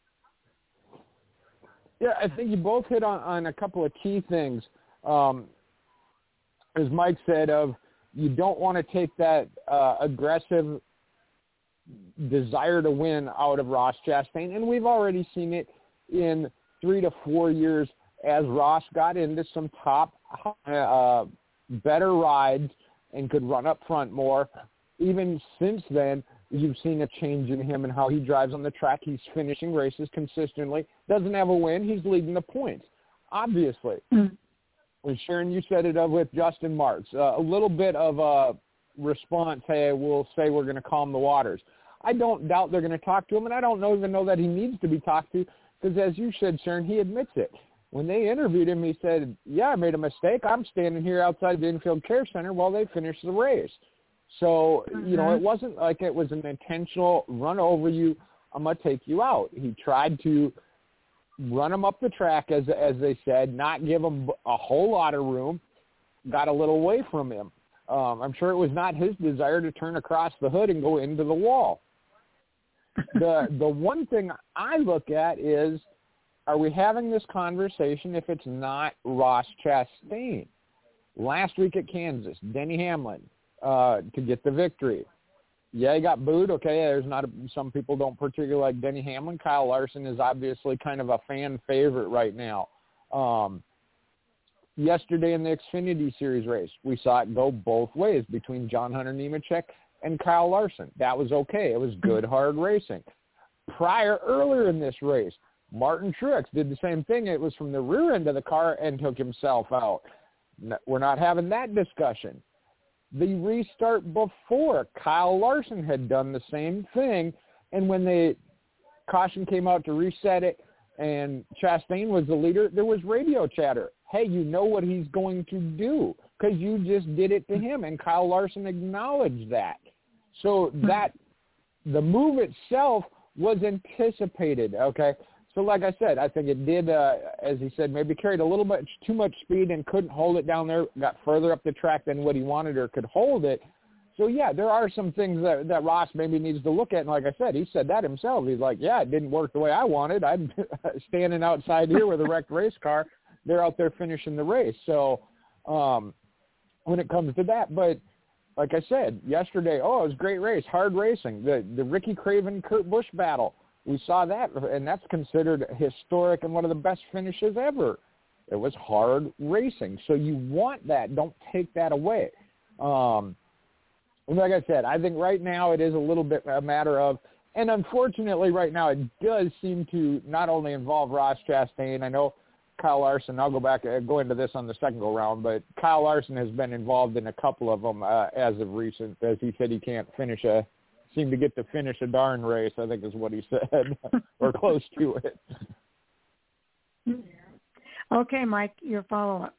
Yeah, I think you both hit on, on a couple of key things. Um, as Mike said, of you don't want to take that uh, aggressive desire to win out of Ross Chastain, and we've already seen it in three to four years as Ross got into some top, uh, better rides and could run up front more. Even since then, you've seen a change in him and how he drives on the track. He's finishing races consistently. Doesn't have a win. He's leading the points, obviously. Mm. And Sharon, you said it of with Justin Marks. Uh, a little bit of a response, hey, we'll say we're going to calm the waters. I don't doubt they're going to talk to him, and I don't know, even know that he needs to be talked to because, as you said, Sharon, he admits it. When they interviewed him, he said, yeah, I made a mistake. I'm standing here outside the infield care center while they finish the race. So, mm-hmm. you know, it wasn't like it was an intentional run over you, I'm going to take you out. He tried to run him up the track, as as they said, not give him a whole lot of room, got a little away from him. Um, I'm sure it was not his desire to turn across the hood and go into the wall. The the one thing I look at is, are we having this conversation if it's not Ross Chastain? Last week at Kansas, Denny Hamlin uh, to get the victory. Yeah, he got booed. Okay, there's not a, some people don't particularly like Denny Hamlin. Kyle Larson is obviously kind of a fan favorite right now. Um, yesterday in the Xfinity Series race, we saw it go both ways between John Hunter Nemechek and Kyle Larson. That was okay. It was good, hard racing. Prior, earlier in this race, Martin Truex did the same thing. It was from the rear end of the car and took himself out. We're not having that discussion. The restart before, Kyle Larson had done the same thing, and when the caution came out to reset it and Chastain was the leader, there was radio chatter. Hey, you know what he's going to do because you just did it to him, and Kyle Larson acknowledged that. So that the move itself was anticipated, okay? So like I said, I think it did, uh, as he said, maybe carried a little bit too much speed and couldn't hold it down there, got further up the track than what he wanted or could hold it. So, yeah, there are some things that, that Ross maybe needs to look at. And like I said, he said that himself. He's like, yeah, it didn't work the way I wanted. I'm standing outside here with a wrecked race car. They're out there finishing the race. So um, when it comes to that, but like I said, yesterday, oh, it was a great race, hard racing. The, the Ricky Craven, Kurt Busch battle. We saw that, and that's considered historic and one of the best finishes ever. It was hard racing. So you want that. Don't take that away. Um, like I said, I think right now it is a little bit a matter of, and unfortunately right now it does seem to not only involve Ross Chastain. I know Kyle Larson, I'll go back and go into this on the second go-round, but Kyle Larson has been involved in a couple of them uh, as of recent. As he said, he can't finish a seem to get to finish a darn race, I think is what he said, or close to it. Okay, Mike, your follow-up.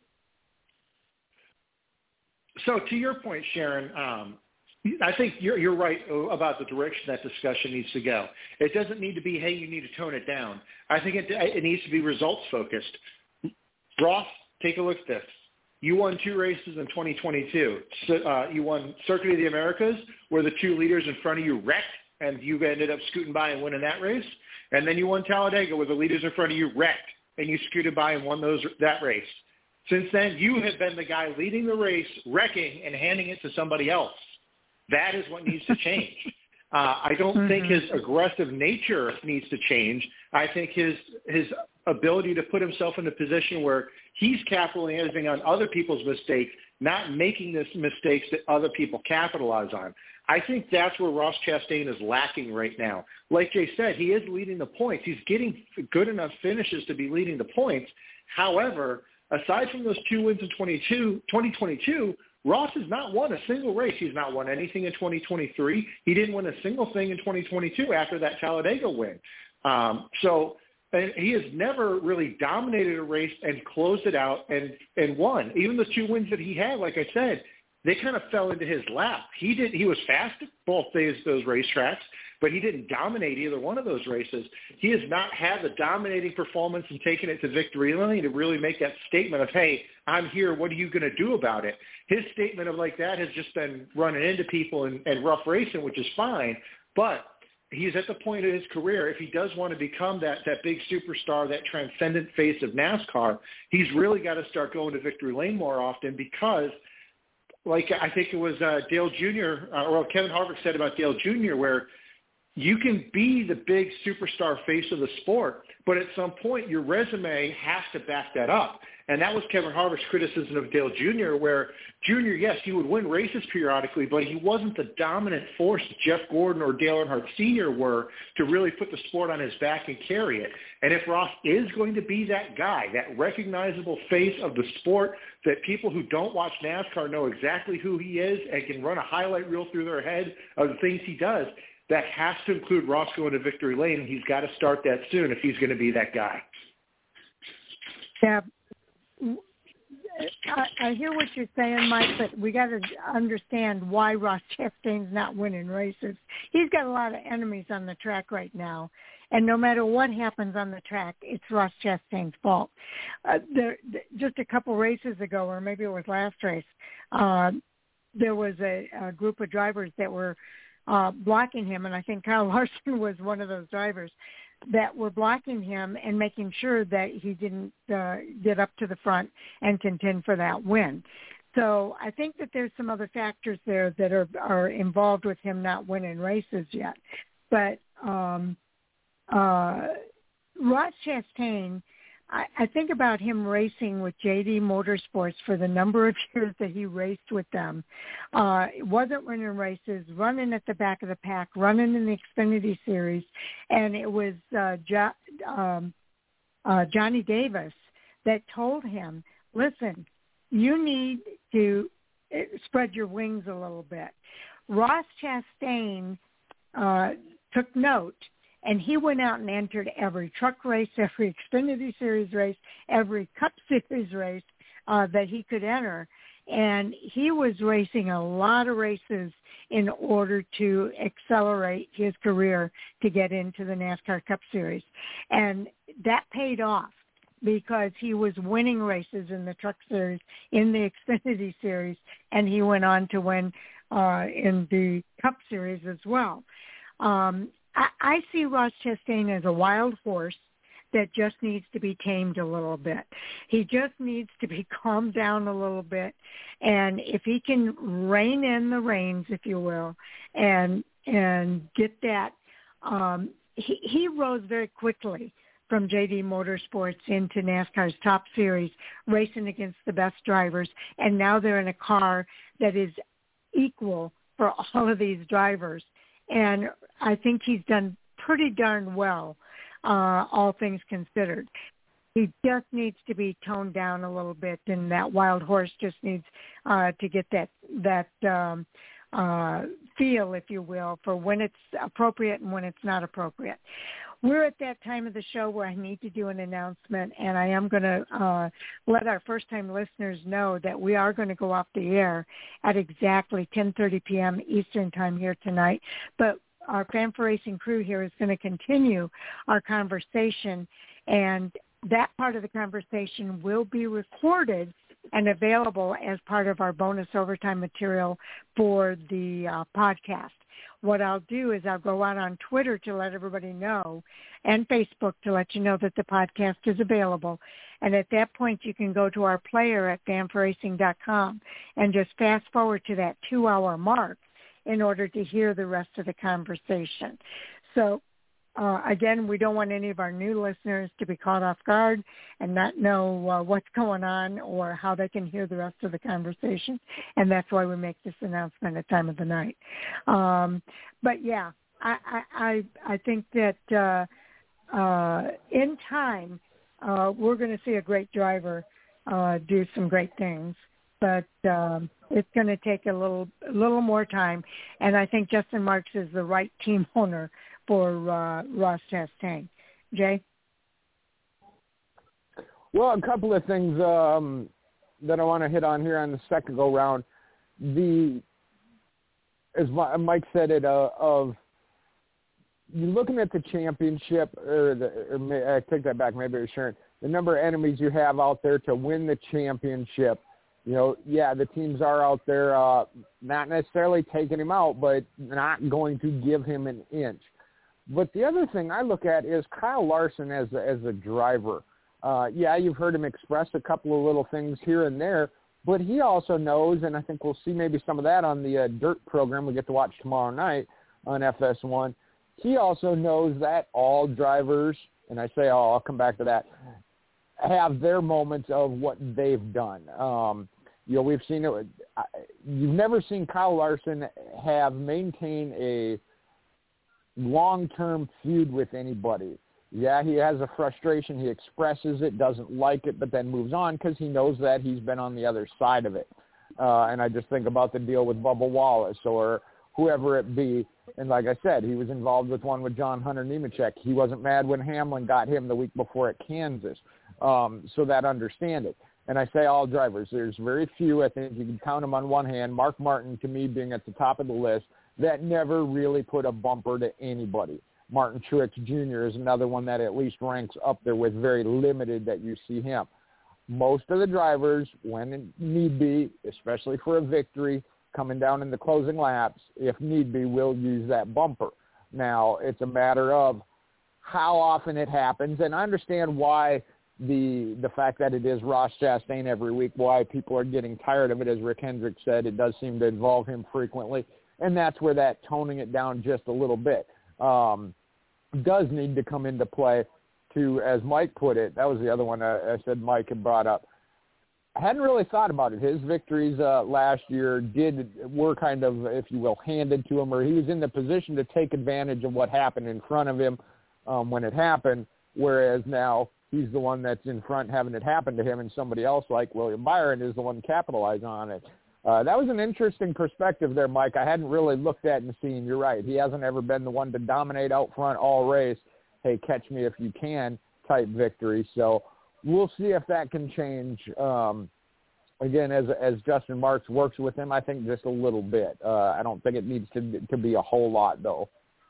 So to your point, Sharon, um, I think you're, you're right about the direction that discussion needs to go. It doesn't need to be, hey, you need to tone it down. I think it, it needs to be results-focused. Ross, take a look at this. You won two races in twenty twenty-two. So, uh, you won Circuit of the Americas, where the two leaders in front of you wrecked, and you ended up scooting by and winning that race. And then you won Talladega, where the leaders in front of you wrecked, and you scooted by and won those that race. Since then, you have been the guy leading the race, wrecking, and handing it to somebody else. That is what needs to change. Uh, I don't mm-hmm. think his aggressive nature needs to change. I think his his ability to put himself in a position where he's capitalizing on other people's mistakes, not making this mistakes that other people capitalize on. I think that's where Ross Chastain is lacking right now. Like Jay said, he is leading the points. He's getting good enough finishes to be leading the points. However, aside from those two wins in twenty twenty-two, Ross has not won a single race. He's not won anything in twenty twenty-three. He didn't win a single thing in twenty twenty-two after that Talladega win. Um, so and he has never really dominated a race and closed it out and, and won. Even the two wins that he had, like I said, they kind of fell into his lap. He did. He was fast at both days, those racetracks, but he didn't dominate either one of those races. He has not had the dominating performance and taken it to victory lane to really make that statement of, hey, I'm here, what are you going to do about it? His statement of like that has just been running into people and, and rough racing, which is fine, but he's at the point of his career, if he does want to become that, that big superstar, that transcendent face of NASCAR, he's really got to start going to victory lane more often because, like I think it was uh, Dale Junior, uh, or Kevin Harvick said about Dale Junior, where you can be the big superstar face of the sport, but at some point your resume has to back that up. And that was Kevin Harvick's criticism of Dale Junior, where Junior, yes, he would win races periodically, but he wasn't the dominant force Jeff Gordon or Dale Earnhardt Senior were to really put the sport on his back and carry it. And if Ross is going to be that guy, that recognizable face of the sport that people who don't watch NASCAR know exactly who he is and can run a highlight reel through their head of the things he does, that has to include Ross going to victory lane, and he's got to start that soon if he's going to be that guy. Yeah. I, I hear what you're saying, Mike, but we got to understand why Ross Chastain's not winning races. He's got a lot of enemies on the track right now, and no matter what happens on the track, it's Ross Chastain's fault. Uh, there, just a couple races ago, or maybe it was last race, uh, there was a, a group of drivers that were uh, blocking him, and I think Kyle Larson was one of those drivers that were blocking him and making sure that he didn't uh, get up to the front and contend for that win. So I think that there's some other factors there that are, are involved with him not winning races yet. But um, uh, Ross Chastain, I, I think about him racing with J D Motorsports for the number of years that he raced with them. Uh, wasn't winning races, running at the back of the pack, running in the Xfinity Series, and it was uh, jo- um, uh, Johnny Davis that told him, listen, you need to spread your wings a little bit. Ross Chastain uh, took note, and he went out and entered every truck race, every Xfinity Series race, every Cup Series race uh, that he could enter. And he was racing a lot of races in order to accelerate his career to get into the NASCAR Cup Series. And that paid off because he was winning races in the Truck Series, in the Xfinity Series, and he went on to win uh, in the Cup Series as well. Um, I, I see Ross Chastain as a wild horse that just needs to be tamed a little bit. He just needs to be calmed down a little bit, and if he can rein in the reins, if you will, and and get that, um, he, he rose very quickly from J D Motorsports into NASCAR's Top Series, racing against the best drivers, and now they're in a car that is equal for all of these drivers. And I think he's done pretty darn well, uh, all things considered. He just needs to be toned down a little bit, and that wild horse just needs uh, to get that that um, uh, feel, if you will, for when it's appropriate and when it's not appropriate. We're at that time of the show where I need to do an announcement, and I am going to uh, let our first-time listeners know that we are going to go off the air at exactly ten thirty p.m. Eastern time here tonight. But our Fan for Racing crew here is going to continue our conversation, and that part of the conversation will be recorded and available as part of our bonus overtime material for the uh, podcast. What I'll do is I'll go out on Twitter to let everybody know, and Facebook to let you know that the podcast is available. And at that point, you can go to our player at fan for racing dot com and just fast forward to that two-hour mark in order to hear the rest of the conversation. So, uh, again, we don't want any of our new listeners to be caught off guard and not know uh, what's going on or how they can hear the rest of the conversation, and that's why we make this announcement at time of the night. Um, but, yeah, I, I, I, I think that uh, uh, in time uh, we're going to see a great driver uh, do some great things, but um, it's going to take a little, a little more time, and I think Justin Marks is the right team owner for uh, Ross Chastain. Jay? Well, a couple of things um, that I want to hit on here on the second go-round. The, as Mike said it, uh, of you're looking at the championship, or, the, or may, I take that back, maybe it's Sharon, the number of enemies you have out there to win the championship. You know, yeah, the teams are out there uh, not necessarily taking him out, but not going to give him an inch. But the other thing I look at is Kyle Larson as a, as a driver. Uh, yeah, you've heard him express a couple of little things here and there, but he also knows, and I think we'll see maybe some of that on the uh, Dirt program we get to watch tomorrow night on F S one. He also knows that all drivers, and I say all, I'll come back to that, have their moments of what they've done. Um, you know, we've seen it. You've never seen Kyle Larson have maintained a long-term feud with anybody. Yeah, he has a frustration. He expresses it, doesn't like it, but then moves on because he knows that he's been on the other side of it. Uh, and I just think about the deal with Bubba Wallace or whoever it be. And like I said, he was involved with one with John Hunter Nemechek. He wasn't mad when Hamlin got him the week before at Kansas. Um, so that understand it. And I say all drivers. There's very few, I think you can count them on one hand, Mark Martin to me being at the top of the list, that never really put a bumper to anybody. Martin Truex Junior is another one that at least ranks up there with very limited that you see him. Most of the drivers, when it need be, especially for a victory, coming down in the closing laps, if need be, will use that bumper. Now, it's a matter of how often it happens, and I understand why the the fact that it is Ross Chastain every week, why people are getting tired of it. As Rick Hendrick said, it does seem to involve him frequently, and that's where that toning it down just a little bit um, does need to come into play to, as Mike put it, that was the other one I, I said Mike had brought up. I hadn't really thought about it. His victories uh, last year did were kind of, if you will, handed to him, or he was in the position to take advantage of what happened in front of him um, when it happened, whereas now he's the one that's in front having it happen to him, and somebody else like William Byron is the one capitalizing on it. Uh, that was an interesting perspective there, Mike. I hadn't really looked at and seen. You're right. He hasn't ever been the one to dominate out front all race. Hey, catch me if you can type victory. So we'll see if that can change. Um, again, as as Justin Marks works with him, I think just a little bit. Uh, I don't think it needs to to be a whole lot, though.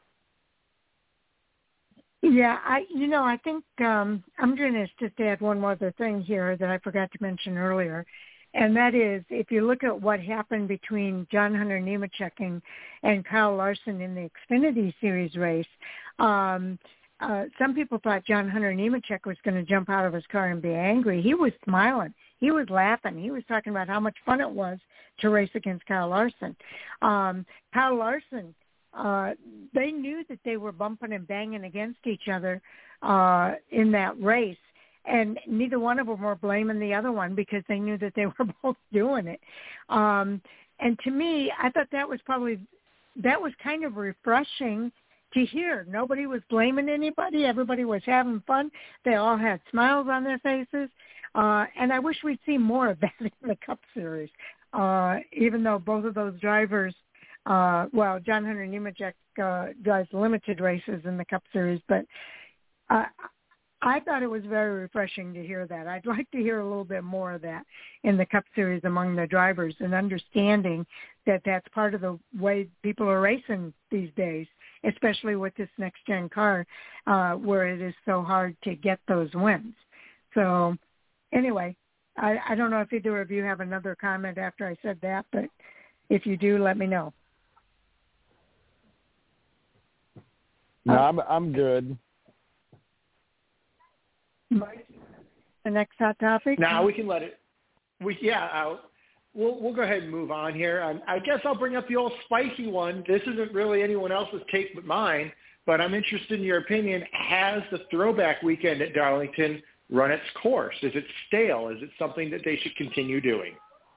Yeah, I you know I think um, I'm going to just add one more other thing here that I forgot to mention earlier, and that is if you look at what happened between John Hunter Nemechek and, and Kyle Larson in the Xfinity Series race. Um, Uh, some people thought John Hunter Nemechek was going to jump out of his car and be angry. He was smiling. He was laughing. He was talking about how much fun it was to race against Kyle Larson. Um, Kyle Larson, uh, they knew that they were bumping and banging against each other uh, in that race, and neither one of them were blaming the other one because they knew that they were both doing it. Um, and to me, I thought that was probably, that was kind of refreshing to hear. Nobody was blaming anybody. Everybody was having fun. They all had smiles on their faces. Uh, and I wish we'd see more of that in the Cup Series, uh, even though both of those drivers, uh, well, John Hunter Nemechek uh, drives limited races in the Cup Series, but uh, I thought it was very refreshing to hear that. I'd like to hear a little bit more of that in the Cup Series among the drivers and understanding that that's part of the way people are racing these days, especially with this next-gen car uh, where it is so hard to get those wins. So anyway, I, I don't know if either of you have another comment after I said that, but if you do, let me know. No, I'm, I'm good. The next hot topic? Now we can let it. We yeah. I'll, we'll we'll go ahead and move on here. Um, I guess I'll bring up the old spicy one. This isn't really anyone else's take but mine. But I'm interested in your opinion. Has the throwback weekend at Darlington run its course? Is it stale? Is it something that they should continue doing?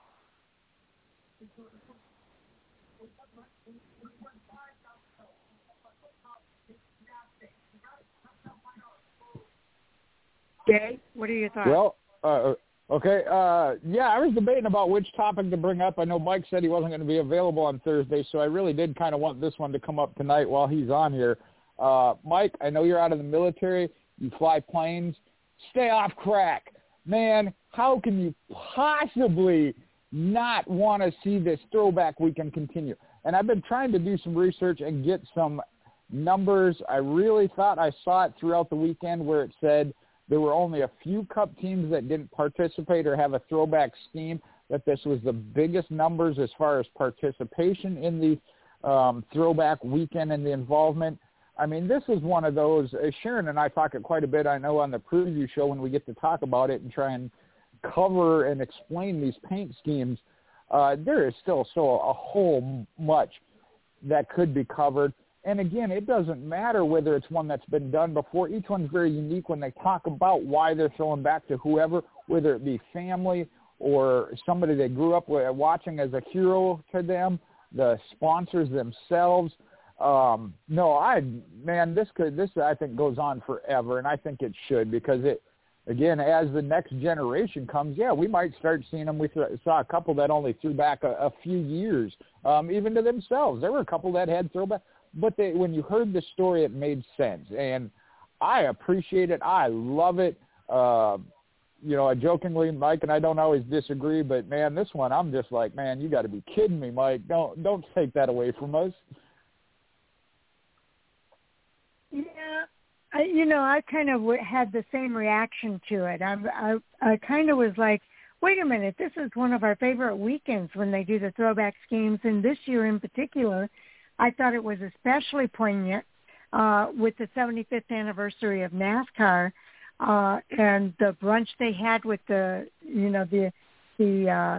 Jay, what are your thoughts? Well, uh, okay. Uh, yeah, I was debating about which topic to bring up. I know Mike said he wasn't going to be available on Thursday, so I really did kind of want this one to come up tonight while he's on here. Uh, Mike, I know you're out of the military. You fly planes. Stay off crack. Man, how can you possibly not want to see this throwback weekend continue? And I've been trying to do some research and get some numbers. I really thought I saw it throughout the weekend where it said there were only a few Cup teams that didn't participate or have a throwback scheme, that this was the biggest numbers as far as participation in the um, throwback weekend and the involvement. I mean, this is one of those, uh, Sharon and I talk it quite a bit, I know, on the preview show when we get to talk about it and try and cover and explain these paint schemes. Uh, there is still so a whole much that could be covered. And again, it doesn't matter whether it's one that's been done before. Each one's very unique when they talk about why they're throwing back to whoever, whether it be family or somebody they grew up with, watching as a hero to them, the sponsors themselves. Um, no, I, man, this could, this I think goes on forever, and I think it should, because it, again, as the next generation comes, yeah, we might start seeing them. We th- saw a couple that only threw back a, a few years, um, even to themselves. There were a couple that had throwback, but they, when you heard the story, it made sense, and I appreciate it. I love it. Uh, you know, I jokingly, Mike and I don't always disagree, but man, this one, I'm just like, man, you got to be kidding me, Mike. Don't don't take that away from us. Yeah, I, you know, I kind of w- had the same reaction to it. I, I, I kind of was like, wait a minute, this is one of our favorite weekends when they do the throwback schemes, and this year in particular, I thought it was especially poignant uh, with the seventy-fifth anniversary of NASCAR uh, and the brunch they had with the, you know, the the uh,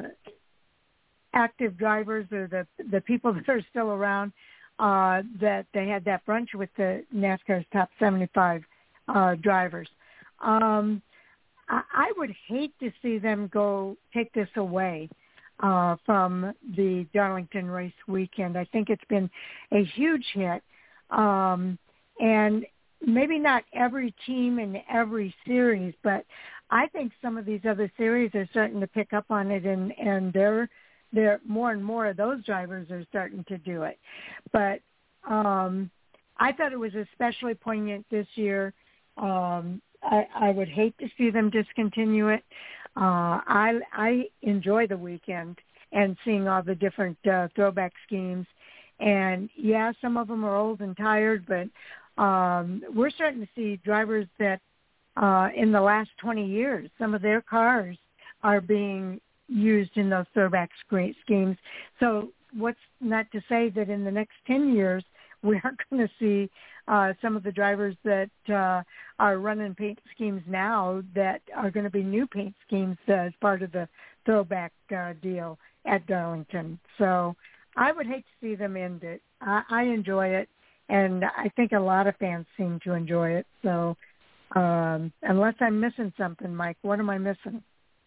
active drivers or the the people that are still around. Uh, that they had that brunch with the NASCAR's top seventy-five uh, drivers. Um, I, I would hate to see them go take this away uh, from the Darlington race weekend. I think it's been a huge hit. Um, and maybe not every team in every series, but I think some of these other series are starting to pick up on it, and, and they're There, more and more of those drivers are starting to do it. But um, I thought it was especially poignant this year. Um, I, I would hate to see them discontinue it. Uh, I, I enjoy the weekend and seeing all the different uh, throwback schemes. And, yeah, some of them are old and tired, but um, we're starting to see drivers that uh, in the last twenty years, some of their cars are being used in those throwback schemes. So what's not to say that in the next ten years we are going to see uh, some of the drivers that uh, are running paint schemes now that are going to be new paint schemes uh, as part of the throwback uh, deal at Darlington. So I would hate to see them end it. I, I enjoy it, and I think a lot of fans seem to enjoy it. So um, unless I'm missing something, Mike, what am I missing?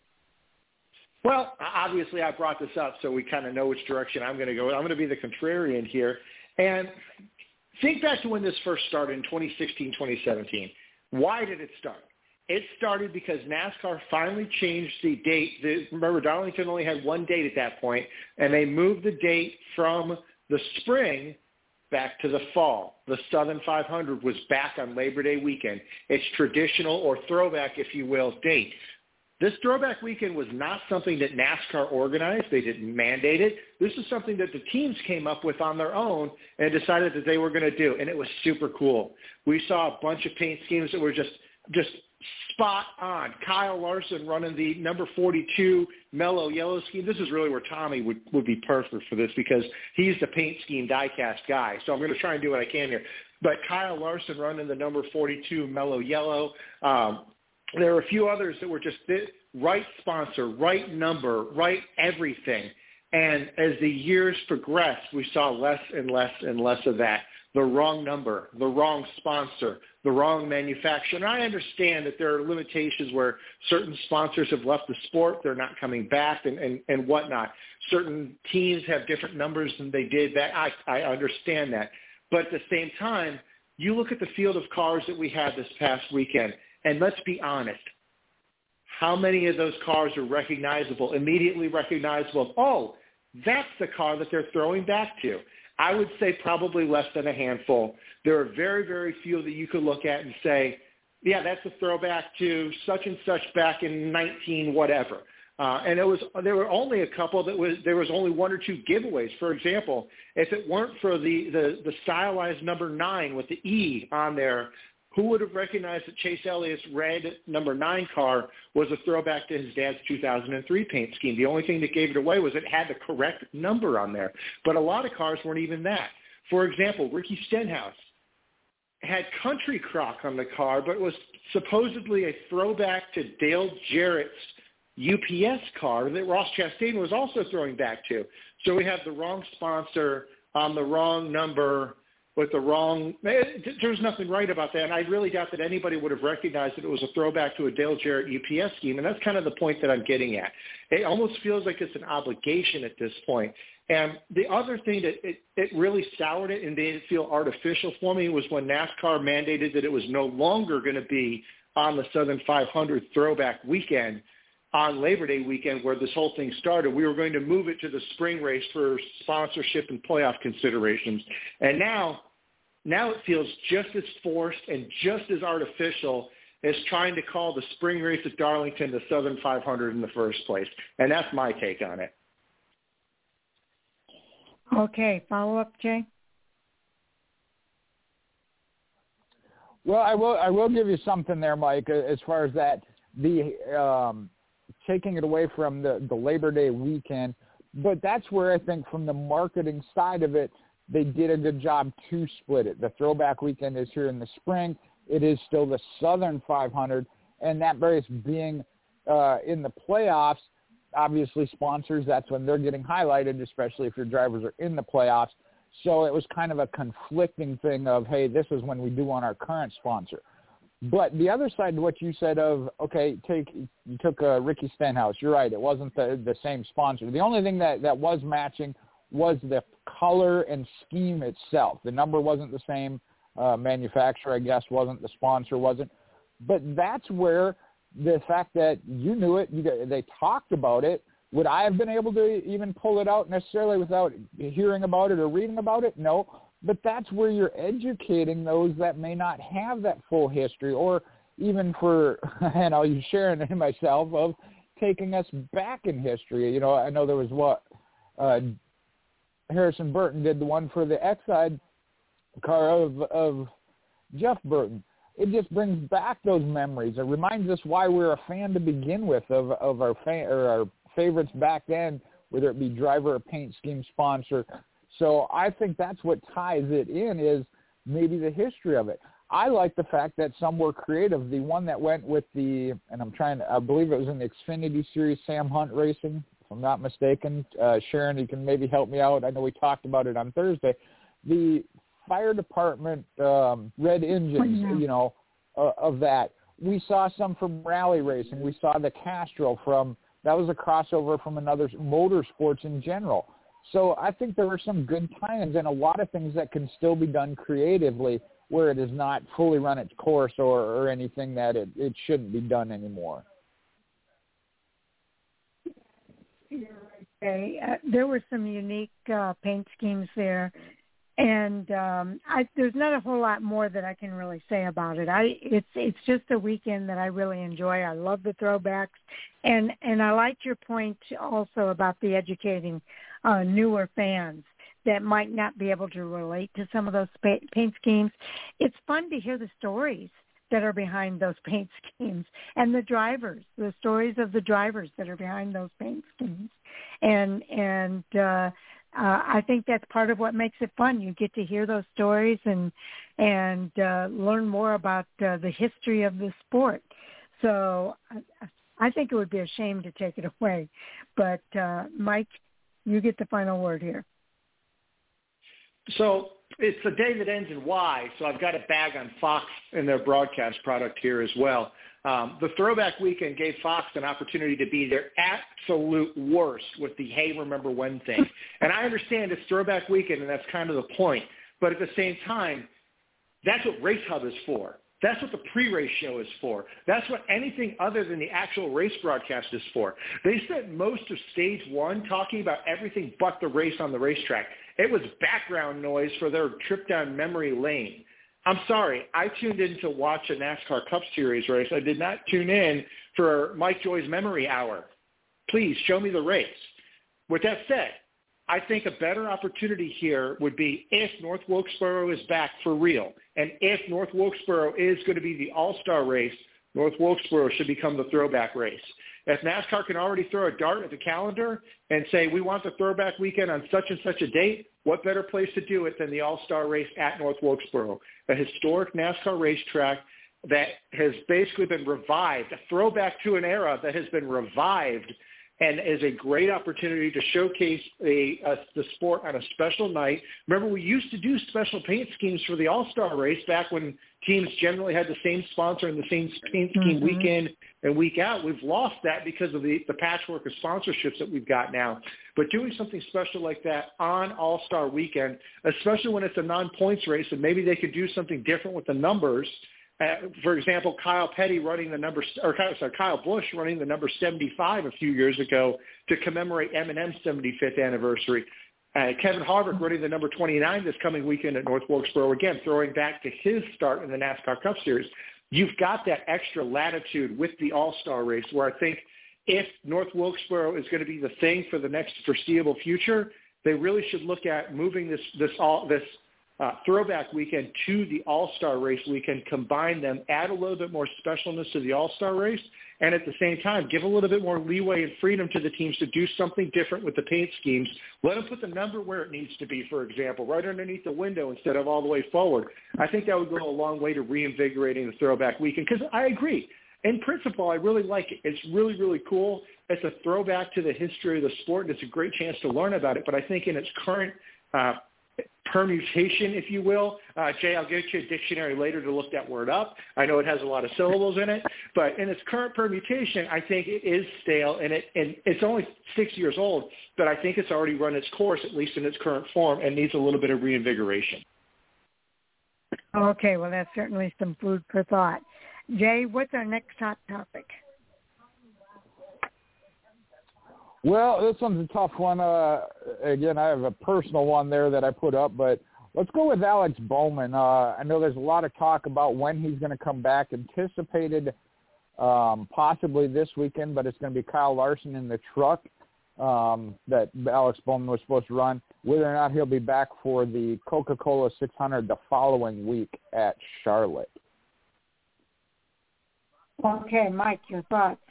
Well, obviously I brought this up so we kind of know which direction I'm going to go. I'm going to be the contrarian here. And think back to when this first started in twenty sixteen, twenty seventeen. Why did it start? It started because NASCAR finally changed the date. The, remember, Darlington only had one date at that point, and they moved the date from the spring back to the fall. The Southern five hundred was back on Labor Day weekend. It's traditional, or throwback, if you will, date. This throwback weekend was not something that NASCAR organized. They didn't mandate it. This is something that the teams came up with on their own and decided that they were going to do, and it was super cool. We saw a bunch of paint schemes that were just just spot on. Kyle Larson running the number forty-two mellow yellow scheme. This is really where Tommy would, would be perfect for this, because he's the paint scheme die-cast guy. So I'm going to try and do what I can here. But Kyle Larson running the number forty-two mellow yellow. Um, There were a few others that were just the right sponsor, right number, right everything. And as the years progressed, we saw less and less and less of that. The wrong number, the wrong sponsor, the wrong manufacturer. And I understand that there are limitations where certain sponsors have left the sport, they're not coming back, and, and, and whatnot. Certain teams have different numbers than they did back. I, I understand that. But at the same time, you look at the field of cars that we had this past weekend, and let's be honest, how many of those cars are recognizable, immediately recognizable? Oh, that's the car that they're throwing back to. I would say probably less than a handful. There are very, very few that you could look at and say, yeah, that's a throwback to such and such back in nineteen whatever. Uh, and it was there were only a couple that was there was only one or two giveaways. For example, if it weren't for the, the, the stylized number nine with the E on there, who would have recognized that Chase Elliott's red number nine car was a throwback to his dad's two thousand three paint scheme? The only thing that gave it away was it had the correct number on there. But a lot of cars weren't even that. For example, Ricky Stenhouse had Country Crock on the car, but was supposedly a throwback to Dale Jarrett's U P S car that Ross Chastain was also throwing back to. So we have the wrong sponsor on the wrong number with the wrong – there's nothing right about that, and I really doubt that anybody would have recognized that it was a throwback to a Dale Jarrett U P S scheme, and that's kind of the point that I'm getting at. It almost feels like it's an obligation at this point. And the other thing that it, it really soured it and made it feel artificial for me was when NASCAR mandated that it was no longer going to be on the Southern five hundred throwback weekend on Labor Day weekend where this whole thing started. We were going to move it to the spring race for sponsorship and playoff considerations. And now, now it feels just as forced and just as artificial as trying to call the spring race at Darlington the Southern five hundred in the first place. And that's my take on it. Okay, follow up, Jay? Well, I will I will give you something there, Mike, as far as that, the um, taking it away from the, the Labor Day weekend. But that's where I think from the marketing side of it, they did a good job to split it. The throwback weekend is here in the spring. It is still the Southern five hundred, and that race being uh, in the playoffs, obviously sponsors, that's when they're getting highlighted, especially if your drivers are in the playoffs. So it was kind of a conflicting thing of, hey, this is when we do want our current sponsor. But the other side to what you said of, okay, take you took uh, Ricky Stenhouse. You're right. It wasn't the, the same sponsor. The only thing that, that was matching was the color and scheme itself. The number wasn't the same. Uh, manufacturer, I guess, wasn't. The sponsor wasn't. But that's where the fact that you knew it, you got, they talked about it, would I have been able to even pull it out necessarily without hearing about it or reading about it? No. But that's where you're educating those that may not have that full history, or even for, and I'll use Sharon and myself, of taking us back in history. You know, I know there was what, uh, Harrison Burton did the one for the Exide car of, of Jeff Burton. It just brings back those memories. It reminds us why we're a fan to begin with of, of our fan, or our favorites back then, whether it be driver or paint scheme sponsor. So I think that's what ties it in, is maybe the history of it. I like the fact that some were creative. The one that went with the, and I'm trying to, I believe it was in the Xfinity Series, Sam Hunt Racing, if I'm not mistaken. Uh, Sharon, you can maybe help me out. I know we talked about it on Thursday. The fire department um, red engines, you know, uh, of that. We saw some from rally racing. We saw the Castro from, that was a crossover from another motorsports in general. So I think there are some good tie-ins and a lot of things that can still be done creatively where it is not fully run its course or, or anything that it, it shouldn't be done anymore. Okay. Uh, there were some unique uh, paint schemes there. And um, I, there's not a whole lot more that I can really say about it. I it's it's just a weekend that I really enjoy. I love the throwbacks, and and I liked your point also about the educating uh, newer fans that might not be able to relate to some of those pa- paint schemes. It's fun to hear the stories that are behind those paint schemes and the drivers, the stories of the drivers that are behind those paint schemes, and and. Uh, Uh, I think that's part of what makes it fun. You get to hear those stories and and uh, learn more about uh, the history of the sport. So I, I think it would be a shame to take it away. But, uh, Mike, you get the final word here. So it's a day that ends in Y, so I've got a bag on Fox and their broadcast product here as well. Um, the throwback weekend gave Fox an opportunity to be their absolute worst with the hey, remember when thing. And I understand it's throwback weekend, and that's kind of the point. But at the same time, that's what Race Hub is for. That's what the pre-race show is for. That's what anything other than the actual race broadcast is for. They spent most of stage one talking about everything but the race on the racetrack. It was background noise for their trip down memory lane. I'm sorry, I tuned in to watch a NASCAR Cup Series race. I did not tune in for Mike Joy's Memory Hour. Please show me the race. With that said, I think a better opportunity here would be if North Wilkesboro is back for real, and if North Wilkesboro is going to be the all-star race, North Wilkesboro should become the throwback race. If NASCAR can already throw a dart at the calendar and say, we want the throwback weekend on such and such a date, what better place to do it than the all-star race at North Wilkesboro, a historic NASCAR racetrack that has basically been revived, a throwback to an era that has been revived, and is a great opportunity to showcase a, a, the sport on a special night. Remember, we used to do special paint schemes for the All-Star race back when teams generally had the same sponsor and the same paint scheme mm-hmm. week in and week out. We've lost that because of the, the patchwork of sponsorships that we've got now. But doing something special like that on All-Star weekend, especially when it's a non-points race, and maybe they could do something different with the numbers. Uh, for example, Kyle Petty running the number, or sorry, Kyle Busch running the number seventy-five a few years ago to commemorate Eminem's seventy-fifth anniversary. Uh, Kevin Harvick running the number twenty-nine this coming weekend at North Wilkesboro, again, throwing back to his start in the NASCAR Cup Series. You've got that extra latitude with the All-Star race where I think if North Wilkesboro is going to be the thing for the next foreseeable future, they really should look at moving this, this, all, this, Uh, throwback weekend to the All-Star race weekend, combine them, add a little bit more specialness to the All-Star race, and at the same time, give a little bit more leeway and freedom to the teams to do something different with the paint schemes. Let them put the number where it needs to be, for example, right underneath the window instead of all the way forward. I think that would go a long way to reinvigorating the throwback weekend, because I agree. In principle, I really like it. It's really, really cool. It's a throwback to the history of the sport, and it's a great chance to learn about it. But I think in its current uh, permutation, if you will. Uh, Jay, I'll get you a dictionary later to look that word up. I know it has a lot of syllables in it, but in its current permutation, I think it is stale, and, it, and it's only six years old, but I think it's already run its course, at least in its current form, and needs a little bit of reinvigoration. Okay, well, that's certainly some food for thought. Jay, what's our next hot topic? Well, this one's a tough one. Uh, again, I have a personal one there that I put up, but let's go with Alex Bowman. Uh, I know there's a lot of talk about when he's going to come back, anticipated um, possibly this weekend, but it's going to be Kyle Larson in the truck um, that Alex Bowman was supposed to run. Whether or not he'll be back for the Coca-Cola six hundred the following week at Charlotte. Okay, Mike, your thoughts?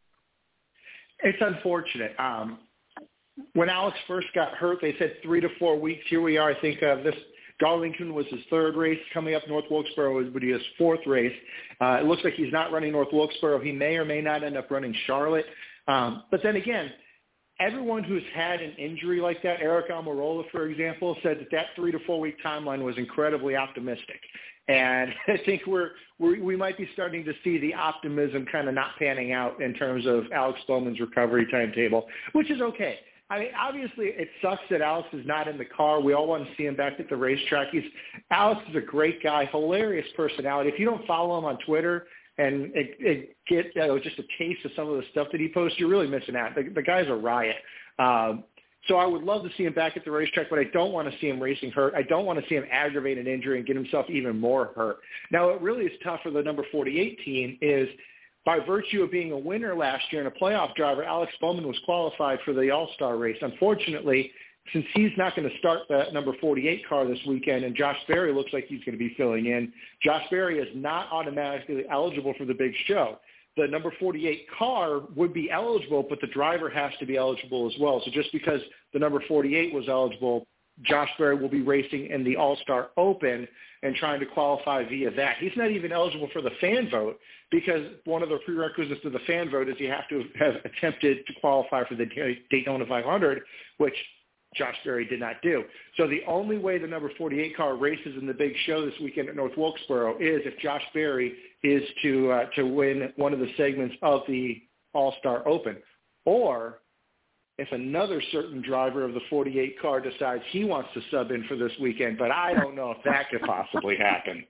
It's unfortunate. Um, when Alex first got hurt, they said three to four weeks. Here we are. I think uh, this Darlington was his third race. Coming up, North Wilkesboro would be his fourth race. Uh, it looks like he's not running North Wilkesboro. He may or may not end up running Charlotte. Um, but then again, everyone who's had an injury like that, Eric Almirola, for example, said that that three to four week timeline was incredibly optimistic. And I think we're, we're we might be starting to see the optimism kind of not panning out in terms of Alex Bowman's recovery timetable, which is okay. I mean, obviously, it sucks that Alex is not in the car. We all want to see him back at the racetrack. He's Alex is a great guy, hilarious personality. If you don't follow him on Twitter and it, it get you know, just a taste of some of the stuff that he posts, you're really missing out. The, the guy's a riot. Um, So I would love to see him back at the racetrack, but I don't want to see him racing hurt. I don't want to see him aggravate an injury and get himself even more hurt. Now, what really is tough for the number forty-eight team is by virtue of being a winner last year and a playoff driver, Alex Bowman was qualified for the All-Star race. Unfortunately, since he's not going to start the number forty-eight car this weekend and Josh Berry looks like he's going to be filling in, Josh Berry is not automatically eligible for the big show. The number forty-eight car would be eligible, but the driver has to be eligible as well. So just because the number forty-eight was eligible, Josh Berry will be racing in the All-Star Open and trying to qualify via that. He's not even eligible for the fan vote because one of the prerequisites of the fan vote is you have to have attempted to qualify for the Daytona five hundred, which Josh Berry did not do. So the only way the number forty-eight car races in the big show this weekend at North Wilkesboro is if Josh Berry is to uh, to win one of the segments of the All-Star Open, or if another certain driver of the forty-eight car decides he wants to sub in for this weekend, but I don't know if that could possibly happen.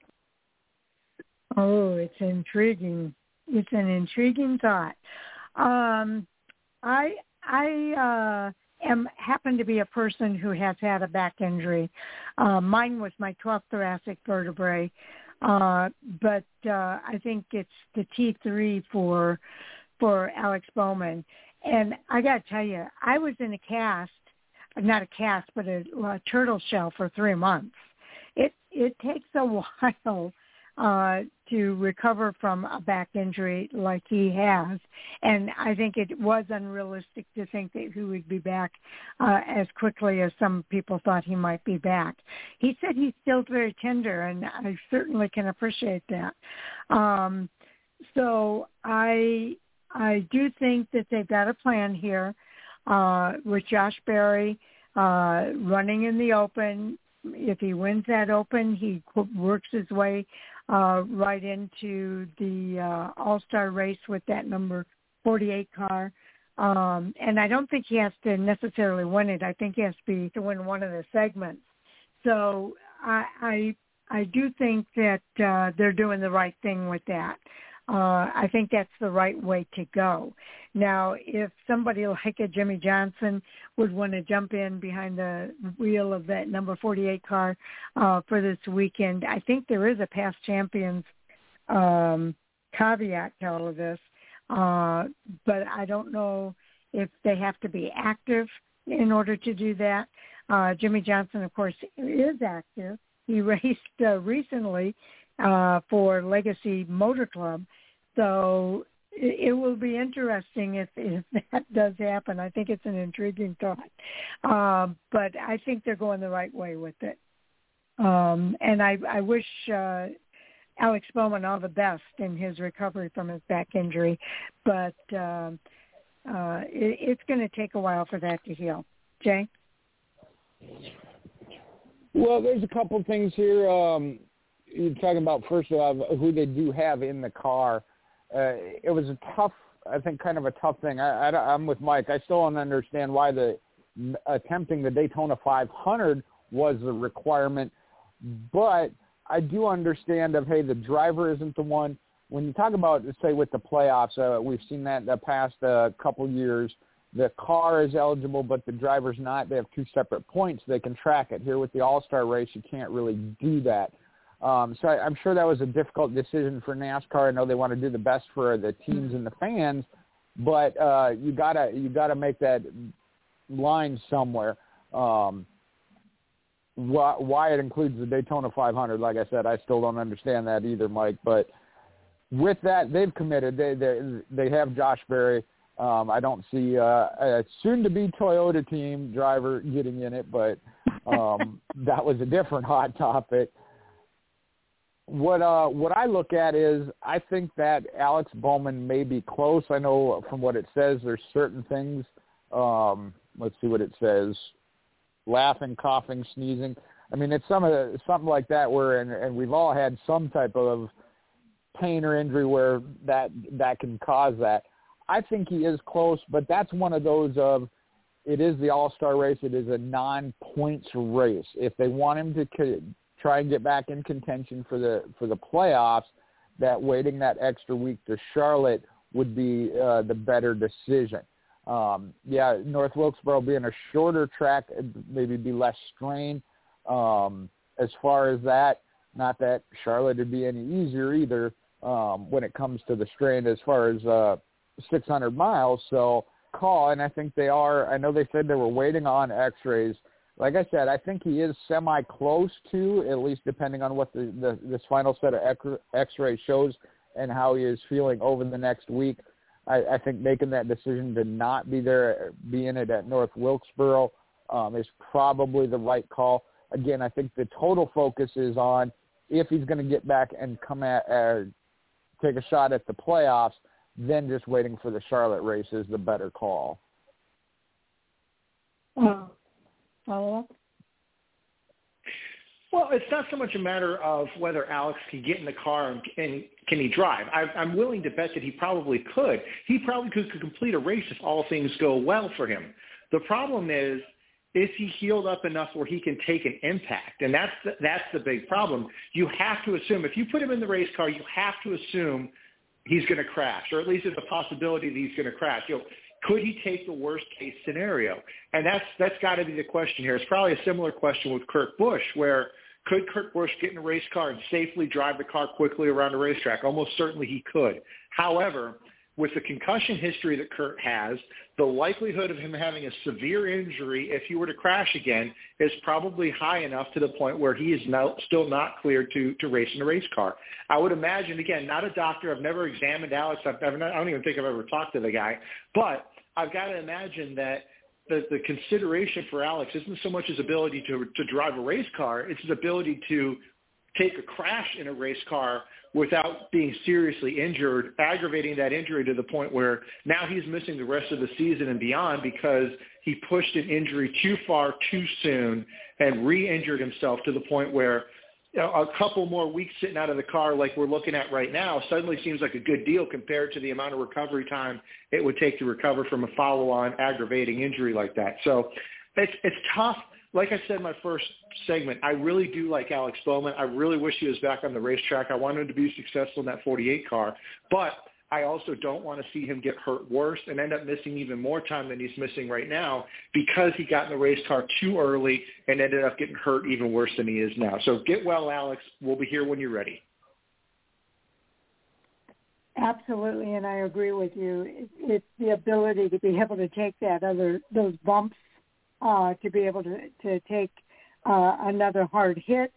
Oh, it's intriguing. It's an intriguing thought. Um, I I uh, am happen to be a person who has had a back injury. Uh, mine was my twelfth thoracic vertebrae, uh, but uh, I think it's the T three for for Alex Bowman. And I got to tell you, I was in a cast, not a cast, but a, a turtle shell for three months. It it takes a while uh, to recover from a back injury like he has. And I think it was unrealistic to think that he would be back uh, as quickly as some people thought he might be back. He said he's still very tender, and I certainly can appreciate that. Um, so I I do think that they've got a plan here uh, with Josh Berry uh, running in the Open. If he wins that Open, he works his way uh, right into the uh, All-Star race with that number forty-eight car. Um, and I don't think he has to necessarily win it. I think he has to be to win one of the segments. So I I, I do think that uh, they're doing the right thing with that. Uh, I think that's the right way to go. Now, if somebody like a Jimmy Johnson would want to jump in behind the wheel of that number forty-eight car uh, for this weekend, I think there is a past champions um, caveat to all of this. Uh, but I don't know if they have to be active in order to do that. Uh, Jimmy Johnson, of course, is active. He raced uh, recently uh, for Legacy Motor Club. So it, it will be interesting if, if that does happen. I think it's an intriguing thought. Uh, but I think they're going the right way with it. Um, and I, I wish uh, Alex Bowman all the best in his recovery from his back injury. But uh, uh, it, it's going to take a while for that to heal. Jay? Well, there's a couple things here. Um, you're talking about, first of all, who they do have in the car. Uh, it was a tough, I think, kind of a tough thing. I, I, I'm with Mike. I still don't understand why the attempting the Daytona five hundred was a requirement, but I do understand of, hey, the driver isn't the one. When you talk about, say, with the playoffs, uh, we've seen that the past uh, couple years. The car is eligible, but the driver's not. They have two separate points. They can track it. Here with the All-Star race, you can't really do that. Um, so I, I'm sure that was a difficult decision for NASCAR. I know they want to do the best for the teams and the fans, but uh, you gotta you gotta make that line somewhere. Um, why, why it includes the Daytona five hundred, like I said, I still don't understand that either, Mike. But with that, they've committed. They they they have Josh Berry. Um, I don't see uh, a soon-to-be Toyota team driver getting in it, but um, that was a different hot topic. What uh, what I look at is I think that Alex Bowman may be close. I know from what it says there's certain things. Um, let's see what it says. Laughing, coughing, sneezing. I mean, it's some of the, something like that where, and, and we've all had some type of pain or injury where that that can cause that. I think he is close, but that's one of those of it is the All-Star race. It is a non-points race. If they want him to co- try and get back in contention for the for the playoffs, that waiting that extra week to Charlotte would be uh, the better decision. Um, yeah, North Wilkesboro being a shorter track, maybe be less strain. Um, as far as that, not that Charlotte would be any easier either um, when it comes to the strain as far as uh, six hundred miles. So call, and I think they are. I know they said they were waiting on x-rays. Like I said, I think he is semi-close to, at least depending on what the, the this final set of x-ray shows and how he is feeling over the next week. I, I think making that decision to not be there, be in it at North Wilkesboro um, is probably the right call. Again, I think the total focus is on if he's going to get back and come at, uh, take a shot at the playoffs, then just waiting for the Charlotte race is the better call. Uh, follow up? Well, it's not so much a matter of whether Alex can get in the car and, and can he drive. I, I'm willing to bet that he probably could. He probably could, could complete a race if all things go well for him. The problem is, is he healed up enough where he can take an impact? And that's the, that's the big problem. You have to assume, if you put him in the race car, you have to assume he's going to crash, or at least there's a possibility that he's going to crash. You know, could he take the worst-case scenario? And that's that's got to be the question here. It's probably a similar question with Kurt Busch, where could Kurt Busch get in a race car and safely drive the car quickly around a racetrack? Almost certainly he could. However, with the concussion history that Kurt has, the likelihood of him having a severe injury if he were to crash again is probably high enough to the point where he is now still not cleared to, to race in a race car. I would imagine, again, not a doctor. I've never examined Alex. I've never, I don't even think I've ever talked to the guy. But I've got to imagine that the, the consideration for Alex isn't so much his ability to, to drive a race car. It's his ability to take a crash in a race car without being seriously injured, aggravating that injury to the point where now he's missing the rest of the season and beyond because he pushed an injury too far too soon and re-injured himself to the point where, you know, a couple more weeks sitting out of the car like we're looking at right now suddenly seems like a good deal compared to the amount of recovery time it would take to recover from a follow-on aggravating injury like that. So it's, it's tough. Like I said in my first segment, I really do like Alex Bowman. I really wish he was back on the racetrack. I want him to be successful in that forty-eight car. But I also don't want to see him get hurt worse and end up missing even more time than he's missing right now because he got in the race car too early and ended up getting hurt even worse than he is now. So get well, Alex. We'll be here when you're ready. Absolutely, and I agree with you. It's the ability to be able to take that other those bumps, uh, to be able to, to take uh, another hard hit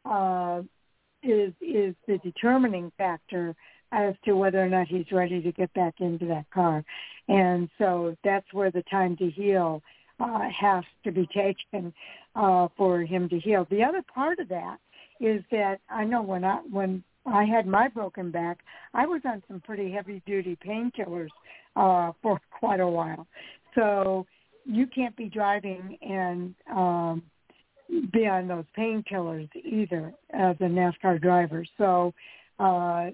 uh, is is the determining factor as to whether or not he's ready to get back into that car. And so that's where the time to heal uh, has to be taken uh, for him to heal. The other part of that is that I know when I when I had my broken back, I was on some pretty heavy-duty painkillers uh, for quite a while. So you can't be driving and um, be on those painkillers either as a NASCAR driver. So uh,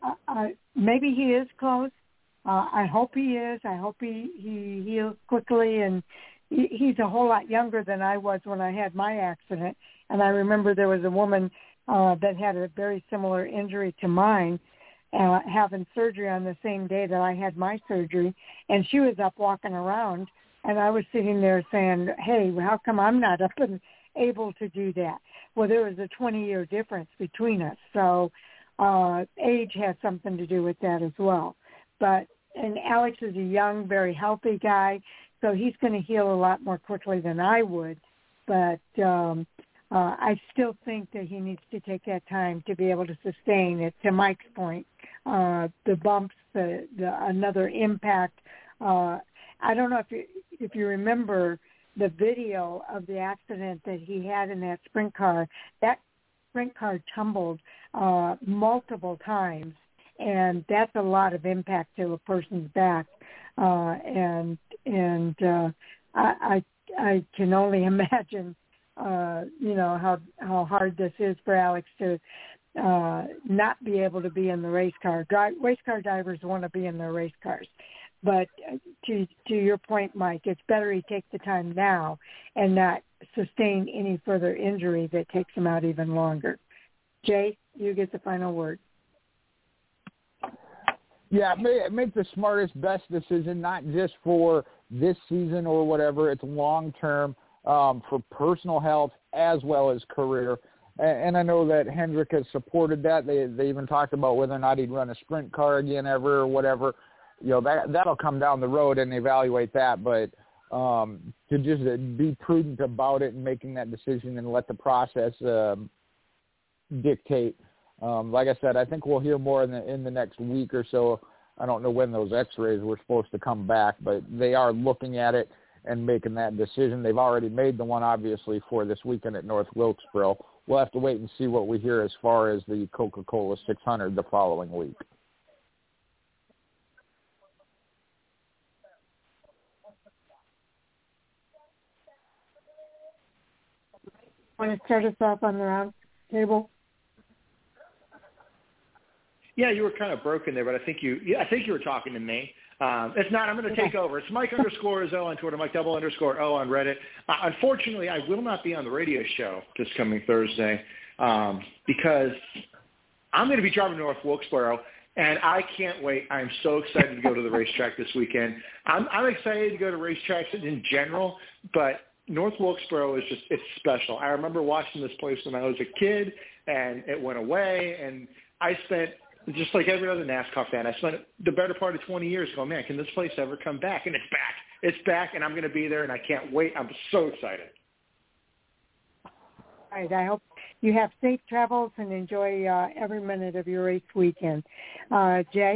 I, maybe he is close. Uh, I hope he is. I hope he, he heals quickly. And he, he's a whole lot younger than I was when I had my accident. And I remember there was a woman uh, that had a very similar injury to mine, uh, having surgery on the same day that I had my surgery. And she was up walking around. And I was sitting there saying, hey, how come I'm not up and able to do that? Well, there was a twenty-year difference between us. So uh, age has something to do with that as well. But and Alex is a young, very healthy guy, so he's going to heal a lot more quickly than I would. But um, uh, I still think that he needs to take that time to be able to sustain it. To Mike's point, uh, the bumps, the, the another impact. Uh, I don't know if you if you remember the video of the accident that he had in that sprint car. That sprint car tumbled uh, multiple times, and that's a lot of impact to a person's back. Uh, and and uh, I, I I can only imagine, uh, you know, how how hard this is for Alex to uh, not be able to be in the race car. Dri- race car drivers want to be in their race cars. But to to your point, Mike, it's better he take the time now and not sustain any further injury that takes him out even longer. Jay, you get the final word. Yeah, make the smartest, best decision, not just for this season or whatever. It's long-term um, for personal health as well as career. And I know that Hendrick has supported that. They they even talked about whether or not he'd run a sprint car again ever or whatever. You know, that, that'll come down the road and evaluate that. But um, to just be prudent about it and making that decision and let the process um, dictate. Um, like I said, I think we'll hear more in the in the next week or so. I don't know when those x-rays were supposed to come back, but they are looking at it and making that decision. They've already made the one, obviously, for this weekend at North Wilkesboro. We'll have to wait and see what we hear as far as the Coca-Cola six hundred the following week. Want to start us off on the round table? Yeah, you were kind of broken there, but I think you yeah, I think you were talking to me. Um, if not, I'm going to take over. It's Mike underscore O on Twitter, Mike double underscore O on Reddit. Uh, unfortunately, I will not be on the radio show this coming Thursday um, because I'm going to be driving to North Wilkesboro, and I can't wait. I'm so excited to go to the racetrack this weekend. I'm, I'm excited to go to racetracks in general, but North Wilkesboro is just, it's special. I remember watching this place when I was a kid, and it went away, and I spent just like every other NASCAR fan, I spent the better part of twenty years going, man, can this place ever come back? And it's back. It's back, and I'm going to be there, and I can't wait. I'm so excited. All right. I hope you have safe travels and enjoy uh, every minute of your race weekend. Uh, Jay?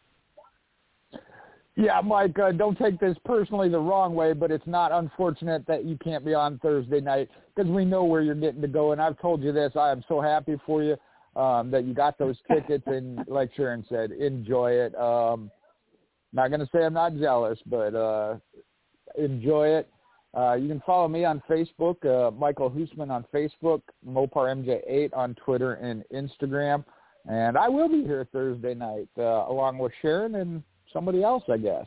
Yeah, Mike, uh, don't take this personally the wrong way, but it's not unfortunate that you can't be on Thursday night because we know where you're getting to go. And I've told you this. I am so happy for you um, that you got those tickets. And like Sharon said, enjoy it. Um, not going to say I'm not jealous, but uh, enjoy it. Uh, you can follow me on Facebook, uh, Michael Hoosman on Facebook, Mopar M J eight on Twitter and Instagram. And I will be here Thursday night uh, along with Sharon and somebody else, I guess.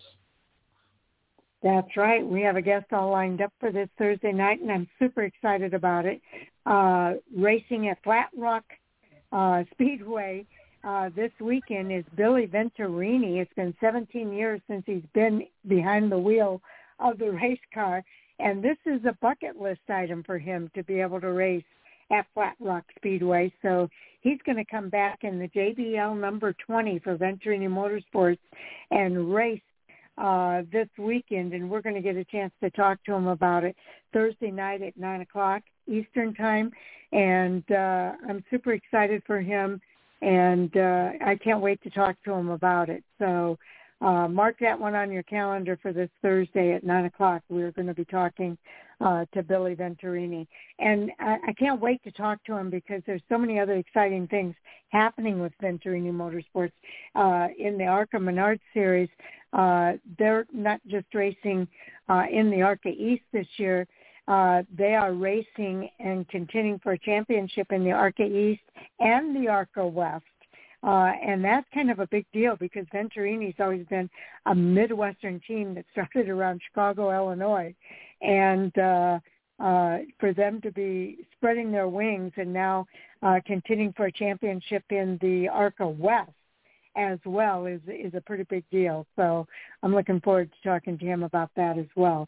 That's right. We have a guest all lined up for this Thursday night, and I'm super excited about it. Uh, racing at Flat Rock uh, Speedway uh, this weekend is Billy Venturini. It's been seventeen years since he's been behind the wheel of the race car, and this is a bucket list item for him to be able to race at Flat Rock Speedway. So he's going to come back in the J B L number twenty for Venturini Motorsports and race uh, this weekend, and we're going to get a chance to talk to him about it Thursday night at nine o'clock Eastern Time, and uh, I'm super excited for him, and uh, I can't wait to talk to him about it. So uh, mark that one on your calendar for this Thursday at nine o'clock. We're going to be talking uh, to Billy Venturini. And I, I can't wait to talk to him because there's so many other exciting things happening with Venturini Motorsports. Uh, in the ARCA Menard Series, uh, they're not just racing uh, in the ARCA East this year. Uh, they are racing and contending for a championship in the ARCA East and the ARCA West. Uh, and that's kind of a big deal because Venturini's always been a Midwestern team that started around Chicago, Illinois. And uh, uh, for them to be spreading their wings and now uh, contending for a championship in the ARCA West as well is, is a pretty big deal. So I'm looking forward to talking to him about that as well.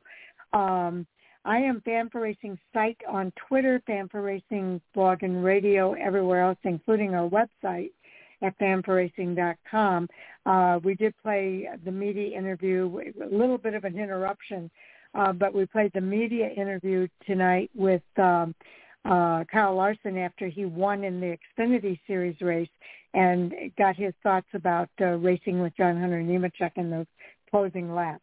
Um, I am Fan for Racing site on Twitter, Fan for Racing blog and radio, everywhere else, including our website at fan for racing dot com. Uh, we did play the media interview, a little bit of an interruption, uh, but we played the media interview tonight with um, uh, Kyle Larson after he won in the Xfinity Series race and got his thoughts about uh, racing with John Hunter Nemechek in those closing laps.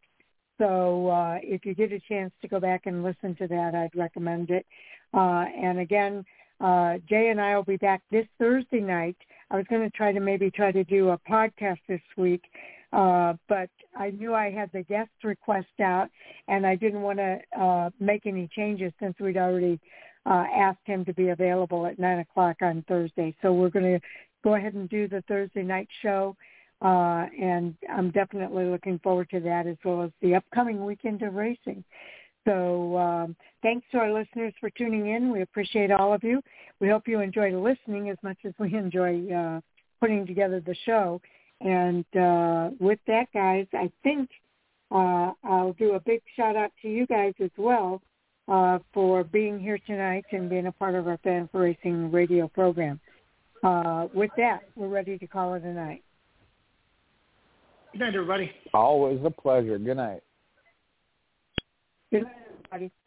So uh, if you get a chance to go back and listen to that, I'd recommend it. Uh, and again, uh, Jay and I will be back this Thursday night. I was going to try to maybe try to do a podcast this week, uh, but I knew I had the guest request out, and I didn't want to uh, make any changes since we'd already uh, asked him to be available at nine o'clock on Thursday. So we're going to go ahead and do the Thursday night show, uh, and I'm definitely looking forward to that as well as the upcoming weekend of racing. So um, thanks to our listeners for tuning in. We appreciate all of you. We hope you enjoy listening as much as we enjoy uh, putting together the show. And uh, with that, guys, I think uh, I'll do a big shout-out to you guys as well uh, for being here tonight and being a part of our Fan for Racing radio program. Uh, with that, we're ready to call it a night. Good night, everybody. Always a pleasure. Good night. Good night, everybody.